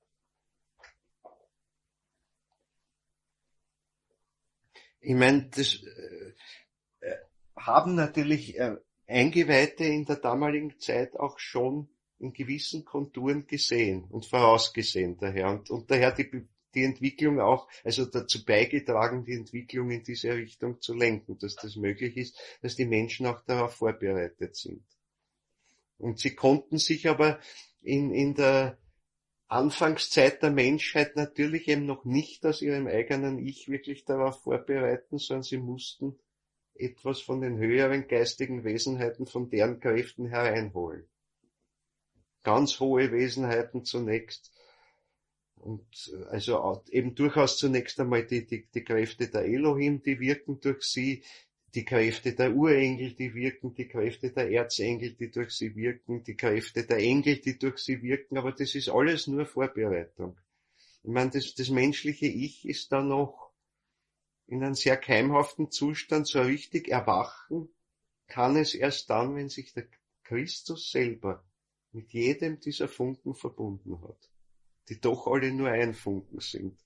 Ich meine, das äh, haben natürlich äh, Eingeweihte in der damaligen Zeit auch schon in gewissen Konturen gesehen und vorausgesehen daher und, und daher die, die Entwicklung auch, also dazu beigetragen, die Entwicklung in diese Richtung zu lenken, dass das möglich ist, dass die Menschen auch darauf vorbereitet sind. Und sie konnten sich aber in, in der Anfangszeit der Menschheit natürlich eben noch nicht aus ihrem eigenen Ich wirklich darauf vorbereiten, sondern sie mussten etwas von den höheren geistigen Wesenheiten, von deren Kräften hereinholen. Ganz hohe Wesenheiten zunächst. Und also eben durchaus zunächst einmal die, die, die Kräfte der Elohim, die wirken durch sie, die Kräfte der Urengel, die wirken, die Kräfte der Erzengel, die durch sie wirken, die Kräfte der Engel, die durch sie wirken, aber das ist alles nur Vorbereitung. Ich meine, das, das menschliche Ich ist da noch in einem sehr keimhaften Zustand, so richtig erwachen kann es erst dann, wenn sich der Christus selber mit jedem dieser Funken verbunden hat, die doch alle nur ein Funken sind.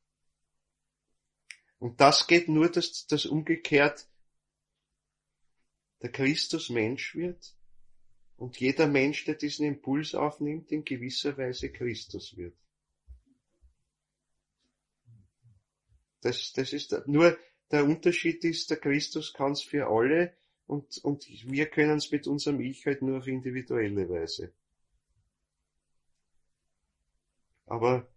Und das geht nur, dass das umgekehrt der Christus Mensch wird und jeder Mensch, der diesen Impuls aufnimmt, in gewisser Weise Christus wird. Das, das ist nur der Unterschied ist, der Christus kann es für alle und, und wir können es mit unserem Ich halt nur auf individuelle Weise. Aber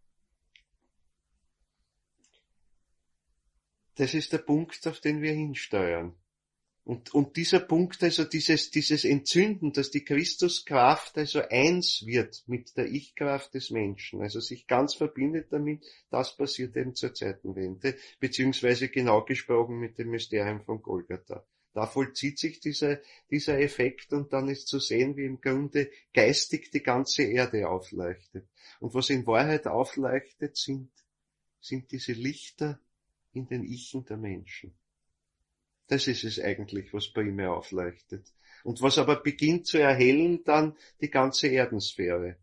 das ist der Punkt, auf den wir hinsteuern. Und, und dieser Punkt, also dieses, dieses Entzünden, dass die Christuskraft also eins wird mit der Ich-Kraft des Menschen, also sich ganz verbindet damit, das passiert eben zur Zeitenwende, beziehungsweise genau gesprochen mit dem Mysterium von Golgatha. Da vollzieht sich dieser, dieser Effekt und dann ist zu sehen, wie im Grunde geistig die ganze Erde aufleuchtet. Und was in Wahrheit aufleuchtet, sind, sind diese Lichter in den Ichen der Menschen. Das ist es eigentlich, was bei ihm aufleuchtet. Und was aber beginnt zu erhellen, dann die ganze Erdensphäre.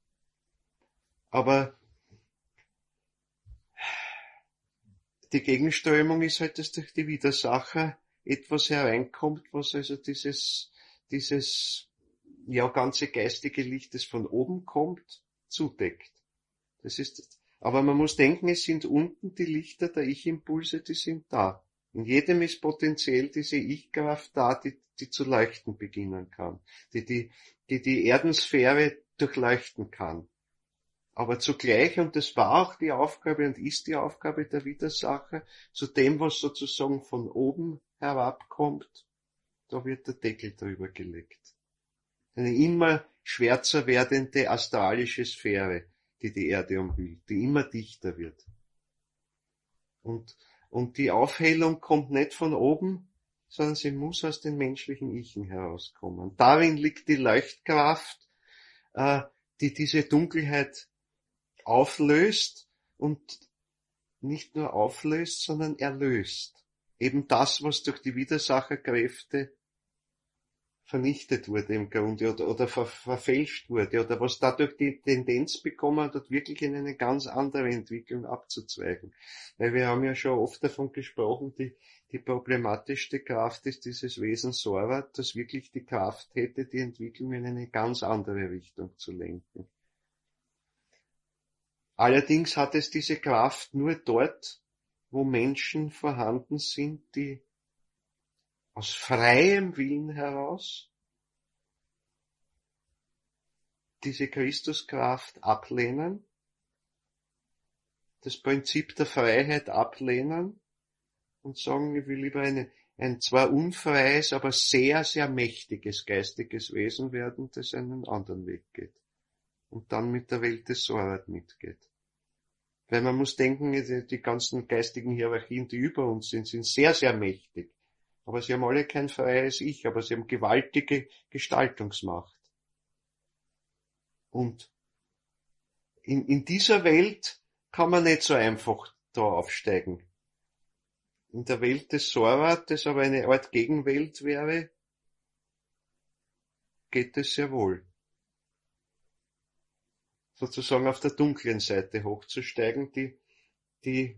Aber die Gegenströmung ist halt, dass durch die Widersacher etwas hereinkommt, was also dieses, dieses, ja, ganze geistige Licht, das von oben kommt, zudeckt. Das ist, aber man muss denken, es sind unten die Lichter der Ich-Impulse, die sind da. In jedem ist potenziell diese Ich-Kraft da, die, die zu leuchten beginnen kann, die die, die die Erdensphäre durchleuchten kann. Aber zugleich, und das war auch die Aufgabe und ist die Aufgabe der Widersacher, zu dem, was sozusagen von oben herabkommt, da wird der Deckel drüber gelegt. Eine immer schwärzer werdende astralische Sphäre, die die Erde umhüllt, die immer dichter wird. Und Und die Aufhellung kommt nicht von oben, sondern sie muss aus den menschlichen Ichen herauskommen. Darin liegt die Leuchtkraft, äh, die diese Dunkelheit auflöst und nicht nur auflöst, sondern erlöst. Eben das, was durch die Widersacherkräfte vernichtet wurde im Grunde oder, oder ver, verfälscht wurde oder was dadurch die Tendenz bekommen hat, wirklich in eine ganz andere Entwicklung abzuzweigen. Weil wir haben ja schon oft davon gesprochen, die, die problematischste Kraft ist dieses Wesen Sorat, das wirklich die Kraft hätte, die Entwicklung in eine ganz andere Richtung zu lenken. Allerdings hat es diese Kraft nur dort, wo Menschen vorhanden sind, die aus freiem Willen heraus diese Christuskraft ablehnen, das Prinzip der Freiheit ablehnen und sagen, ich will lieber eine, ein zwar unfreies, aber sehr, sehr mächtiges geistiges Wesen werden, das einen anderen Weg geht und dann mit der Welt des Sorat mitgeht. Weil man muss denken, die ganzen geistigen Hierarchien, die über uns sind, sind sehr, sehr mächtig. Aber sie haben alle kein freies Ich, aber sie haben gewaltige Gestaltungsmacht. Und in, in dieser Welt kann man nicht so einfach da aufsteigen. In der Welt des Sorat, das aber eine Art Gegenwelt wäre, geht es sehr wohl. Sozusagen auf der dunklen Seite hochzusteigen, die, die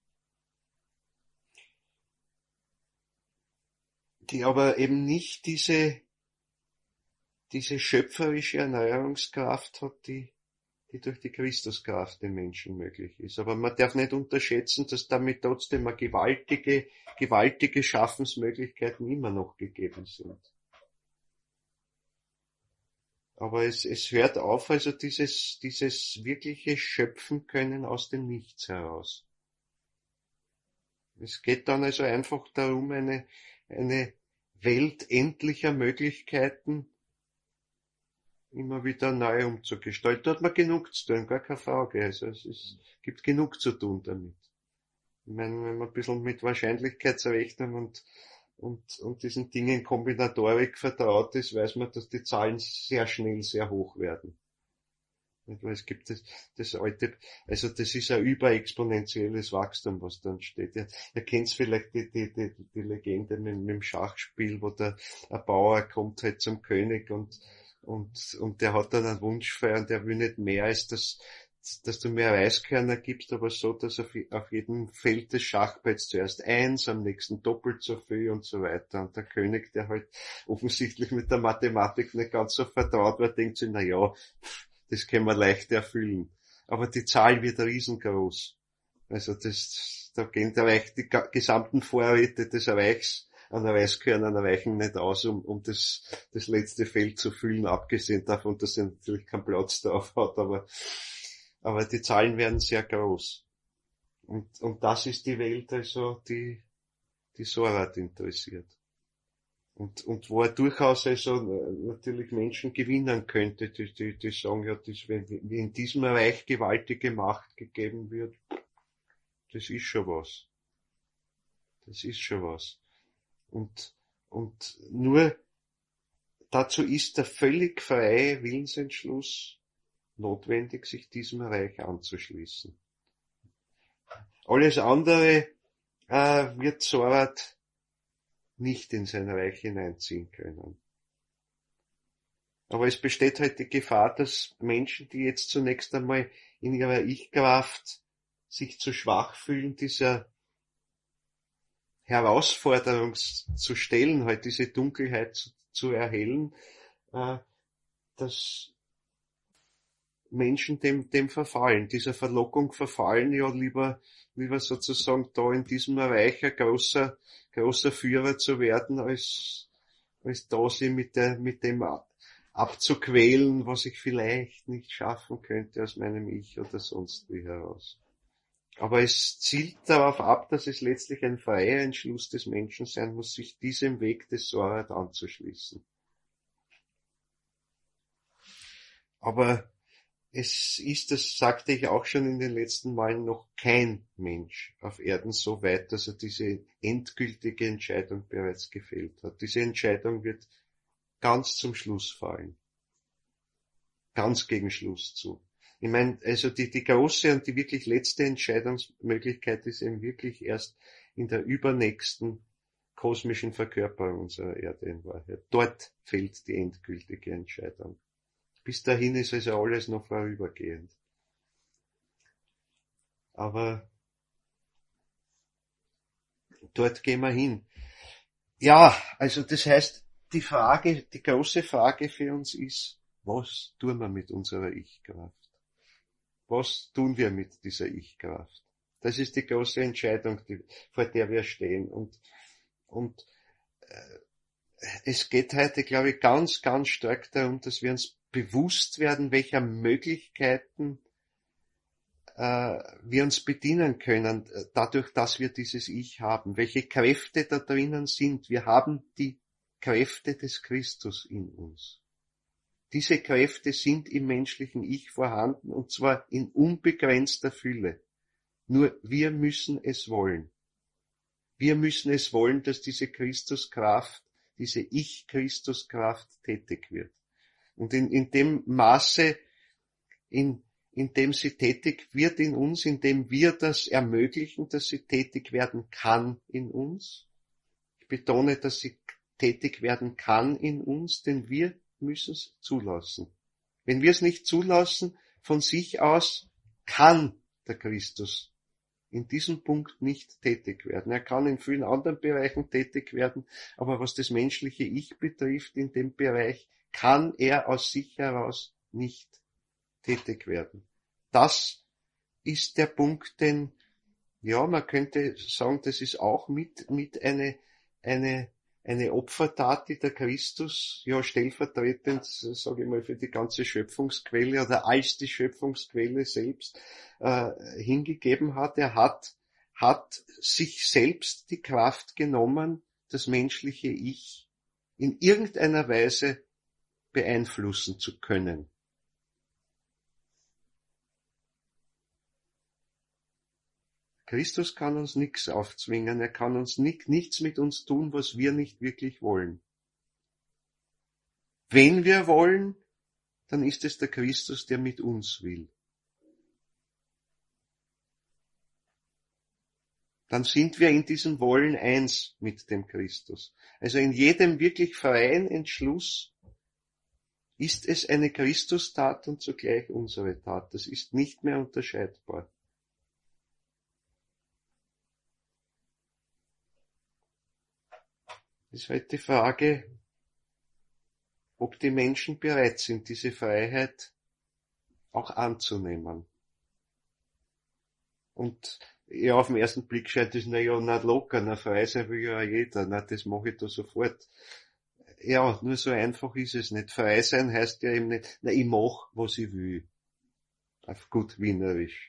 die aber eben nicht diese, diese schöpferische Erneuerungskraft hat, die, die durch die Christuskraft den Menschen möglich ist. Aber man darf nicht unterschätzen, dass damit trotzdem eine gewaltige, gewaltige Schaffensmöglichkeiten immer noch gegeben sind. Aber es, es hört auf, also dieses, dieses wirkliche Schöpfen können aus dem Nichts heraus. Es geht dann also einfach darum, eine, eine Welt endlicher Möglichkeiten immer wieder neu umzugestalten. Da hat man genug zu tun, gar keine Frage. Also es ist, gibt genug zu tun damit. Ich meine, wenn man ein bisschen mit Wahrscheinlichkeitsrechnung und, und, und diesen Dingen Kombinatorik vertraut ist, weiß man, dass die Zahlen sehr schnell sehr hoch werden. Weil es gibt das, das alte, also das ist ein überexponentielles Wachstum, was dann steht. Ihr, ihr kennt vielleicht die, die, die, die Legende mit, mit dem Schachspiel, wo der ein Bauer kommt halt zum König und und und der hat dann einen Wunsch frei und der will nicht mehr als das, dass du mehr Reiskörner gibst, aber so, dass auf, auf jedem Feld des Schachbretts zuerst eins, am nächsten doppelt so viel und so weiter. Und der König, der halt offensichtlich mit der Mathematik nicht ganz so vertraut war, denkt sich, na ja, das können wir leicht erfüllen. Aber die Zahl wird riesengroß. Also das, da gehen der Reich, die gesamten Vorräte des Reichs an Reiskörnern reichen nicht aus, um, um das, das letzte Feld zu füllen, abgesehen davon, dass er natürlich keinen Platz drauf hat, aber, aber die Zahlen werden sehr groß. Und, und das ist die Welt, also, die, die Sorat interessiert. Und, und wo er durchaus also natürlich Menschen gewinnen könnte, die, die, die sagen, ja, das, wenn, wenn in diesem Reich gewaltige Macht gegeben wird, das ist schon was. Das ist schon was. Und, und nur dazu ist der völlig freie Willensentschluss notwendig, sich diesem Reich anzuschließen. Alles andere äh, wird Sorat nicht in sein Reich hineinziehen können. Aber es besteht halt die Gefahr, dass Menschen, die jetzt zunächst einmal in ihrer Ich-Kraft sich zu schwach fühlen, dieser Herausforderung zu stellen, halt diese Dunkelheit zu, zu erhellen, äh, dass Menschen dem, dem verfallen, dieser Verlockung verfallen, ja lieber, lieber sozusagen da in diesem Reich ein großer, großer Führer zu werden, als, als da sie mit der, mit dem abzuquälen, was ich vielleicht nicht schaffen könnte aus meinem Ich oder sonst wie heraus. Aber es zielt darauf ab, dass es letztlich ein freier Entschluss des Menschen sein muss, sich diesem Weg des Sorat anzuschließen. Aber es ist, das sagte ich auch schon in den letzten Malen, noch kein Mensch auf Erden so weit, dass er diese endgültige Entscheidung bereits gefällt hat. Diese Entscheidung wird ganz zum Schluss fallen. Ganz gegen Schluss zu. Ich meine, also die, die große und die wirklich letzte Entscheidungsmöglichkeit ist eben wirklich erst in der übernächsten kosmischen Verkörperung unserer Erde in Wahrheit. Dort fällt die endgültige Entscheidung. Bis dahin ist also alles noch vorübergehend. Aber dort gehen wir hin. Ja, also das heißt, die Frage, die große Frage für uns ist, was tun wir mit unserer Ich-Kraft? Was tun wir mit dieser Ich-Kraft? Das ist die große Entscheidung, die, vor der wir stehen. Und, und äh, es geht heute, glaube ich, ganz, ganz stark darum, dass wir uns bewusst werden, welcher Möglichkeiten äh, wir uns bedienen können, dadurch, dass wir dieses Ich haben. Welche Kräfte da drinnen sind. Wir haben die Kräfte des Christus in uns. Diese Kräfte sind im menschlichen Ich vorhanden, und zwar in unbegrenzter Fülle. Nur wir müssen es wollen. Wir müssen es wollen, dass diese Christuskraft, diese Ich-Christuskraft tätig wird. Und in, in dem Maße, in, in dem sie tätig wird in uns, in dem wir das ermöglichen, dass sie tätig werden kann in uns. Ich betone, dass sie tätig werden kann in uns, denn wir müssen es zulassen. Wenn wir es nicht zulassen, von sich aus kann der Christus in diesem Punkt nicht tätig werden. Er kann in vielen anderen Bereichen tätig werden, aber was das menschliche Ich betrifft, in dem Bereich kann er aus sich heraus nicht tätig werden. Das ist der Punkt, den, ja, man könnte sagen, das ist auch mit, mit eine, eine, eine Opfertat, die der Christus, ja, stellvertretend, sage ich mal, für die ganze Schöpfungsquelle oder als die Schöpfungsquelle selbst, äh, hingegeben hat. Er hat, hat sich selbst die Kraft genommen, das menschliche Ich in irgendeiner Weise beeinflussen zu können. Christus kann uns nichts aufzwingen, er kann uns nicht, nichts mit uns tun, was wir nicht wirklich wollen. Wenn wir wollen, dann ist es der Christus, der mit uns will. Dann sind wir in diesem Wollen eins mit dem Christus. Also in jedem wirklich freien Entschluss ist es eine Christustat und zugleich unsere Tat. Das ist nicht mehr unterscheidbar. Es ist halt die Frage, ob die Menschen bereit sind, diese Freiheit auch anzunehmen. Und ja, auf den ersten Blick scheint es, na ja, nicht locker, na frei sein will ja jeder, na das mache ich da sofort. Ja, nur so einfach ist es nicht. Frei sein heißt ja eben nicht, na ich mach, was ich will. Auf gut wienerisch.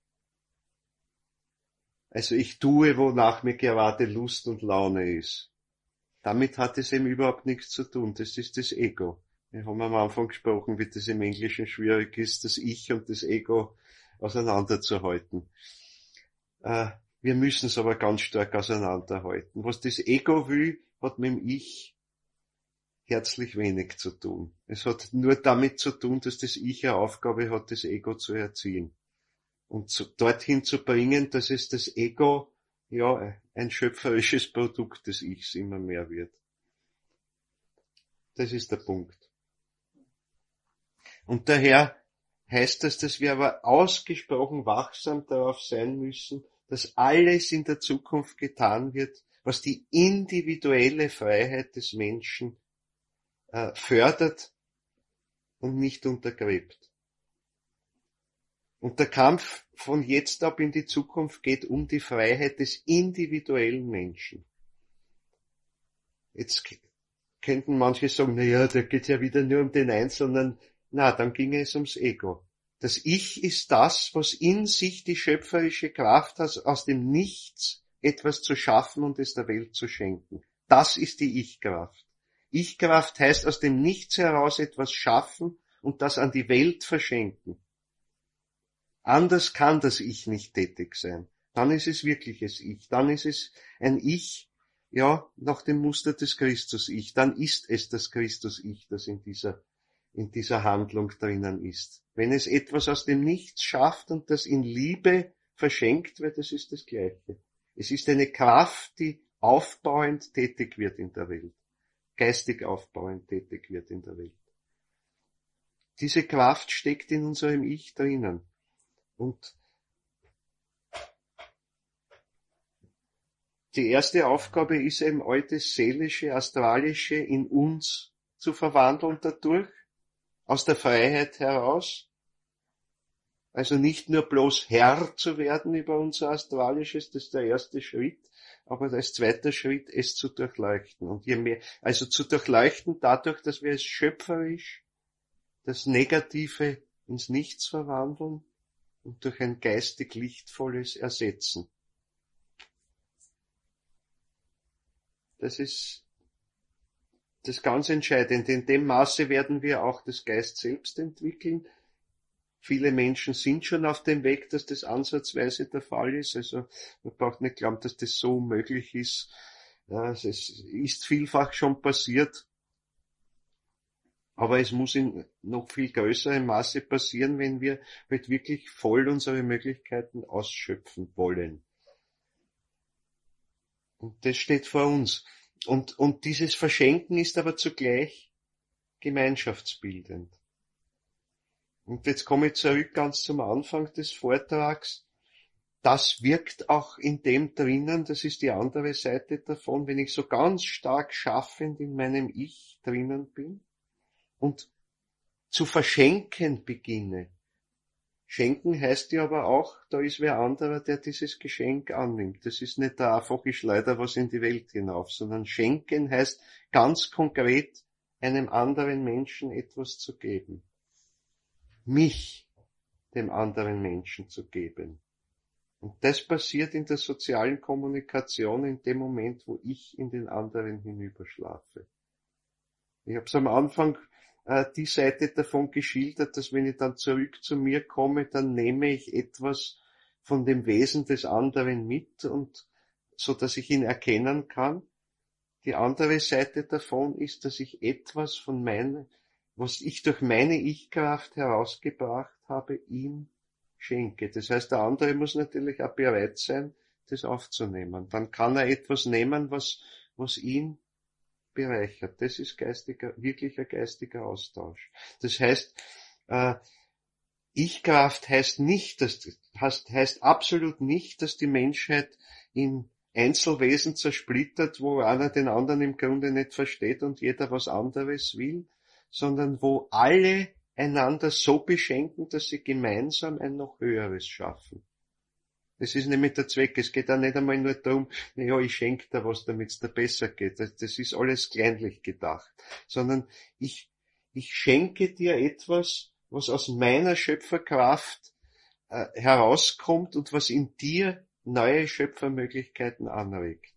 Also ich tue, wonach mir gerade Lust und Laune ist. Damit hat es eben überhaupt nichts zu tun. Das ist das Ego. Wir haben am Anfang gesprochen, wie das im Englischen schwierig ist, das Ich und das Ego auseinanderzuhalten. Äh, wir müssen es aber ganz stark auseinanderhalten. Was das Ego will, hat mit dem Ich herzlich wenig zu tun. Es hat nur damit zu tun, dass das Ich eine Aufgabe hat, das Ego zu erziehen. Und zu, dorthin zu bringen, dass es das Ego, ja, ein schöpferisches Produkt des Ichs immer mehr wird. Das ist der Punkt. Und daher heißt das, dass wir aber ausgesprochen wachsam darauf sein müssen, dass alles in der Zukunft getan wird, was die individuelle Freiheit des Menschen äh, fördert und nicht untergräbt. Und der Kampf von jetzt ab in die Zukunft geht um die Freiheit des individuellen Menschen. Jetzt könnten manche sagen, na ja, da geht's ja wieder nur um den Einzelnen. Na, dann ginge es ums Ego. Das Ich ist das, was in sich die schöpferische Kraft hat, aus dem Nichts etwas zu schaffen und es der Welt zu schenken. Das ist die Ich-Kraft. Ich-Kraft heißt aus dem Nichts heraus etwas schaffen und das an die Welt verschenken. Anders kann das Ich nicht tätig sein. Dann ist es wirkliches Ich. Dann ist es ein Ich, ja, nach dem Muster des Christus-Ich. Dann ist es das Christus-Ich, das in dieser, in dieser Handlung drinnen ist. Wenn es etwas aus dem Nichts schafft und das in Liebe verschenkt wird, das ist das Gleiche. Es ist eine Kraft, die aufbauend tätig wird in der Welt, geistig aufbauend tätig wird in der Welt. Diese Kraft steckt in unserem Ich drinnen. Und die erste Aufgabe ist eben, all das Seelische, Astralische in uns zu verwandeln dadurch, aus der Freiheit heraus. Also nicht nur bloß Herr zu werden über unser Astralisches, das ist der erste Schritt, aber als zweiter Schritt, es zu durchleuchten. Und je mehr, also zu durchleuchten dadurch, dass wir es schöpferisch, das Negative ins Nichts verwandeln und durch ein geistig Lichtvolles ersetzen. Das ist das ganz Entscheidende. In dem Maße werden wir auch das Geist selbst entwickeln. Viele Menschen sind schon auf dem Weg, dass das ansatzweise der Fall ist. Also man braucht nicht glauben, dass das so möglich ist. Es ist vielfach schon passiert. Aber es muss in noch viel größerem Maße passieren, wenn wir halt wirklich voll unsere Möglichkeiten ausschöpfen wollen. Und das steht vor uns. Und, und dieses Verschenken ist aber zugleich gemeinschaftsbildend. Und jetzt komme ich zurück ganz zum Anfang des Vortrags. Das wirkt auch in dem drinnen, das ist die andere Seite davon, wenn ich so ganz stark schaffend in meinem Ich drinnen bin und zu verschenken beginne. Schenken heißt ja aber auch, da ist wer anderer, der dieses Geschenk annimmt. Das ist nicht der einfache Schleuder was in die Welt hinauf, sondern schenken heißt ganz konkret einem anderen Menschen etwas zu geben. Mich dem anderen Menschen zu geben. Und das passiert in der sozialen Kommunikation in dem Moment, wo ich in den anderen hinüberschlafe. Ich habe es am Anfang äh, die Seite davon geschildert, dass wenn ich dann zurück zu mir komme, dann nehme ich etwas von dem Wesen des anderen mit und so dass ich ihn erkennen kann. Die andere Seite davon ist, dass ich etwas von meinem, was ich durch meine Ich-Kraft herausgebracht habe, ihm schenke. Das heißt, der andere muss natürlich auch bereit sein, das aufzunehmen. Dann kann er etwas nehmen, was, was ihn bereichert. Das ist geistiger, wirklicher geistiger Austausch. Das heißt, äh, Ich-Kraft heißt nicht, dass, heißt, heißt absolut nicht, dass die Menschheit in Einzelwesen zersplittert, wo einer den anderen im Grunde nicht versteht und jeder was anderes will, sondern wo alle einander so beschenken, dass sie gemeinsam ein noch höheres schaffen. Das ist nämlich der Zweck. Es geht auch nicht einmal nur darum, naja, ich schenke dir was, damit es dir besser geht. Das, das ist alles kleinlich gedacht. Sondern ich, ich schenke dir etwas, was aus meiner Schöpferkraft äh, herauskommt und was in dir neue Schöpfermöglichkeiten anregt.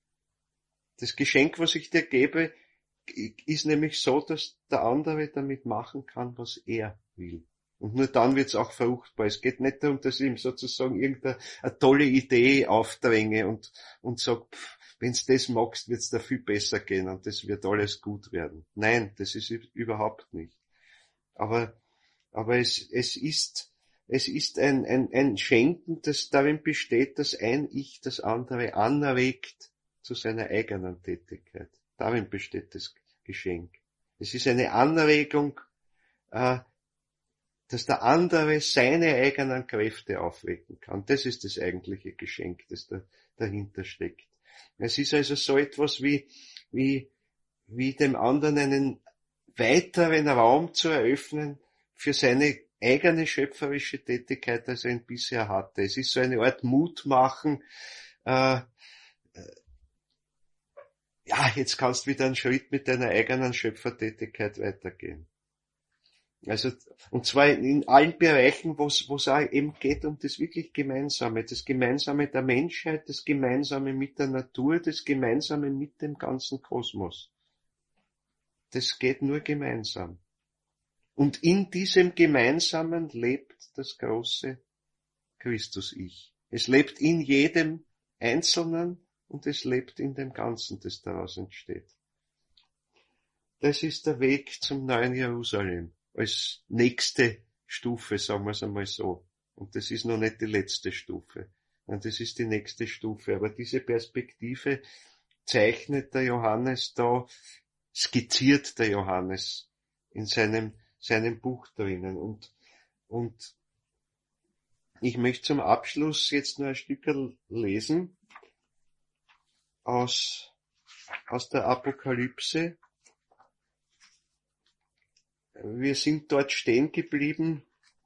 Das Geschenk, was ich dir gebe, ist nämlich so, dass der andere damit machen kann, was er will. Und nur dann wird's auch fruchtbar. Es geht nicht darum, dass ich ihm sozusagen irgendeine eine tolle Idee aufdränge und, und sag, pff, wenn's das magst, wird's dir viel besser gehen und das wird alles gut werden. Nein, das ist überhaupt nicht. Aber, aber es, es ist, es ist ein, ein, ein Schenken, das darin besteht, dass ein Ich das andere anregt zu seiner eigenen Tätigkeit. Darin besteht das Geschenk. Es ist eine Anregung, äh, dass der andere seine eigenen Kräfte aufwecken kann. Das ist das eigentliche Geschenk, das da, dahinter steckt. Es ist also so etwas wie, wie, wie dem anderen einen weiteren Raum zu eröffnen für seine eigene schöpferische Tätigkeit, als er ihn bisher hatte. Es ist so eine Art Mutmachen, äh, ja, jetzt kannst du wieder einen Schritt mit deiner eigenen Schöpfertätigkeit weitergehen. Also, und zwar in allen Bereichen, wo es auch eben geht um das wirklich Gemeinsame, das Gemeinsame der Menschheit, das Gemeinsame mit der Natur, das Gemeinsame mit dem ganzen Kosmos. Das geht nur gemeinsam. Und in diesem Gemeinsamen lebt das große Christus-Ich. Es lebt in jedem Einzelnen und es lebt in dem Ganzen, das daraus entsteht. Das ist der Weg zum neuen Jerusalem. Als nächste Stufe, sagen wir es einmal so. Und das ist noch nicht die letzte Stufe. Und das ist die nächste Stufe. Aber diese Perspektive zeichnet der Johannes da, skizziert der Johannes in seinem, seinem Buch drinnen. Und, und ich möchte zum Abschluss jetzt nur ein Stückerl lesen aus, aus der Apokalypse. Wir sind dort stehen geblieben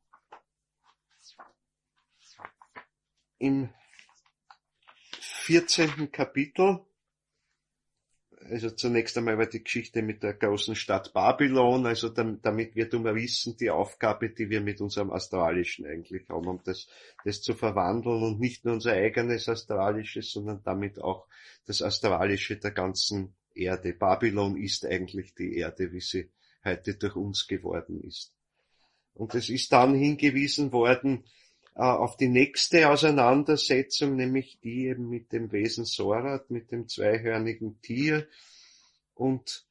im vierzehnten Kapitel. Also zunächst einmal war die Geschichte mit der großen Stadt Babylon, also damit wir dummer wissen, die Aufgabe, die wir mit unserem Astralischen eigentlich haben, um das, das zu verwandeln und nicht nur unser eigenes Astralisches, sondern damit auch das Astralische der ganzen Erde. Babylon ist eigentlich die Erde, wie sie heute durch uns geworden ist. Und es ist dann hingewiesen worden äh, auf die nächste Auseinandersetzung, nämlich die eben mit dem Wesen Sorat, mit dem zweihörnigen Tier und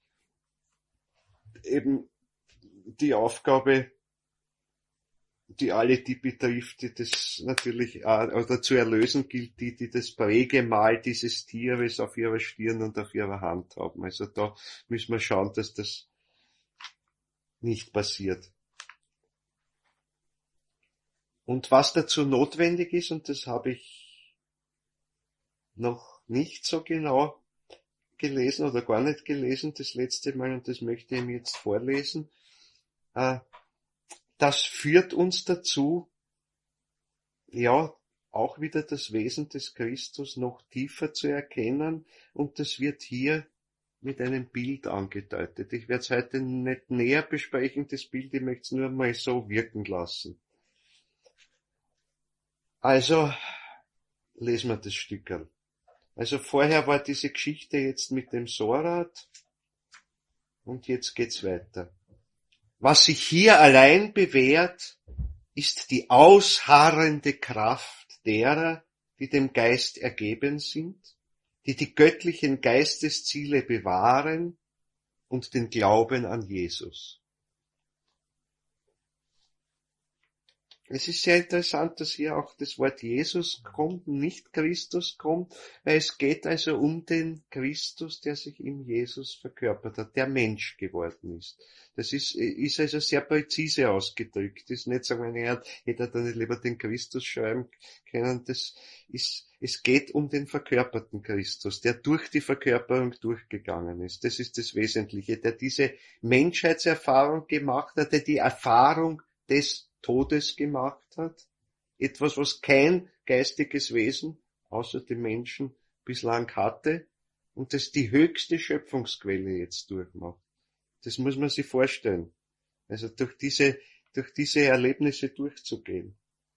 eben die Aufgabe, die alle die betrifft, die das natürlich äh, oder zu erlösen gilt, die, die das Prägemal dieses Tieres auf ihrer Stirn und auf ihrer Hand haben. Also da müssen wir schauen, dass das nicht passiert. Und was dazu notwendig ist, und das habe ich noch nicht so genau gelesen oder gar nicht gelesen das letzte Mal, und das möchte ich ihm jetzt vorlesen, äh, das führt uns dazu, ja, auch wieder das Wesen des Christus noch tiefer zu erkennen, und das wird hier mit einem Bild angedeutet. Ich werde es heute nicht näher besprechen, das Bild, ich möchte es nur mal so wirken lassen. Also, lesen wir das Stückerl. Also vorher war diese Geschichte jetzt mit dem Sorat, und jetzt geht's weiter. Was sich hier allein bewährt, ist die ausharrende Kraft derer, die dem Geist ergeben sind, die die göttlichen Geistesziele bewahren und den Glauben an Jesus. Es ist sehr interessant, dass hier auch das Wort Jesus kommt, nicht Christus kommt, weil es geht also um den Christus, der sich in Jesus verkörpert hat, der Mensch geworden ist. Das ist, ist also sehr präzise ausgedrückt. Das ist nicht so, wenn er hätte da nicht lieber den Christus schreiben können. Das ist, es geht um den verkörperten Christus, der durch die Verkörperung durchgegangen ist. Das ist das Wesentliche, der diese Menschheitserfahrung gemacht hat, der die Erfahrung des Todes gemacht hat. Etwas, was kein geistiges Wesen außer dem Menschen bislang hatte, und das die höchste Schöpfungsquelle jetzt durchmacht. Das muss man sich vorstellen. Also durch diese, durch diese Erlebnisse durchzugehen.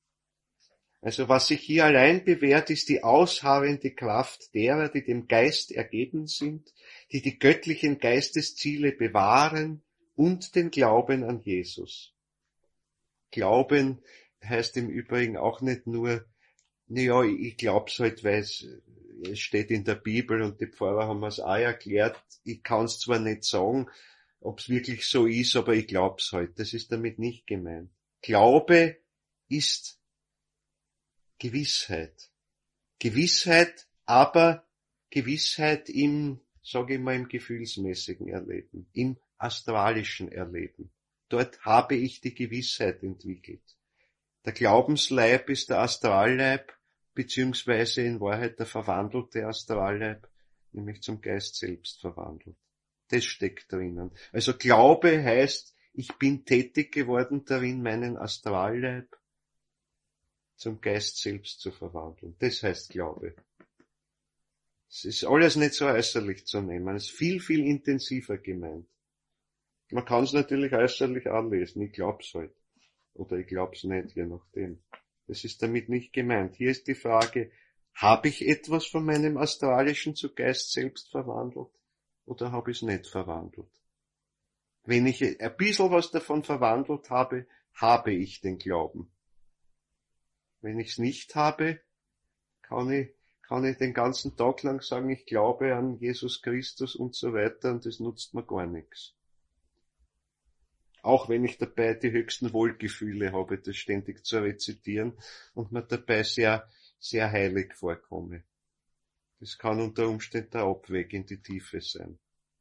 Also was sich hier allein bewährt, ist die ausharrende Kraft derer, die dem Geist ergeben sind, die die göttlichen Geistesziele bewahren und den Glauben an Jesus. Glauben heißt im Übrigen auch nicht nur, naja, ich glaub's halt, weil es, es steht in der Bibel und die Pfarrer haben es auch erklärt. Ich kann's zwar nicht sagen, ob's wirklich so ist, aber ich glaub's halt. Das ist damit nicht gemeint. Glaube ist Gewissheit. Gewissheit, aber Gewissheit im, sage ich mal, im gefühlsmäßigen Erleben, im astralischen Erleben. Dort habe ich die Gewissheit entwickelt. Der Glaubensleib ist der Astralleib, beziehungsweise in Wahrheit der verwandelte Astralleib, nämlich zum Geist selbst verwandelt. Das steckt drinnen. Also Glaube heißt, ich bin tätig geworden darin, meinen Astralleib zum Geist selbst zu verwandeln. Das heißt Glaube. Es ist alles nicht so äußerlich zu nehmen. Es ist viel, viel intensiver gemeint. Man kann es natürlich äußerlich anlesen. Ich glaub's halt. Oder ich glaub's nicht, je nachdem. Das ist damit nicht gemeint. Hier ist die Frage, habe ich etwas von meinem Astralischen zu Geist selbst verwandelt? Oder habe ich es nicht verwandelt? Wenn ich ein bisschen was davon verwandelt habe, habe ich den Glauben. Wenn ich es nicht habe, kann ich, kann ich den ganzen Tag lang sagen, ich glaube an Jesus Christus und so weiter, und das nutzt mir gar nichts. Auch wenn ich dabei die höchsten Wohlgefühle habe, das ständig zu rezitieren und mir dabei sehr, sehr heilig vorkomme. Das kann unter Umständen der Abweg in die Tiefe sein.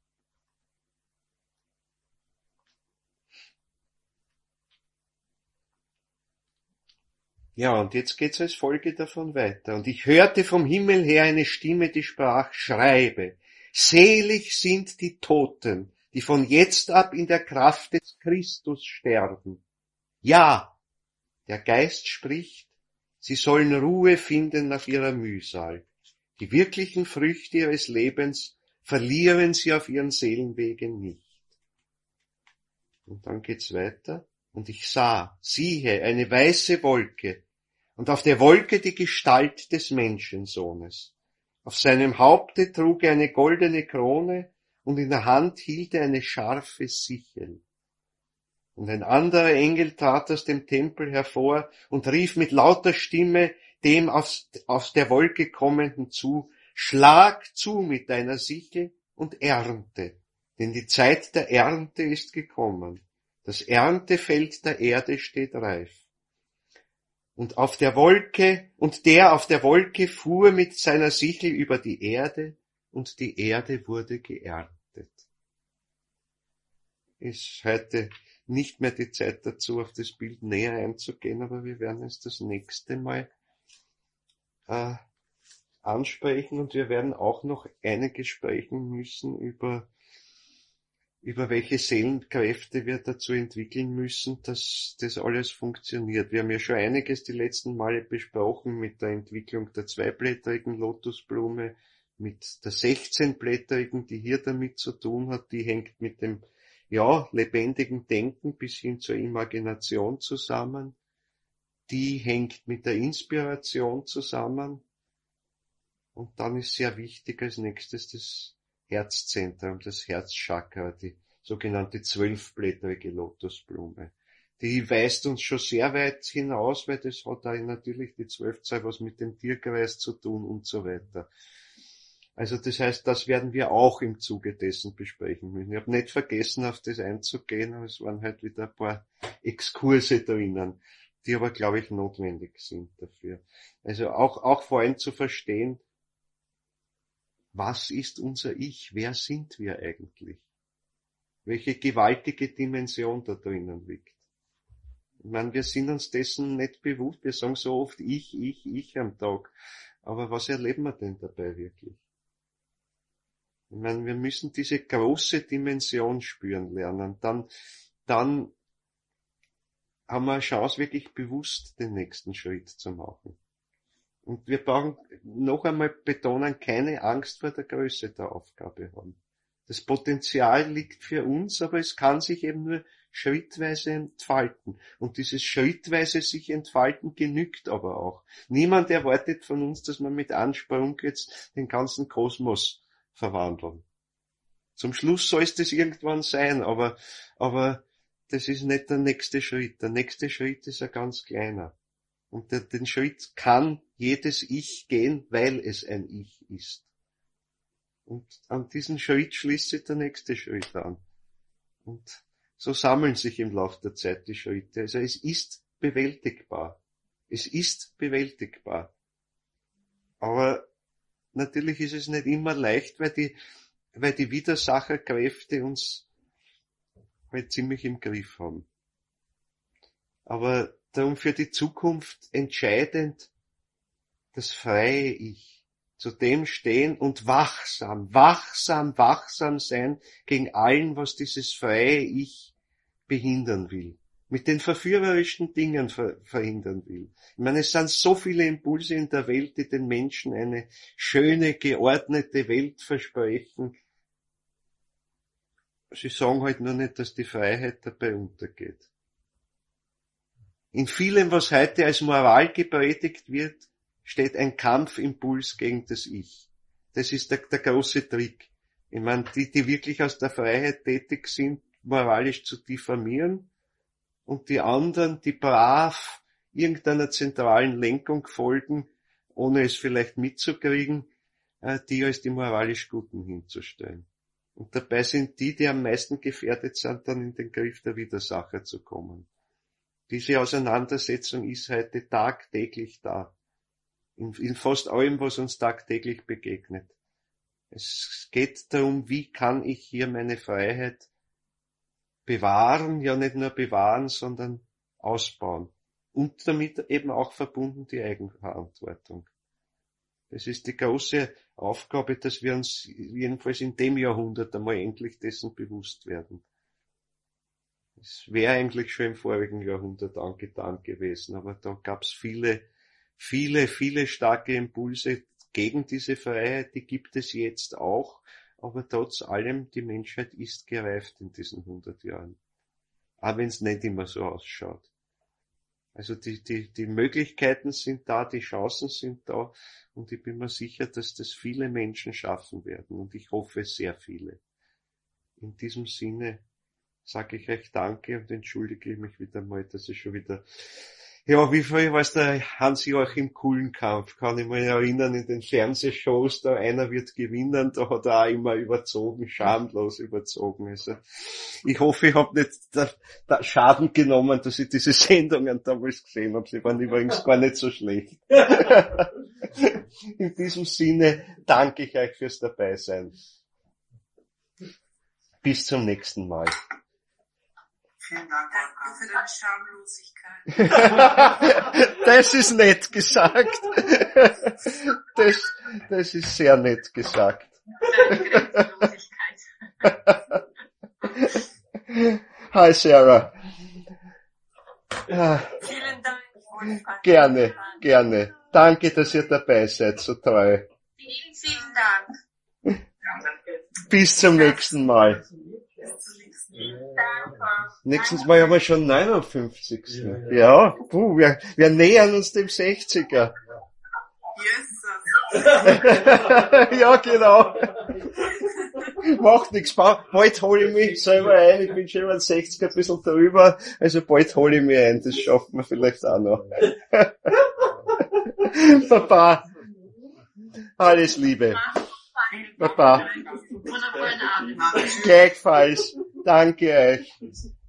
Ja, und jetzt geht's als Folge davon weiter. Und ich hörte vom Himmel her eine Stimme, die sprach, schreibe, selig sind die Toten, die von jetzt ab in der Kraft des Christus sterben. Ja, der Geist spricht, sie sollen Ruhe finden nach ihrer Mühsal. Die wirklichen Früchte ihres Lebens verlieren sie auf ihren Seelenwegen nicht. Und dann geht's weiter. Und ich sah, siehe, eine weiße Wolke, und auf der Wolke die Gestalt des Menschensohnes. Auf seinem Haupte trug er eine goldene Krone, und in der Hand hielt er eine scharfe Sichel. Und ein anderer Engel trat aus dem Tempel hervor und rief mit lauter Stimme dem aus, aus der Wolke kommenden zu, schlag zu mit deiner Sichel und ernte, denn die Zeit der Ernte ist gekommen. Das Erntefeld der Erde steht reif. Und auf der Wolke, und der auf der Wolke fuhr mit seiner Sichel über die Erde, und die Erde wurde geerntet. Ist heute nicht mehr die Zeit dazu, auf das Bild näher einzugehen, aber wir werden es das nächste Mal äh, ansprechen, und wir werden auch noch einiges sprechen müssen über über welche Seelenkräfte wir dazu entwickeln müssen, dass das alles funktioniert. Wir haben ja schon einiges die letzten Male besprochen mit der Entwicklung der zweiblättrigen Lotusblume, mit der sechzehnblättrigen, die hier damit zu tun hat, die hängt mit dem, ja, lebendigen Denken bis hin zur Imagination zusammen. Die hängt mit der Inspiration zusammen. Und dann ist sehr wichtig als nächstes das Herzzentrum, das Herzchakra, die sogenannte zwölfblättrige Lotusblume. Die weist uns schon sehr weit hinaus, weil das hat da natürlich die Zwölfzahl was mit dem Tierkreis zu tun und so weiter. Also das heißt, das werden wir auch im Zuge dessen besprechen müssen. Ich habe nicht vergessen, auf das einzugehen, aber es waren halt wieder ein paar Exkurse drinnen, die aber, glaube ich, notwendig sind dafür. Also auch, auch vor allem zu verstehen, was ist unser Ich? Wer sind wir eigentlich? Welche gewaltige Dimension da drinnen liegt? Ich meine, wir sind uns dessen nicht bewusst. Wir sagen so oft ich, ich, ich am Tag. Aber was erleben wir denn dabei wirklich? Ich meine, wir müssen diese große Dimension spüren lernen. Dann, dann haben wir eine Chance, wirklich bewusst den nächsten Schritt zu machen. Und wir brauchen noch einmal betonen, keine Angst vor der Größe der Aufgabe haben. Das Potenzial liegt für uns, aber es kann sich eben nur schrittweise entfalten. Und dieses schrittweise sich entfalten genügt aber auch. Niemand erwartet von uns, dass wir mit Ansprung jetzt den ganzen Kosmos verwandeln. Zum Schluss soll es das irgendwann sein, aber, aber das ist nicht der nächste Schritt. Der nächste Schritt ist ein ganz kleiner. Und der, den Schritt kann jedes Ich gehen, weil es ein Ich ist. Und an diesen Schritt schließt sich der nächste Schritt an. Und so sammeln sich im Laufe der Zeit die Schritte. Also es ist bewältigbar. Es ist bewältigbar. Aber natürlich ist es nicht immer leicht, weil die, weil die Widersacherkräfte uns halt ziemlich im Griff haben. Aber darum für die Zukunft entscheidend das freie Ich, zu dem stehen und wachsam, wachsam, wachsam sein gegen allen, was dieses freie Ich behindern will, mit den verführerischen Dingen ver- verhindern will. Ich meine, es sind so viele Impulse in der Welt, die den Menschen eine schöne, geordnete Welt versprechen. Sie sagen halt nur nicht, dass die Freiheit dabei untergeht. In vielem, was heute als Moral gepredigt wird, steht ein Kampfimpuls gegen das Ich. Das ist der, der große Trick. Ich meine, die, die wirklich aus der Freiheit tätig sind, moralisch zu diffamieren, und die anderen, die brav irgendeiner zentralen Lenkung folgen, ohne es vielleicht mitzukriegen, die als die moralisch Guten hinzustellen. Und dabei sind die, die am meisten gefährdet sind, dann in den Griff der Widersacher zu kommen. Diese Auseinandersetzung ist heute tagtäglich da. In, in fast allem, was uns tagtäglich begegnet. Es geht darum, wie kann ich hier meine Freiheit bewahren, ja nicht nur bewahren, sondern ausbauen. Und damit eben auch verbunden die Eigenverantwortung. Das ist die große Aufgabe, dass wir uns jedenfalls in dem Jahrhundert einmal endlich dessen bewusst werden. Es wäre eigentlich schon im vorigen Jahrhundert angetan gewesen, aber da gab es viele, viele, viele starke Impulse gegen diese Freiheit, die gibt es jetzt auch, aber trotz allem, die Menschheit ist gereift in diesen hundert Jahren. Auch wenn es nicht immer so ausschaut. Also die, die, die Möglichkeiten sind da, die Chancen sind da und ich bin mir sicher, dass das viele Menschen schaffen werden und ich hoffe sehr viele. In diesem Sinne sage ich euch Danke und entschuldige mich wieder mal, dass ich schon wieder, ja, wie viel war es der Hans-Joachim Kulenkampf, kann ich mich erinnern, in den Fernsehshows, da einer wird gewinnen, da hat er auch immer überzogen, schamlos überzogen. Also ich hoffe, ich habe nicht da, da Schaden genommen, dass ich diese Sendungen damals gesehen habe. Sie waren übrigens gar nicht so schlecht. In diesem Sinne danke ich euch fürs Dabeisein. Bis zum nächsten Mal. Vielen Dank. Danke für deine Schamlosigkeit. Das ist nett gesagt. Das, das ist sehr nett gesagt. Deine Grenzenlosigkeit. Hi Sarah. Vielen Dank, Wolfgang. Gerne, gerne. Danke, dass ihr dabei seid, so treu. Vielen, vielen Dank. Bis zum nächsten Mal. Danke. Nächstes Mal haben wir schon neunundfünfzigsten Ja, puh, wir, wir nähern uns dem sechziger. Jesus. Ja, genau. Macht nichts. Bald hole ich mich selber ein. Ich bin schon über den sechziger ein bisschen drüber. Also bald hole ich mich ein. Das schaffen wir vielleicht auch noch. Papa. Alles Liebe. Papa. Wundervollen Abend. Gleichfalls. Danke euch.